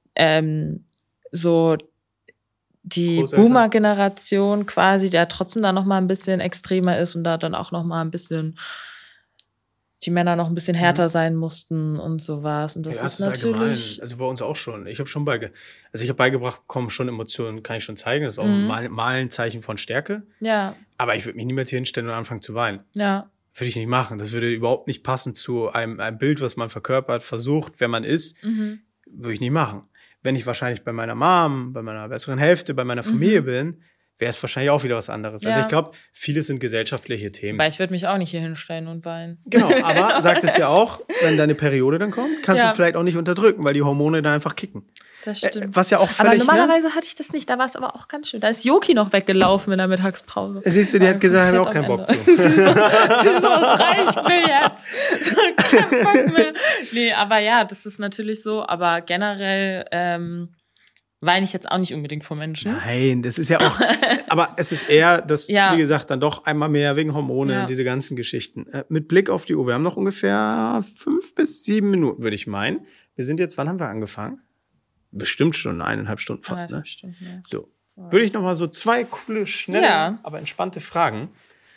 so die Boomer-Generation quasi, der trotzdem da noch mal ein bisschen extremer ist und da dann auch noch mal ein bisschen die Männer noch ein bisschen härter sein mussten und sowas. Und das ist natürlich allgemein. Also bei uns auch schon. Ich habe beigebracht bekommen, schon Emotionen kann ich schon zeigen. Das ist auch mal ein Zeichen von Stärke. Ja. Aber ich würde mich niemals hier hinstellen und anfangen zu weinen. Ja. Würde ich nicht machen. Das würde überhaupt nicht passen zu einem Bild, was man verkörpert, versucht, wer man ist. Würde ich nicht machen. Wenn ich wahrscheinlich bei meiner Mom, bei meiner besseren Hälfte, bei meiner Familie bin, wäre es wahrscheinlich auch wieder was anderes. Ja. Also ich glaube, vieles sind gesellschaftliche Themen. Weil ich würde mich auch nicht hier hinstellen und weinen. Genau, aber sagt es ja auch, wenn deine Periode dann kommt, kannst du es vielleicht auch nicht unterdrücken, weil die Hormone dann einfach kicken. Das stimmt. Was ja auch völlig, aber normalerweise hatte ich das nicht, da war es aber auch ganz schön. Da ist Joki noch weggelaufen in der Mittagspause. Siehst du, die hat gesagt, ich habe auch keinen Bock zu. sie so, es reicht mir jetzt. Kein Bock mehr. Nee, aber ja, das ist natürlich so, aber generell weine ich jetzt auch nicht unbedingt vor Menschen. Nein, das ist ja auch, aber es ist eher, das, wie gesagt, dann doch einmal mehr wegen Hormone und diese ganzen Geschichten. Mit Blick auf die Uhr, wir haben noch ungefähr 5 bis 7 Minuten, würde ich meinen. Wir sind jetzt, wann haben wir angefangen? Bestimmt schon 1,5 Stunden fast, ne? Stunden, ja. So. Ja. Würde ich noch mal so 2 coole, schnelle, aber entspannte Fragen.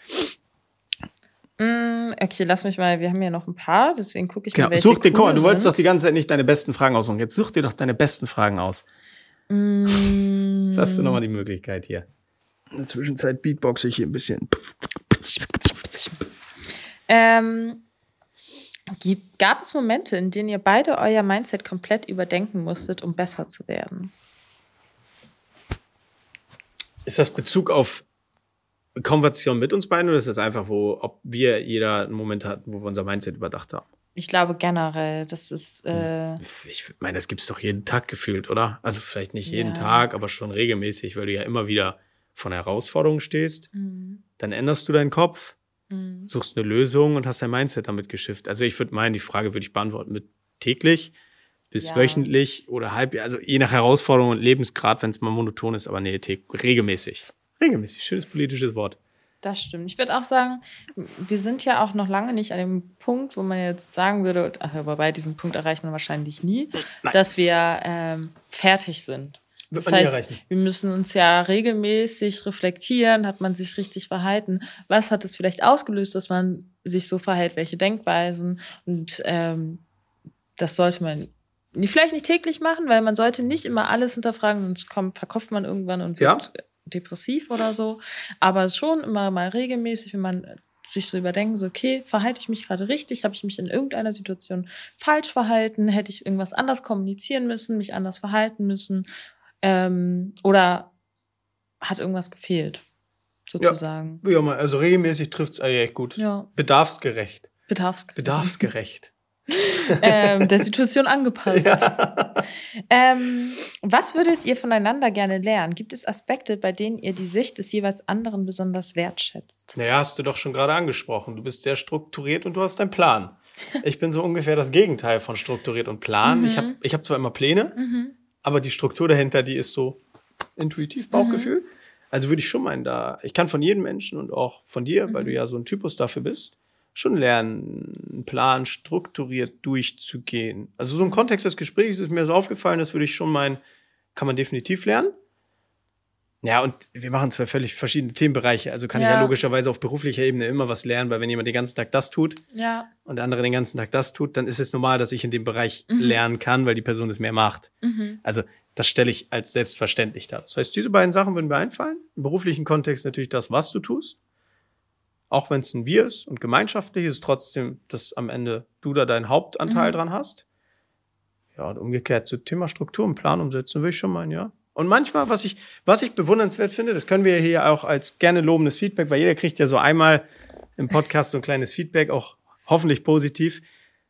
Okay, lass mich mal, wir haben ja noch ein paar, deswegen gucke ich mal, welche such dir, du wolltest doch die ganze Zeit nicht deine besten Fragen aussuchen. Jetzt such dir doch deine besten Fragen aus. Jetzt hast du nochmal die Möglichkeit hier. In der Zwischenzeit beatboxe ich hier ein bisschen. Gab es Momente, in denen ihr beide euer Mindset komplett überdenken musstet, um besser zu werden? Ist das Bezug auf Konversation mit uns beiden oder ist das einfach, ob wir jeder einen Moment hatten, wo wir unser Mindset überdacht haben? Ich glaube generell, das ist ich meine, das gibt's doch jeden Tag gefühlt, oder? Also vielleicht nicht jeden Tag, aber schon regelmäßig, weil du ja immer wieder vor einer Herausforderung stehst. Dann änderst du deinen Kopf, suchst eine Lösung und hast dein Mindset damit geschifft. Also ich würde meinen, die Frage würde ich beantworten mit täglich bis wöchentlich oder also je nach Herausforderung und Lebensgrad, wenn es mal monoton ist, aber nee, regelmäßig. Regelmäßig, schönes politisches Wort. Das stimmt. Ich würde auch sagen, wir sind ja auch noch lange nicht an dem Punkt, wo man jetzt sagen würde, wobei diesen Punkt erreicht man wahrscheinlich nie, dass wir fertig sind. Das heißt, wir müssen uns ja regelmäßig reflektieren, hat man sich richtig verhalten, was hat es vielleicht ausgelöst, dass man sich so verhält, welche Denkweisen, und das sollte man vielleicht nicht täglich machen, weil man sollte nicht immer alles hinterfragen, sonst verkopft man irgendwann und wird depressiv oder so, aber schon immer mal regelmäßig, wenn man sich so überdenken, so, okay, verhalte ich mich gerade richtig? Habe ich mich in irgendeiner Situation falsch verhalten? Hätte ich irgendwas anders kommunizieren müssen, mich anders verhalten müssen? Oder hat irgendwas gefehlt, sozusagen? Ja, mal, also regelmäßig trifft es eigentlich gut. Ja. Bedarfsgerecht. Bedarfsgerecht. Der Situation angepasst. Ja. Was würdet ihr voneinander gerne lernen? Gibt es Aspekte, bei denen ihr die Sicht des jeweils anderen besonders wertschätzt? Naja, hast du doch schon gerade angesprochen. Du bist sehr strukturiert und du hast einen Plan. Ich bin so ungefähr das Gegenteil von strukturiert und Plan. Ich hab zwar immer Pläne, aber die Struktur dahinter, die ist so intuitiv, Bauchgefühl. Also würde ich schon meinen, ich kann von jedem Menschen und auch von dir, weil du ja so ein Typus dafür bist, schon lernen, einen Plan strukturiert durchzugehen. Also so im Kontext des Gesprächs ist mir so aufgefallen, das würde ich schon meinen, kann man definitiv lernen. Ja, und wir machen zwei völlig verschiedene Themenbereiche. Also kann ich ja logischerweise auf beruflicher Ebene immer was lernen, weil wenn jemand den ganzen Tag das tut und der andere den ganzen Tag das tut, dann ist es normal, dass ich in dem Bereich lernen kann, weil die Person es mehr macht. Also das stelle ich als selbstverständlich dar. Das heißt, diese beiden Sachen würden mir einfallen. Im beruflichen Kontext natürlich das, was du tust. Auch wenn es ein Wir ist und gemeinschaftlich ist, trotzdem, dass am Ende du da deinen Hauptanteil dran hast. Ja, und umgekehrt zu Thema Struktur und Plan umsetzen, würde ich schon meinen, ja. Und manchmal, was ich bewundernswert finde, das können wir hier auch als gerne lobendes Feedback, weil jeder kriegt ja so einmal im Podcast so ein kleines Feedback, auch hoffentlich positiv.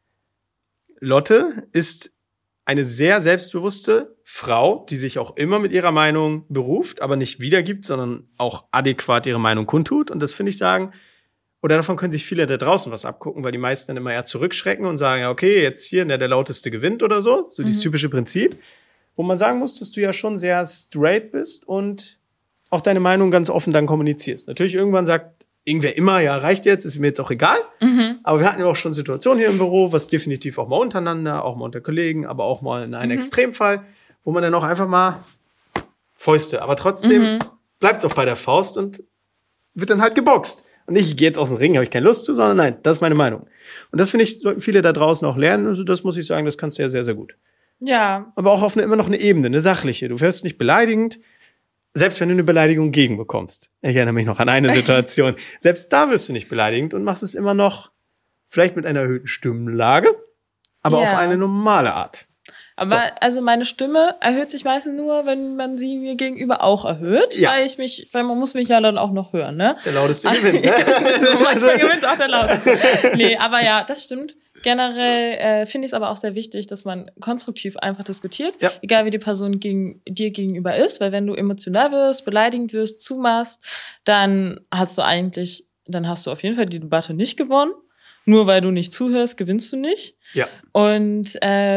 Lotte ist eine sehr selbstbewusste Frau, die sich auch immer mit ihrer Meinung beruft, aber nicht wiedergibt, sondern auch adäquat ihre Meinung kundtut. Und das finde ich oder davon können sich viele da draußen was abgucken, weil die meisten dann immer eher zurückschrecken und sagen, ja, okay, jetzt hier, der Lauteste gewinnt oder so. So dieses typische Prinzip. Wo man sagen muss, dass du ja schon sehr straight bist und auch deine Meinung ganz offen dann kommunizierst. Natürlich irgendwann sagt irgendwer immer, ja, reicht jetzt, ist mir jetzt auch egal. Aber wir hatten ja auch schon Situationen hier im Büro, was definitiv auch mal untereinander, auch mal unter Kollegen, aber auch mal in einem Extremfall, wo man dann auch einfach mal Fäuste. Aber trotzdem bleibt es auch bei der Faust und wird dann halt geboxt. Und nicht, ich gehe jetzt aus dem Ring, habe ich keine Lust zu, sondern nein, das ist meine Meinung. Und das, finde ich, sollten viele da draußen auch lernen. Also das muss ich sagen, das kannst du ja sehr, sehr gut. Ja. Aber auch auf immer noch eine Ebene, eine sachliche. Du wirst nicht beleidigend, selbst wenn du eine Beleidigung gegenbekommst. Ich erinnere mich noch an eine Situation. Selbst da wirst du nicht beleidigend und machst es immer noch vielleicht mit einer erhöhten Stimmlage, aber auf eine normale Art. Aber also meine Stimme erhöht sich meistens nur, wenn man sie mir gegenüber auch erhöht, weil man muss mich ja dann auch noch hören, ne? Der Lauteste gewinnt, ne? Manchmal gewinnt auch der Lauteste. Nee, aber ja, das stimmt. Generell finde ich es aber auch sehr wichtig, dass man konstruktiv einfach diskutiert, egal wie die Person dir gegenüber ist, weil wenn du emotional wirst, beleidigend wirst, zumachst, dann hast du auf jeden Fall die Debatte nicht gewonnen. Nur weil du nicht zuhörst, gewinnst du nicht. Ja. Und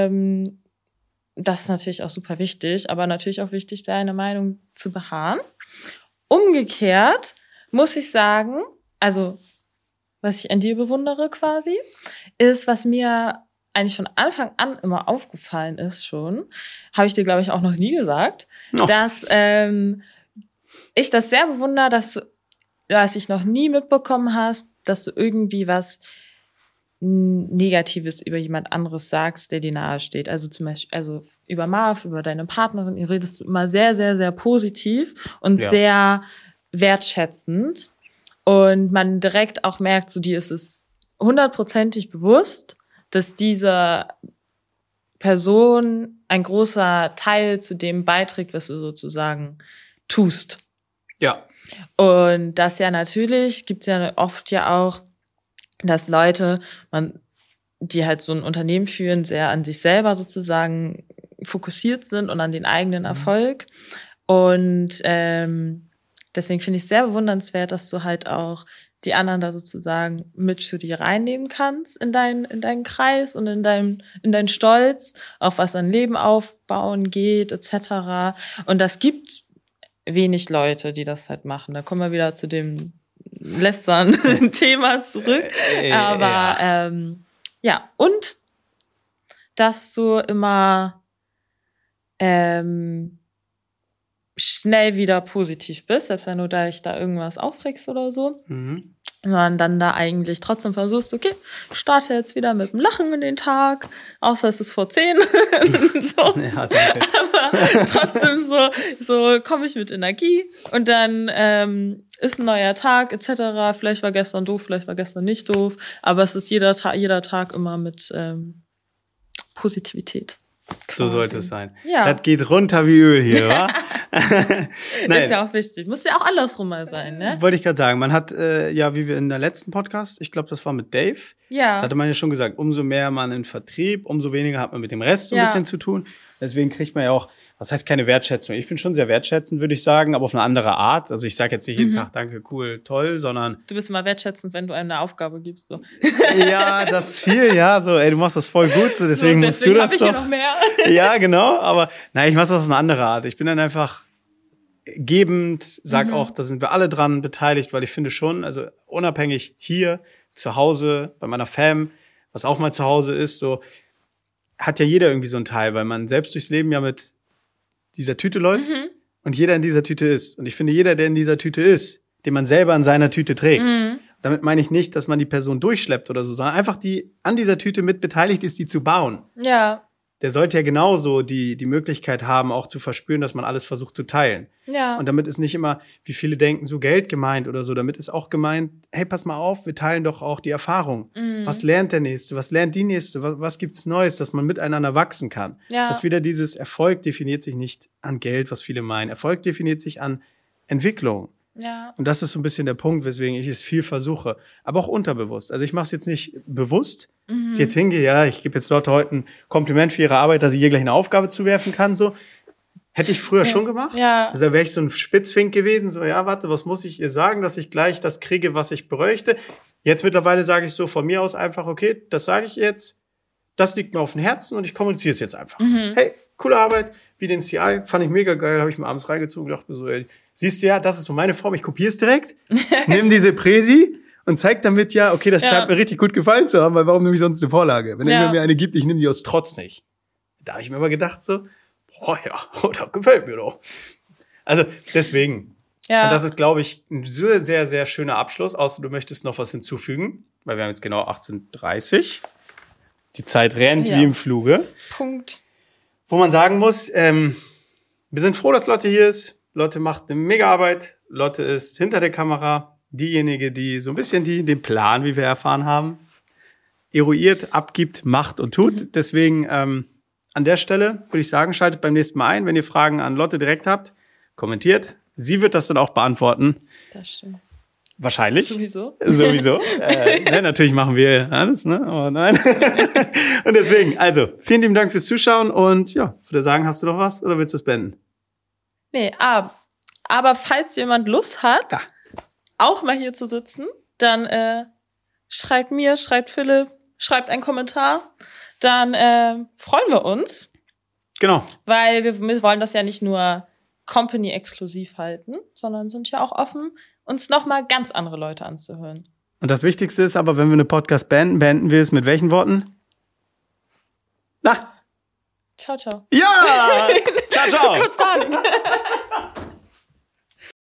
das ist natürlich auch super wichtig, aber natürlich auch wichtig, seine Meinung zu beharren. Umgekehrt muss ich sagen, also was ich an dir bewundere quasi, ist, was mir eigentlich von Anfang an immer aufgefallen ist schon, habe ich dir, glaube ich, auch noch nie gesagt, dass ich das sehr bewundere, dass ich noch nie mitbekommen hast, dass du irgendwie was Negatives über jemand anderes sagst, der dir nahe steht. Also zum Beispiel, über Marv, über deine Partnerin, ihr redest du immer sehr, sehr, sehr positiv und sehr wertschätzend. Und man direkt auch merkt, so dir ist es 100%ig bewusst, dass diese Person ein großer Teil zu dem beiträgt, was du sozusagen tust. Ja. Und das ja natürlich, gibt's ja oft ja auch, dass Leute, die halt so ein Unternehmen führen, sehr an sich selber sozusagen fokussiert sind und an den eigenen Erfolg. Und deswegen finde ich es sehr bewundernswert, dass du halt auch die anderen da sozusagen mit zu dir reinnehmen kannst in deinen Kreis und in deinen Stolz, auch was an Leben aufbauen geht, etc. Und das gibt wenig Leute, die das halt machen. Da kommen wir wieder zu dem Lästern-Thema zurück. Aber und dass du immer schnell wieder positiv bist, selbst wenn du dich da irgendwas aufregst oder so. sondern dann da eigentlich trotzdem versuchst, okay, ich starte jetzt wieder mit dem Lachen in den Tag, außer es ist vor 10. So. Ja, danke. Aber trotzdem so komme ich mit Energie und dann ist ein neuer Tag etc. Vielleicht war gestern doof, vielleicht war gestern nicht doof, aber es ist jeder Tag immer mit Positivität. Quasi. So sollte es sein. Ja. Das geht runter wie Öl hier, wa? Ist ja auch wichtig. Muss ja auch andersrum mal sein, ne? Wollte ich gerade sagen. Man hat, ja, wie wir in der letzten Podcast, ich glaube, das war mit Dave, Ja. hatte man ja schon gesagt, umso mehr man in Vertrieb, umso weniger hat man mit dem Rest so ein Ja. bisschen zu tun. Deswegen kriegt man ja auch, was heißt keine Wertschätzung? Ich bin schon sehr wertschätzend, würde ich sagen, aber auf eine andere Art. Also ich sage jetzt nicht jeden Tag danke, cool, toll, sondern Du bist immer wertschätzend, wenn du einem eine Aufgabe gibst. So. ja, das ist viel, ja, so, ey, du machst das voll gut, so, deswegen musst du das hab ich doch. hier noch mehr. Ja, genau, aber nein, ich mache das auf eine andere Art. Ich bin dann einfach gebend, sag auch, da sind wir alle dran beteiligt, weil ich finde schon, also unabhängig hier, zu Hause, bei meiner Fam, was auch mal zu Hause ist, so, hat ja jeder irgendwie so einen Teil, weil man selbst durchs Leben ja mit dieser Tüte läuft und jeder in dieser Tüte ist. Und ich finde, jeder, der in dieser Tüte ist, den man selber in seiner Tüte trägt, damit meine ich nicht, dass man die Person durchschleppt oder so, sondern einfach die an dieser Tüte mit beteiligt ist, die zu bauen. Ja. Der sollte ja genauso die Möglichkeit haben, auch zu verspüren, dass man alles versucht zu teilen. Ja. Und damit ist nicht immer, wie viele denken, so Geld gemeint oder so. Damit ist auch gemeint, hey, pass mal auf, wir teilen doch auch die Erfahrung. Was lernt der Nächste? Was lernt die Nächste? Was gibt's Neues, dass man miteinander wachsen kann? Ja. Das ist wieder dieses Erfolg definiert sich nicht an Geld, was viele meinen. Erfolg definiert sich an Entwicklung. Ja. Und das ist so ein bisschen der Punkt, weswegen ich es viel versuche. Aber auch unterbewusst. Also ich mache es jetzt nicht bewusst, dass ich jetzt hingehe, ja, ich gebe jetzt Leute heute ein Kompliment für ihre Arbeit, dass ich ihr gleich eine Aufgabe zuwerfen kann, so. Hätte ich früher schon gemacht. Ja. Also da wäre ich so ein Spitzfink gewesen, so, ja, warte, was muss ich ihr sagen, dass ich gleich das kriege, was ich bräuchte. Jetzt mittlerweile sage ich so von mir aus einfach, okay, das sage ich jetzt, das liegt mir auf dem Herzen und ich kommuniziere es jetzt einfach. Hey, coole Arbeit, wie den CI, fand ich mega geil, habe ich mir abends reingezogen, dachte mir so, ey, siehst du ja, das ist so meine Form, ich kopiere es direkt, nimm diese Präsi und zeig damit ja, okay, das scheint mir richtig gut gefallen zu haben, weil warum nehme ich sonst eine Vorlage? Wenn irgendwer mir eine gibt, ich nehme die aus Trotz nicht. Da habe ich mir aber gedacht so, boah, ja, das gefällt mir doch. Also deswegen. Ja. Und das ist, glaube ich, ein sehr, sehr, sehr schöner Abschluss, außer du möchtest noch was hinzufügen, weil wir haben jetzt genau 18:30. Die Zeit rennt wie im Fluge. Punkt. Wo man sagen muss, wir sind froh, dass Lotte hier ist. Lotte macht eine mega Arbeit. Lotte ist hinter der Kamera diejenige, die so ein bisschen den Plan, wie wir erfahren haben, eruiert, abgibt, macht und tut. Deswegen an der Stelle würde ich sagen, schaltet beim nächsten Mal ein. Wenn ihr Fragen an Lotte direkt habt, kommentiert. Sie wird das dann auch beantworten. Das stimmt. Wahrscheinlich. Sowieso. Ne, natürlich machen wir alles, ne? Aber nein. Und deswegen, also, vielen lieben Dank fürs Zuschauen und ja, würde sagen, hast du noch was oder willst du es beenden? Nee, aber falls jemand Lust hat, Ja. auch mal hier zu sitzen, dann schreibt mir, schreibt Philipp, schreibt einen Kommentar. Dann freuen wir uns, Genau. weil wir wollen das ja nicht nur Company-exklusiv halten, sondern sind ja auch offen, uns nochmal ganz andere Leute anzuhören. Und das Wichtigste ist aber, wenn wir eine Podcast beenden wir es mit welchen Worten? Na? Ciao, ciao. Ja! Ciao, ciao! Kurz Pause.